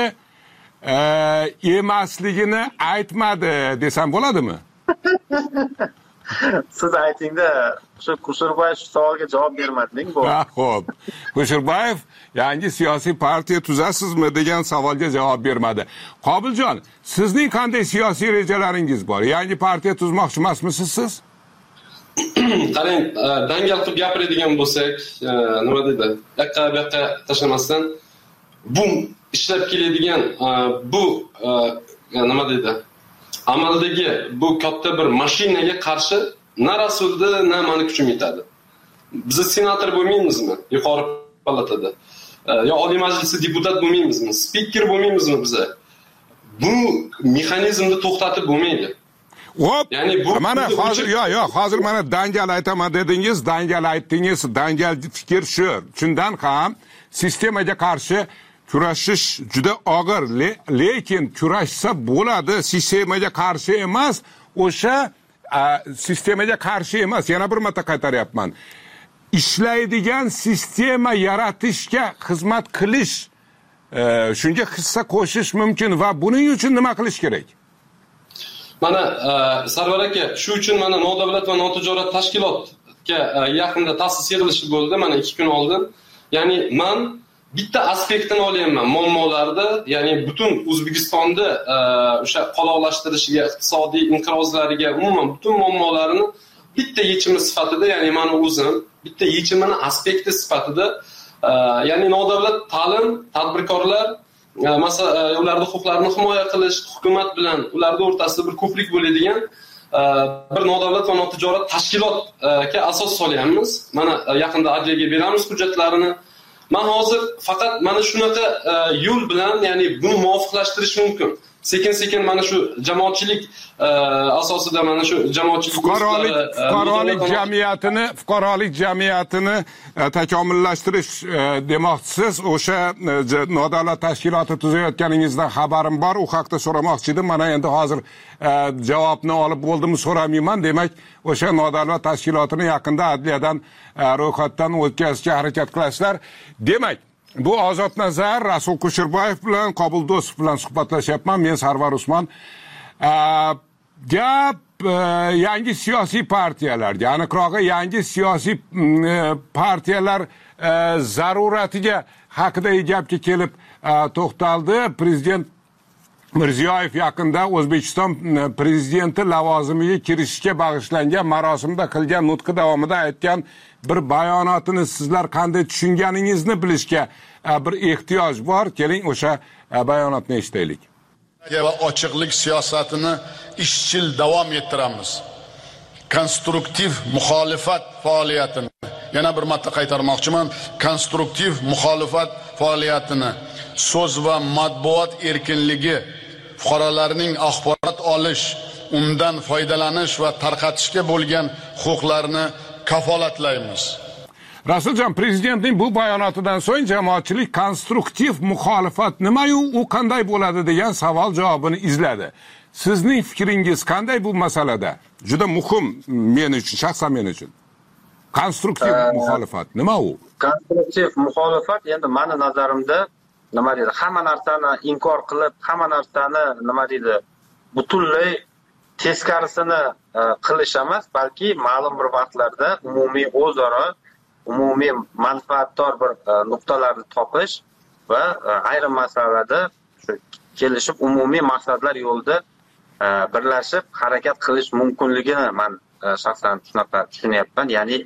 emasligini aytmadi desam bo'ladimi? Siz aytingda, shu Kusherbayev shu savolga javob bermading bu. Xo'p. Kusherbayev yangi siyosiy partiya tuzasizmi degan savolga javob bermadi. Qobiljon, sizning qanday siyosiy rejalaringiz bor? Yangi partiya tuzmoqchi emasmisiz siz? Qarang, dangal qilib gapiradigan bo'lsak, nima deydi? Yoqqa tashlamasdan bu ishlab keladigan bu nima deydi? Amaldagi bu katta bir mashinaga qarshi na Rasulda, na meni kuchim yetadi. Biz senator bo'lmaymizmi? Yuqori palatada. Yo Oliy Majlisda deputat bo'lmaymizmi? Spiker bo'lmaymizmi biz? Bu mexanizmni to'xtatib bo'lmaydi. Hop, yani bu mana hozir hozir mana dangal aytaman dedingiz, dangal aytdingiz, dangal fikr shu. Shundan ham sistemaga qarshi kurashish juda og'ir, lekin kurashsa bo'ladi, sistemaga qarshi emas, o'sha sistemaga qarshi emas. Yana bir marta qaytaryapman. Ishlaydigan sistema yaratishga xizmat qilish, shunga hissa qo'shish mumkin va buning uchun nima qilish kerak? Mana Sarvar aka, shu uchun mana nodavlat va notijorat tashkilotga yaqinda ta'sis yig'ilishi bo'ldi, mana 2 kun oldin. Ya'ni men bitta aspektini olyapman muammolarda, ya'ni butun O'zbekistonda o'sha qoloqlashtirishiga, iqtisodiy inqirozlariga, umuman butun muammolarini bitta yechimi sifatida, ya'ni men o'zim bitta yechimini aspekti sifatida, ya'ni nodavlat ta'lim, tadbirkorlar ularning huquqlarini himoya qilish, hukumat bilan ularning o'rtasida bir ko'prik bo'ladigan bir nodavlat va notijorat tashkilotga asos solyapmiz. Mana yaqinda adliyaga beramiz hujjatlarini. Men hozir faqat mana shunaqa yo'l bilan, ya'ni buni muvofiqlashtirish mumkin. Sekin-sekin mana shu jamoatchilik asosida mana shu jamoatchilik fuqarolik jamiyatini takomillashtirish demoqchisiz. O'sha nodavlat tashkiloti tuzayotganingizdan xabarim bor. U haqda so'ramoqchi edim. Mana endi hozir javobni olib bo'ldimmi so'ramayman. Demak, o'sha nodavlat tashkilotini yaqinda adliyadan ro'yxatdan o'tkazishga harakat qilasizlar. Demak, bu Ozod Nazar, Rasul Kusherbayev bilan, Qobul Do'stov bilan suhbatlashyapman. Men Sarvar Usmon. Gap yangi siyosiy partiyalarga, aniqrog'i yangi siyosiy partiyalar zaruratiga haqidagi gapga kelib to'xtaldi. Prezident Mirziyoyev yaqinda O'zbekiston prezidenti lavozimiga kirishga bag'ishlangan marosimda qilgan nutqi davomida aytgan bir bayonotini sizlar qanday tushunganingizni bilishga bir ehtiyoj bor. Keling o'sha bayonotni eshitaylik. Va ochiqlik siyosatini izchil davom ettiramiz. Konstruktiv muxolifat faoliyatini, yana bir marta qaytarmoqchiman, konstruktiv muxolifat faoliyatini, so'z va matbuot erkinligi, fuqarolarning axborot olish, undan foydalanish va tarqatishga bo'lgan huquqlarini kafolatlaymiz. Rasuljon, prezidentning bu bayonotidan so'ng jamoatchilik konstruktiv muxolifat nima-yu, u qanday bo'ladi degan savol javobini izladi. Sizning fikringiz qanday bu masalada? Juda muhim men uchun, shaxsan men uchun. Konstruktiv muxolifat nima u? Konstruktiv muxolifat endi meni nazarimda nima deydi, hamma narsani inkor qilib, hamma narsani nima deydi, butunlay teskarisini qilish emas, balki ma'lum bir vaqtlarda umumiy o'zaro umumiy manfaatdor bir nuqtalarni topish va ayrim masalalarda kelishib umumiy maqsadlar yo'lida birlashib harakat qilish mumkinligini men shaxsan shunaqa tushunyapman. Ya'ni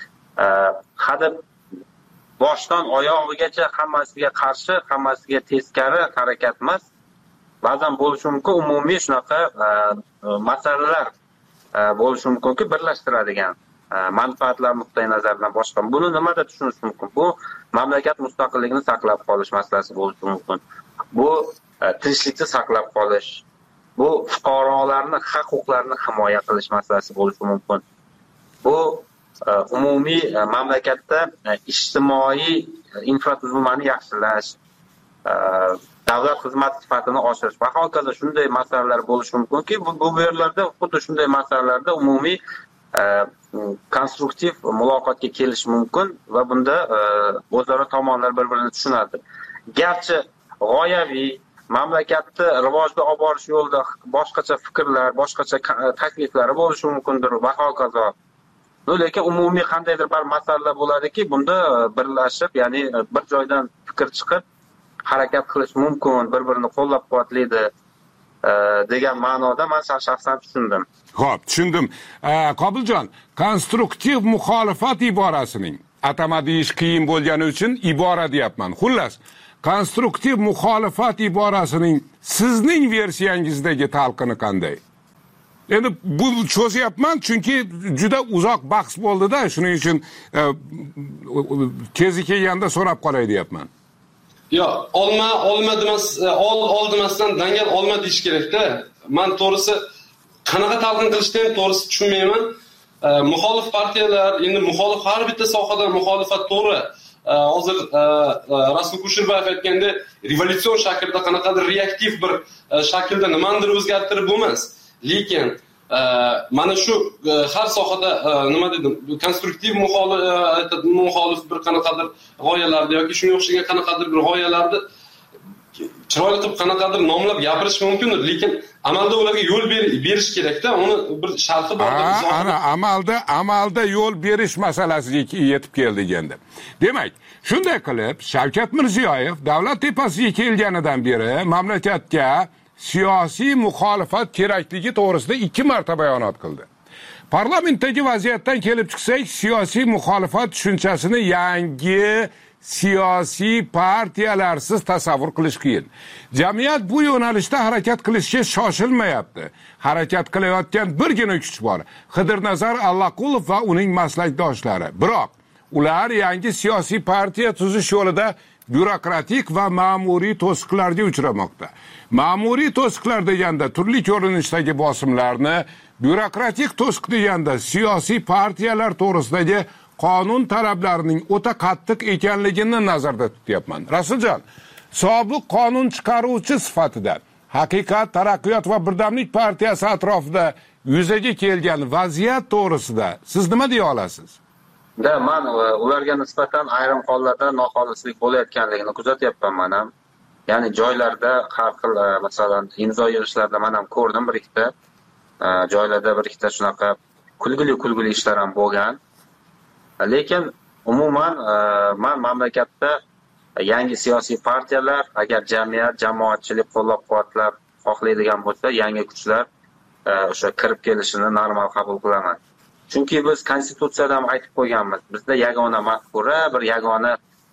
hadeb boshdan oyog'igacha hammasiga qarshi, hammasiga teskari harakat emas. Ba'zan bo'lishi mumkin umumiy shunaqa masalalar bo'lishi mumkinki birlashtiradigan manfaatlar nuqtai nazaridan boshqa. Buni nimada tushunish mumkin? Bu mamlakat mustaqilligini saqlab qolish masalasi bo'lishi mumkin. Bu tinchlikni saqlab qolish, bu fuqarolarning haq-huquqlarini himoya qilish masalasi bo'lishi mumkin. Bu umumiy mamlakatda ijtimoiy infratuzilmani yaxshilash, davlat xizmat sifatini oshirish va hokazo shunday masalalar bo'lishi mumkinki, bu yerlarda xuddi shunday masalalarda umumiy konstruktiv muloqotga kelish mumkin va bunda o'zaro tomonlar bir-birini tushunadi. Garchi g'oyaviy mamlakatni rivojga olib borish yo'lida boshqacha fikrlar, boshqacha takliflar bo'lishi mumkindir va hokazo. Lekin umumiy qandaydir bir masalalar bo'ladiki, bunda birlashib, ya'ni bir joydan fikr chiqib harakat qilish mumkin, bir-birini qo'llab-quvvatlaydi degan ma'noda men shaxsan tushundim. Xo'p, tushundim. Qobiljon, konstruktiv muxolifat iborasining atama deyish qiyin bo'lgani uchun ibora deyapman. Xullas, konstruktiv muxolifat iborasining sizning versiyangizdagi talqini qanday? Endi bu cho'zyapman chunki juda uzoq bahs bo'ldi-da, shuning uchun kezi kelganda so'rab qolay deyapman. Yo'q, olma demasdan dangal olma deyish kerak-da. Men to'g'risi qanaqa talqin qilishni ham to'g'risi tushunmayman. Muxolif partiyalar, endi muxolif har bitta sohadan muxolifat to'g'ri. Hozir Rasul Kusherbayev aytganda revolyutsion shaklda qanaqadir reaktiv bir shaklda nimadir o'zgartirib bo'lmas. Lekin mana shu har sohada nima dedim, konstruktiv muxolif bir qanaqadir g'oyalarda yoki shunga o'xshagan qanaqadir bir g'oyalarni chiroyli qilib qanaqadir nomlab gapirish mumkindir, lekin amalda ularga yo'l berish kerak-da, uni bir sharhi bor. Ana amalda yo'l berish masalasiga yetib keldik endi. Demak, shunday qilib Shavkat Mirziyoyev davlat tepasiga kelganidan beri mamlakatga siyosiy muxolifat kerakligi to'g'risida 2 marta bayonot qildi. Parlamentdagi vaziyatdan kelib chiqsak, siyosiy muxolifat tushunchasini yangi siyosiy partiyalarsiz tasavvur qilish qiyin. Jamiyat bu yo'nalishda harakat qilishga shoshilmayapti. Harakat qilayotgan birgina kuch bor. Xidirnazar Allaqulov va uning maslakdoshlari. Biroq ular yangi siyosiy partiya tuzish yo'lida byurokratik va ma'muriy to'siqlarga uchramoqda. Ma'muriy to'siqlar deganda turli ko'rinishdagi bosimlarni, byurokratik to'siq deganda siyosiy partiyalar to'g'risidagi qonun talablarining o'ta qattiq ekanligini nazarda tutyapman. Rasuljon, sobiq qonun chiqaruvchi sifatida Haqiqat, Taraqqiyot va Birdamlik partiyasi atrofida yuzaga kelgan vaziyat to'g'risida siz nima deya olasiz? Men ularga nisbatan ayrim hollarda noxolislik bo'layotganligini kuzatyapman men ham. Ya'ni joylarda har xil masalan imzo yig'ishlarda men ham ko'rdim, bir ikkita joylarda bir ikkita shunaqa kulgili ishlar ham bo'lgan. Lekin umuman men mamlakatda yangi siyosiy partiyalar, agar jamiyat, jamoatchilik qo'llab-quvvatlab xohlaydigan bo'lsa, yangi kuchlar o'sha kirib kelishini normal qabul qilaman. Chunki biz konstitutsiyada ham aytib qo'yganmiz. Bizda yagona mafkura, bir yagona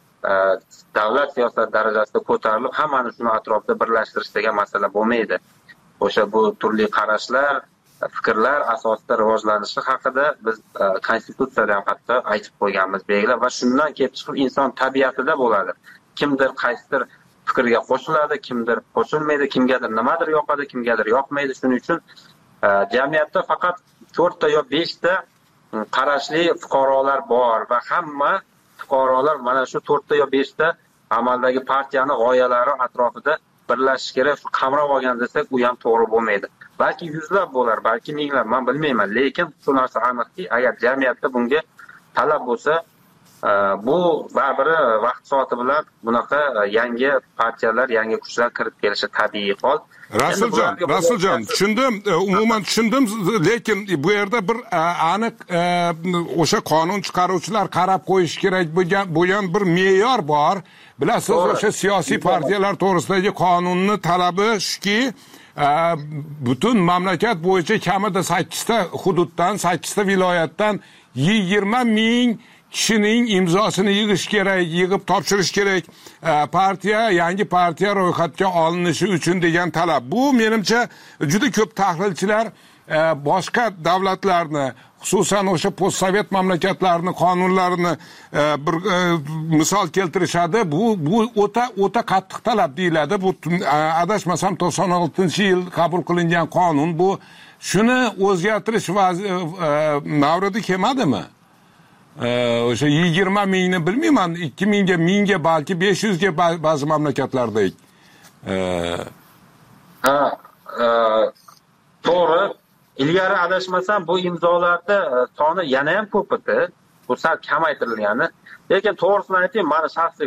davlat siyosat darajasida ko'tarilib, hammani shuni atrofida birlashtirish degan masala bo'lmaydi. O'sha bu turli qarashlar, fikrlar asosida rivojlanishi haqida biz konstitutsiyada ham hatto aytib qo'yganmiz, belgilab, va shundan kelib chiqib inson tabiatida bo'ladi. Kimdir qaysidir fikrga qo'shiladi, kimdir qo'shilmaydi, kimgadir nimadir yoqadi, kimgadir yoqmaydi. Shuning uchun jamiyatda faqat 4 ta yo 5 ta qarashli fuqarolar bor va hamma fuqarolar mana shu 4 ta yo 5 ta amaldagi partiyaning g'oyalari atrofida birlashish kerak, shu qamrab olgan desak, u ham to'g'ri bo'lmaydi. Balki yuzlab bo'lar, balki minglab, men bilmayman, lekin shu narsa aniqki, agar jamiyatda bunga talab bo'lsa, bu baribir vaqt soati bilan bunaqa yangi partiyalar, yangi kuchlar kirib kelishi tabiiy hol. Rasuljon, tushundim, umuman tushundim, lekin bu yerda bir aniq o'sha qonun chiqaruvchilar qarab qo'yish kerak bo'lgan bir me'yor bor. Bilasiz, o'sha siyosiy partiyalar to'g'risidagi qonunning talabi shuki, butun mamlakat bo'yicha kamida 8 ta hududdan, 8 ta viloyatdan 20 ming kishining imzosini yig'ish kerak, yig'ib topshirish kerak yangi partiya ro'yxatga olinishi uchun degan talab. Bu menimcha juda ko'p tahlilchilar boshqa davlatlarni, xususan o'sha postsovet mamlakatlarini qonunlarini bir misol keltirishadi. Bu o'ta qattiq talab deyiladi. Bu adashmasam 96-yil qabul qilingan qonun. Bu shuni o'zgartirish mavridi kelmadimi? O'sha 20 mingni bilmayman, 2 mingga, 1000ga, balki 500 ga ba'zi mamlakatlarda. To'g'ri. Ilgari adashmasam bu imzolarda soni yana ham ko'p edi. Bu sal kamaytirilgani. Lekin to'g'risini aytayim, meni shaxsiy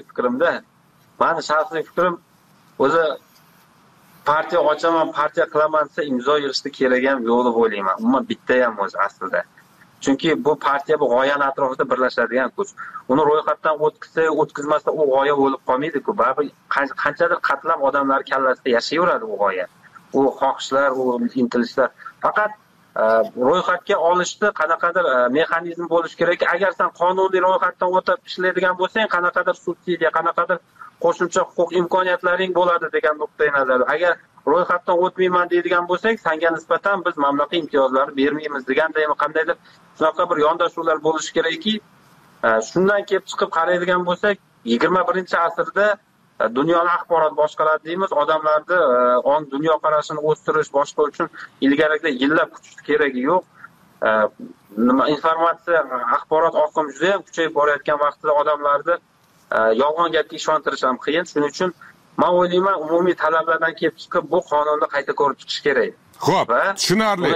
fikrim o'zi partiya ochaman, partiya qilaman desa imzo yig'ishda kerak ham yo'q deb o'ylayman. Umuman bitta ham o'zi aslida. Chunki bu partiya bu g'oyani atrofida birlashadigan kuch. Uni ro'yxatdan o'tkazmasa u g'oya bo'lib qolmaydi-ku. Baribir qanchadir qatlab odamlar kallasida yashayveradi u g'oya. U xohishlar, u intilishlar. Faqat ro'yxatga olishda qanaqadir mexanizm bo'lishi kerak. Agar sen qonuniy ro'yxatdan o'tib ishlaydigan bo'lsang, qanaqadir subsidiya, qanaqadir qo'shimcha huquq imkoniyatlaring bo'ladi degan nuqtai nazar. Agar ro'yxatdan o'tmayman deydigan bo'lsak, senga nisbatan biz mamlakat imtiyozlari bermaymiz degandaymi, qandaydir shunaqa bir yondashuvlar bo'lishi kerakki, shundan kelib chiqib qaraydigan bo'lsak, 21-asrda dunyoni axborot boshqaradi deymiz, odamlarni dunyo qarashini o'stirish boshqa uchun ilgarigida yillab kutish keragi yo'q. Informatsiya, axborot oqimi juda ham kuchayib borayotgan vaqtda odamlarni yolg'on gapga ishontirish ham qiyin. Shuning uchun men o'ylayman, umumiy talablardan kelib chiqib bu qonunni qayta ko'rib chiqish kerak. Xo'p, tushunarli.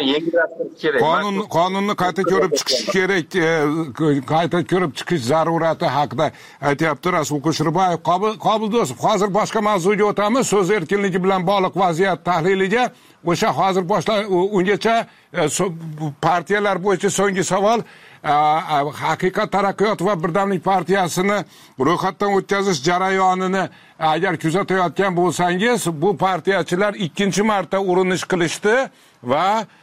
Qonunni qayta ko'rib chiqish kerak, qayta ko'rib chiqish zarurati haqida aytyapti Rasul Kusherbayev. Qobil Do'stov, hozir boshqa mavzuga o'tamiz. So'z erkinligi bilan bog'liq vaziyat tahliliga. O'sha hozir ungacha partiyalar bo'yicha so'nggi savol. Haqiqat taraqqiyot va birdamlik partiyasini ro'yxatdan o'tkazish jarayonini agar kuzatayotgan bo'lsangiz, bu partiyachilar 2-marta urinish qilishdi va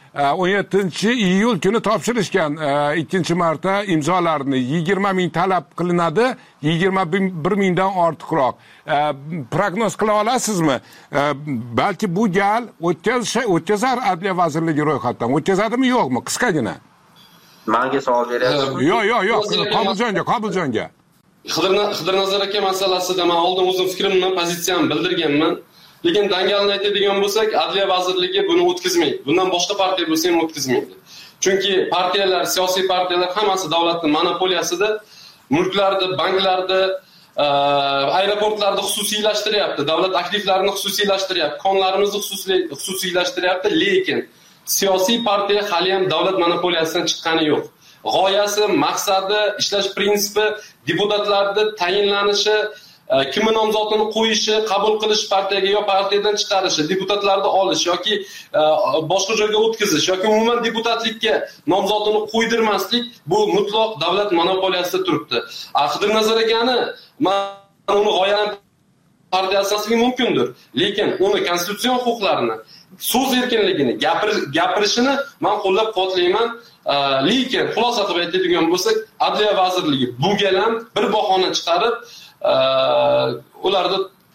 17-iyul kuni topshirishgan 2-marta imzolarni. 20 ming talab qilinadi, 21 mingdan ortiqroq. Prognoz qila olasizmi? Balki bu gal o'tkazar Adliya vazirligi ro'yxatdan. O'tkazadimi, yo'qmi? Qisqagina. Menga savol beryapsizmi? Yo'q, Qobiljonga. Xidirnazar aka masalasida men oldin o'zim fikrimni, pozitsiyamni bildirganman. Lekin dangalni aytadigan bo'lsak, Adliya vazirligi buni o'tkazmaydi. Bundan boshqa partiya bo'lsa ham o'tkazmaydi. Chunki partiyalar, siyosiy partiyalar hammasi davlatning monopoliyasida, mulklarni, banklarni, aeroportlarni xususiylashtiryapti, davlat aktivlarini xususiylashtiryapti, konlarimizni xususiylashtiryapti, lekin siyosiy partiya hali ham davlat monopoliyasidan chiqqani yo'q. G'oyasi, maqsadi, ishlash prinsipi, deputatlarni tayinlanishi, kimni nomzodini qo'yishi, qabul qilish partiyaga yo partiyadan chiqarishi, deputatlarni olish yoki boshqa joyga o'tkazish yoki umuman deputatlikka nomzodini qo'ydirmaslik bu mutlaq davlat monopoliyasida turibdi. Xidirnazar akani men uni g'oyalan partiyasiga mumkindir, lekin uni konstitutsion huquqlarini, so'z erkinligini, gapirishini men qo'llab-quvvatlayman. Lekin xulosa qilib aytadigan bo'lsak, Adliya vazirligi bu gal ham bir bahona chiqarib, ularni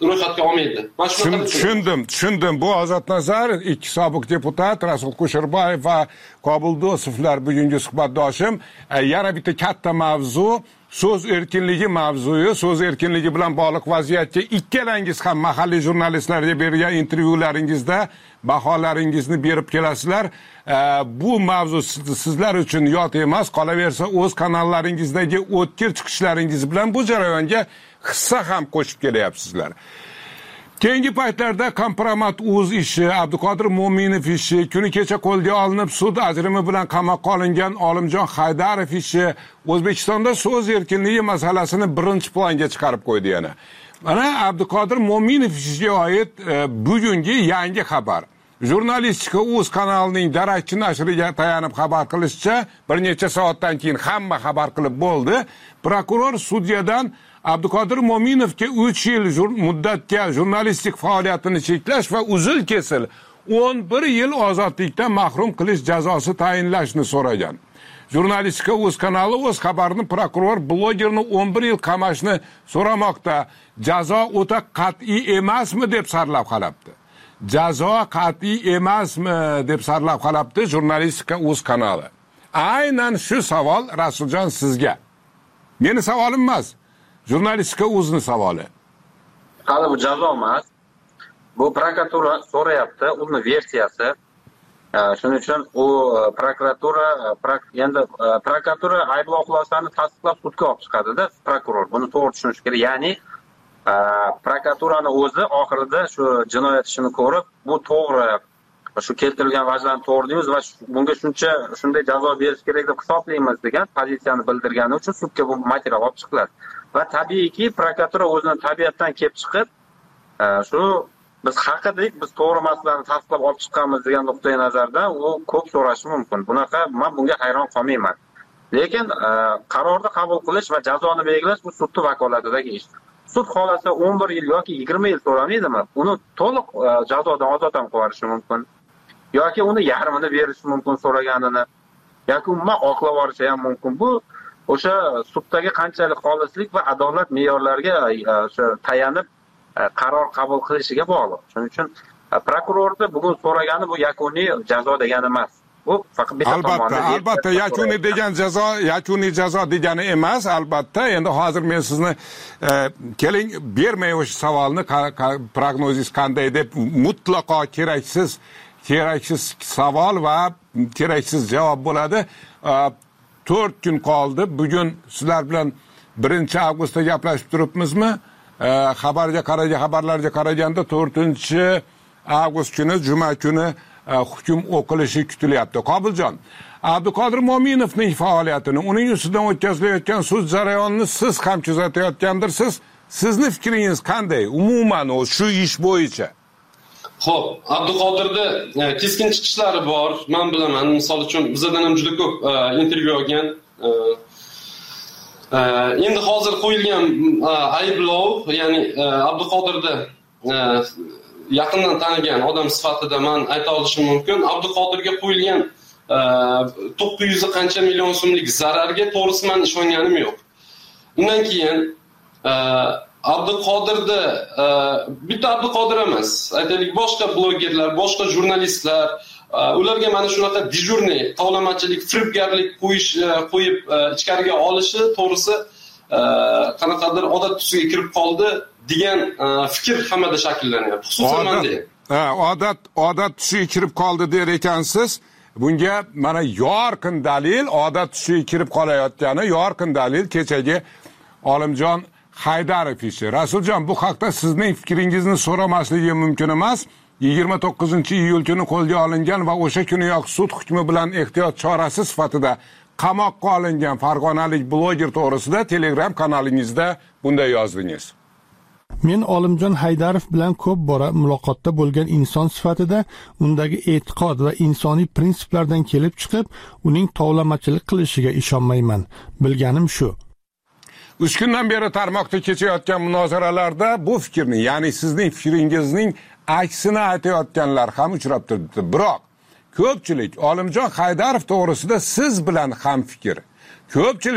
ro'yxatga olmaydi. Mana shunaqa tushundim. Bu Ozodnazar, ikki sobiq deputat Rasul Kusherbayev va Qobul Dosovlar bugungi suhbatdoshim. Yana bitta katta mavzu so'z erkinligi mavzusi, so'z erkinligi bilan bog'liq vaziyatga ikkalangiz ham mahalliy jurnalistlarga bergan intervyularingizda baholaringizni berib kelasizlar. Bu mavzu sizlar uchun yot emas, qolaversa o'z kanallaringizdagi o'tkir chiqishlaringiz bilan bu jarayonga hissa ham qo'shib kelyapsizlar. Keyingi paytlarda Kompromat.uz ishi, Abduqodir Mo'minov ishi, kuni kecha qo'lga olinib sud ajrimi bilan qamoqqa olingan Olimjon Haydarov ishi O'zbekistonda so'z erkinligi masalasini birinchi planga chiqarib qo'ydi yana. Mana Abduqodir Mo'minov ishiga oid bugungi yangi xabar. Jurnalistika.uz kanalining darakchi nashriga tayanib xabar qilishicha, bir necha soatdan keyin hamma xabar qilib bo'ldi. Prokuror sudyadan Abduqodir Mo'minovga 3 yil muddatga jurnalistik faoliyatini cheklash va uzil-kesil 11 yil ozodlikdan mahrum qilish jazosi tayinlashni so'ragan. Jurnalistika.uz kanali o'z xabarini prokuror blogerni 11 yil qamashni so'ramoqda. Jazo o'ta qat'iy emasmi deb sarlab qolibdi. Jazo qat'iy emasmi deb sarlab qolibdi Jurnalistika.uz kanali. Aynan shu savol Rasuljon sizga. Meni savolim emas. Jurnalistika.uzning savoli. Hali bu jazo emas. Bu prokuratura so'rayapti, uni versiyasi. Shuning uchun u prokuratura ayblov xulosani tasdiqlab sudga olib chiqadi-da, prokuror. Buni to'g'ri tushunish kerak. Ya'ni prokuraturani o'zi oxirida shu jinoyat ishini ko'rib, bu to'g'ri, shu keltirilgan vajlarni to'g'ri deymiz va bunga shunday jazo berish kerak deb hisoblaymiz degan pozitsiyani bildirgani uchun sudga bu material olib chiqiladi. Va tabiiyki prokuratura o'zining tabiatdan kelib chiqib, shu biz haq edik, biz to'g'ri masalalarni tasdiqlab olib chiqqanmiz degan nuqtai nazardan u ko'p so'rashi mumkin. Bunaqa men bunga hayron qolmayman. Lekin qarorni qabul qilish va jazoni belgilash bu sudning vakolatidagi ish. Sud xolasa 11 yil yoki 20 yil so'ramaydimi? Uni to'liq jazodan ozod ham qilishi mumkin. Yoki uni yarmini berishi mumkin so'raganini. Yoki umuman oqlab yuborishi ham mumkin. Bu o'sha suddagi qanchalik xolislik va adolat me'yorlariga tayanib qaror qabul qilishiga bog'liq. Shuning uchun prokurorda bugun so'ragani bu yakuniy jazo degani emas. Bu faqat bitta tomondan. Albatta yakuniy jazo degani emas, albatta. Endi hozir men sizni keling bermay o'sha savolni prognozis qanday deb mutlaqo keraksiz savol va keraksiz javob bo'ladi. 4 kun qoldi. Bugun sizlar bilan 1 avgustda gaplashib turibmizmi? Xabarlarga qaraganda 4 avgust kuni juma kuni hukm o'qilishi kutilyapti. Qobiljon, Abduqodir Mo'minovning faoliyatini, uning ustidan o'tkazilayotgan sud jarayonini siz ham kuzatayotgandirsiz. Sizni fikringiz qanday? Umuman shu ish bo'yicha. Xo'p, Abduqodirda keskin chiqishlari bor. Men bilaman, misol uchun bizdan ham juda ko'p intervyu olgan. Endi hozir qo'yilgan ayblov, ya'ni Abduqodirda yaqindan tanigan odam sifatida men ayta olishim mumkin. Abduqodirga qo'yilgan 900 qancha million so'mlik zararga to'g'risi men ishonganim yo'q. Undan keyin Abduqodirda bitta Abduqodir emas, aytaylik boshqa blogerlar, boshqa jurnalistlar ularga mana shunaqa dejurniy tovlamachilik, firibgarlik qo'yib ichkariga olishi to'g'risi qanaqadir odat tusiga kirib qoldi degan fikr hammada shakllanyapti. Xususan menda. Odat tusiga kirib qoldi der ekansiz. Bunga mana yorqin dalil, odat tusiga kirib qolayotgani yorqin dalil kechagi Olimjon Haydarov ishi. Rasuljon, bu haqda sizning fikringizni so'ramasligim mumkin emas. 29-iyul kuni qo'lga olingan va o'sha kuniyoq sud hukmi bilan ehtiyot chorasi sifatida qamoqqa olingan farg'onalik bloger to'g'risida Telegram kanalingizda bunday yozdingiz. Men Olimjon Haydarov bilan ko'p bora muloqotda bo'lgan inson sifatida undagi e'tiqod va insoniy prinsiplardan kelib chiqib, uning tovlamachilik qilishiga ishonmayman. Bilganim shu. 3 kundan beri tarmoqda kechayotgan munozaralarda bu fikrni, ya'ni sizning fikringizning aksini aytayotganlar ham uchrab turibdi. Biroq ko'pchilik Olimjon Haydarov to'g'risida siz bilan ham fikr. Ko'pchilik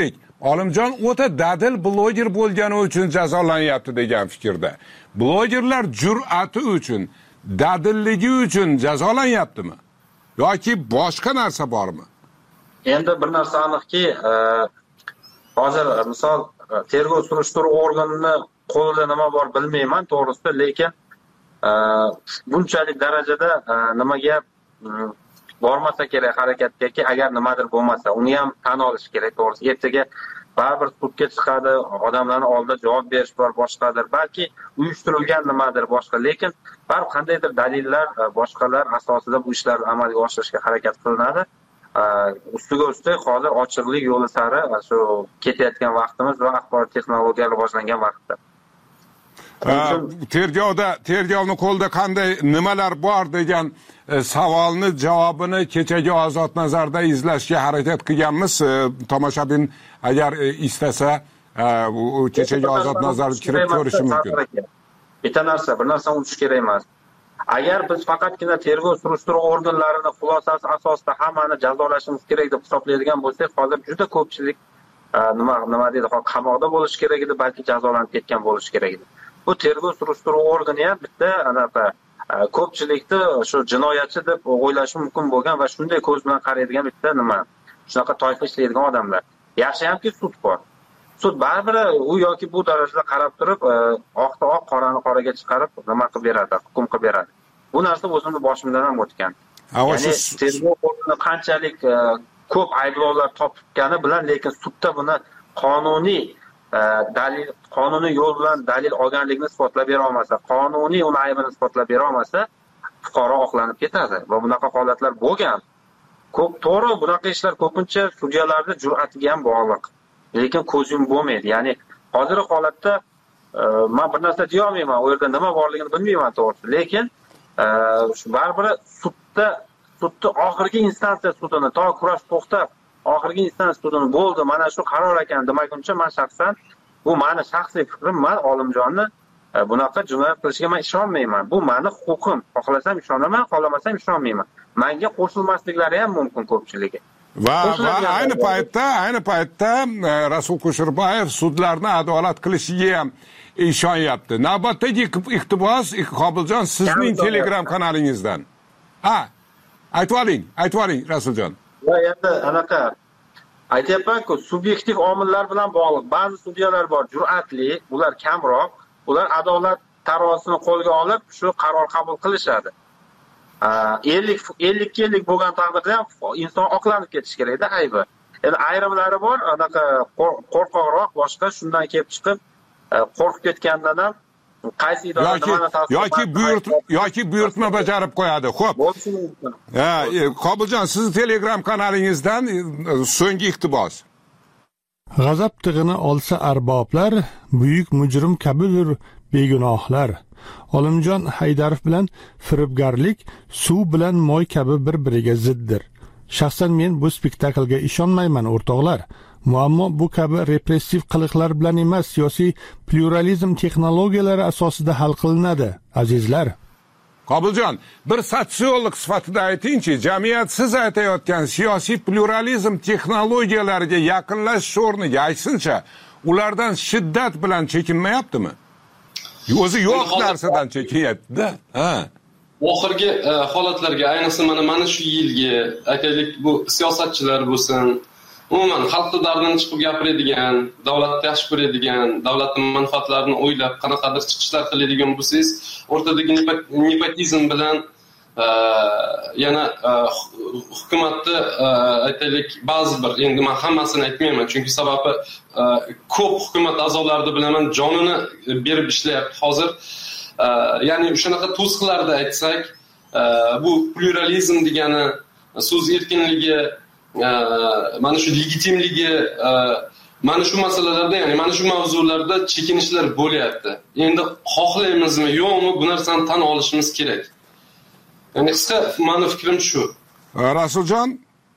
Olimjon o'ta dadil bloger bo'lgani uchun jazolanyapti degan fikrda. Blogerlar jur'ati uchun, dadilligi uchun jazolanyaptimi? Yoki boshqa narsa bormi? Endi bir narsa aniqki, hozir misol tergov surishtiruv organini qo'lida nima bor bilmayman to'g'risida, lekin bunchalik darajada nimaga bormasa kerak harakatgaki, agar nimadir bo'lmasa, uni ham tan olish kerak to'g'risi. Ertaga baribir sudga chiqadi, odamlarning oldida javob berish bor, boshqadir, balki uyushtirilgan nimadir boshqa, lekin baribir qandaydir dalillar, boshqalar asosida bu ishlarni amalga oshirishga harakat qilinadi. Ustiga ustak hozir ochiqlik yo'li sari shu ketayotgan vaqtimiz va axborot texnologiyalari rivojlangan vaqtda. Tergovni qo'lda qanday nimalar bor degan savolni javobini kechagi Ozod nazarda izlashga harakat qilganmiz. Tomoshabin agar istasa kechagi Ozod nazarda kirib ko'rishi mumkin. Bitta narsa, bir narsa unutish kerak emas. Agar biz faqatgina tergov surishtiruv organlarini xulosasi asosida hammani jazolashimiz kerak deb hisoblaydigan bo'lsak, hozir juda ko'pchilik nima deydi, qamoqda bo'lishi kerak edi, balki jazolanib ketgan bo'lishi kerak edi. Bu tergov surishtiruv organi ham bitta anaqa ko'pchilikni shu jinoyatchi deb o'ylashi mumkin bo'lgan va shunday ko'z bilan qaraydigan bitta shunaqa toifa ishlaydigan odamlar. Yaxshi hamki sud bor. Sud baribir u yoki bu darajada qarab turib, oqni oq, qorani qoraga chiqarib nima qilib beradi, hukm qilib beradi. Bu narsa o'zimni boshimdan ham o'tgan. Ya'ni tergov organi qanchalik ko'p ayblovlar topgani bilan, lekin sudda buni qonuniy yo'l bilan dalil olganligini isbotlab bera olmasa, qonuniy uni aybini isbotlab bera olmasa, fuqaro oqlanib ketadi va bunaqa holatlar bo'lgan. To'g'ri, bunaqa ishlar ko'pincha sudyalarning jur'atiga ham bog'liq. Lekin ko'z yumib bo'lmaydi. Ya'ni hozirgi holatda men bir narsa deya olmayman, u yerda nima borligini bilmayman to'g'risi, lekin shu baribir sudni oxirgi instansiya sudini to kurash to'xtab, oxirgi instansiya sudini bo'ldi, mana shu qaror ekan demaguncha men shaxsan, bu meni shaxsiy fikrim, men Olimjonni bunaqa jinoyat qilishiga men ishonmayman. Bu meni huquqim. Xohlasam ishonaman, xohlamasam ishonmayman. Menga qo'shilmasliklari ham mumkin ko'pchiligi. Va ayni paytda Rasul Kusherbayev sudlarni adolat qilishiga ham ishonyapti. Navbatdagi iqtibos Qobiljon sizning Telegram kanalingizdan. Aytvoring Rasuljon. Va endi anaqa aytyapman-ku, subyektiv omillar bilan bog'liq. Ba'zi sudyalar bor, jur'atli, ular kamroq, ular adolat tarozisini qo'lga olib, shu qaror qabul qilishadi. 50-50 bo'lgan taqdirda ham inson oqlanib ketishi kerak-da aybi. Endi ayrimlari bor, anaqa qo'rqoqroq, boshqa shundan kelib chiqib, qo'rqib ketgandan ham qaysi idora nimani yoki buyurtma bajarib qo'yadi. Xo'p. Qobiljon, siz Telegram kanalingizdan so'nggi iqtibos. G'azab tig'ini olsa arboblar, buyuk mujrim kabidir begunohlar. Olimjon Haydarov bilan firibgarlik suv bilan moy kabi bir-biriga ziddir. Shaxsan men bu spektaklga ishonmayman, o'rtoqlar. Muammo bu kabi repressiv qiliqlar bilan emas, siyosiy pluralizm texnologiyalari asosida hal qilinadi, azizlar. Qobiljon, bir sotsiolog sifatida aytingchi, jamiyat siz aytayotgan siyosiy pluralizm texnologiyalariga yaqinlashish o'rniga aytsincha, ulardan shiddat bilan chekinmayaptimi? O'zi yo'q narsadan chekinyapti-da. Oxirgi holatlarga, ayniqsa mana shu yilgi, aytaylik, bu siyosatchilar bo'lsin, umuman xalqning dardidan chiqib gapiradigan, davlatni yaxshi ko'radigan, davlatning manfaatlarini o'ylab qanaqadir chiqishlar qiladigan bo'lsangiz, o'rtadagi nepotizm bilan yana hukumatni aytaylik, ba'zi bir, endi men hammasini aytmayman, chunki sababi ko'p hukumat a'zolarida bilaman jonini berib ishlayapti hozir. Ya'ni shunaqa to'siqlarda aytsak, bu pluralizm degani, so'z erkinligi, mana shu legitimligi, mana shu masalalarda, ya'ni mana shu mavzularda chekinishlar bo'lyapti. Endi xohlaymizmi, yo'qmi, bu narsani tan olishimiz kerak. Ya'ni qisqa meni fikrim shu. Rasuljon,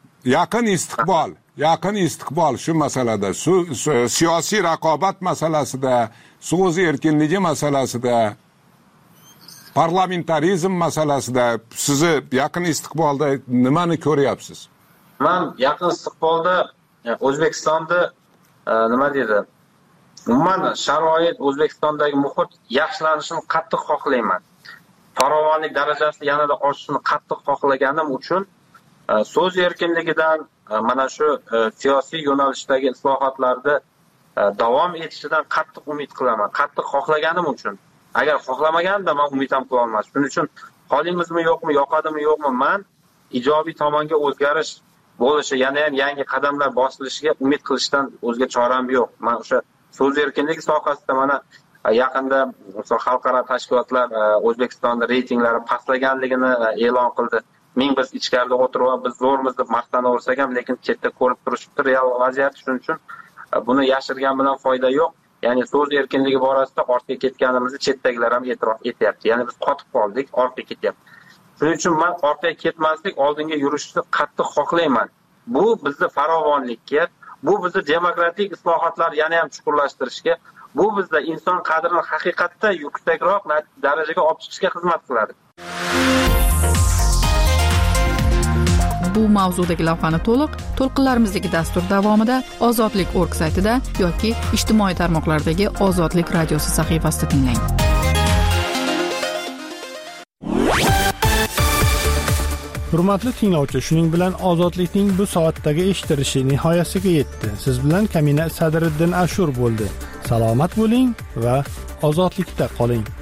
yaqin istiqbol shu masalada, siyosiy raqobat masalasida, so'z erkinligi masalasida, parlamentarizm masalasida sizni yaqin istiqbolda nimani ko'ryapsiz? Men yaqin istiqbolda O'zbekistonda nima deydi, umuman sharoit, O'zbekistondagi muhit yaxshilanishini qattiq xohlayman. Farovonlik darajasi yanada oshishini qattiq xohlaganim uchun so'z erkinligidan, mana shu siyosiy yo'nalishdagi islohotlarda davom etishidan qattiq umid qilaman. Qattiq xohlaganim uchun. Agar xohlamaganimda men umid ham qila olmasdim. Shuning uchun qolimizmi yo'qmi, yoqadimi yo'qmi, men ijobiy tomonga o'zgarish bo'lishi, yana ham yangi qadamlar bosilishiga umid qilishdan o'zga choram yo'q. Men o'sha so'z erkinligi sohasida mana yaqinda xalqaro tashkilotlar O'zbekistonda reytinglari pastlaganligini e'lon qildi. Biz ichkarida o'tirib, biz zo'rmiz deb maqtanaversak ham, lekin chetda ko'rib turishibdi real vaziyat. Shuning uchun buni yashirgan bilan foyda yo'q. Ya'ni so'z erkinligi borasida ortga ketganimizni chetdagilar ham e'tirof etyapti. Ya'ni biz qotib qoldik, ortga ketyapti. Shuning uchun men ortga ketmaslik, oldinga yurishni qattiq xohlayman. Bu bizni farovonlikka, bu bizni demokratik islohotlar yana ham chuqurlashtirishga, bu bizda inson qadrini haqiqatda yuksakroq darajaga olib chiqishga xizmat qiladi. Bu mavzudagi lavhani to'lqinlarimizdagi dastur davomida ozodlik.org saytida yoki ijtimoiy tarmoqlardagi Ozodlik radiosi sahifasida tinglang. Hurmatli tinglovchi, shuning bilan Ozodlikning bu soatdagi eshitilishi nihoyasiga yetdi. Siz bilan Kamina Sadriddin Ashur bo'ldi. Salomat bo'ling va ozodlikda qoling.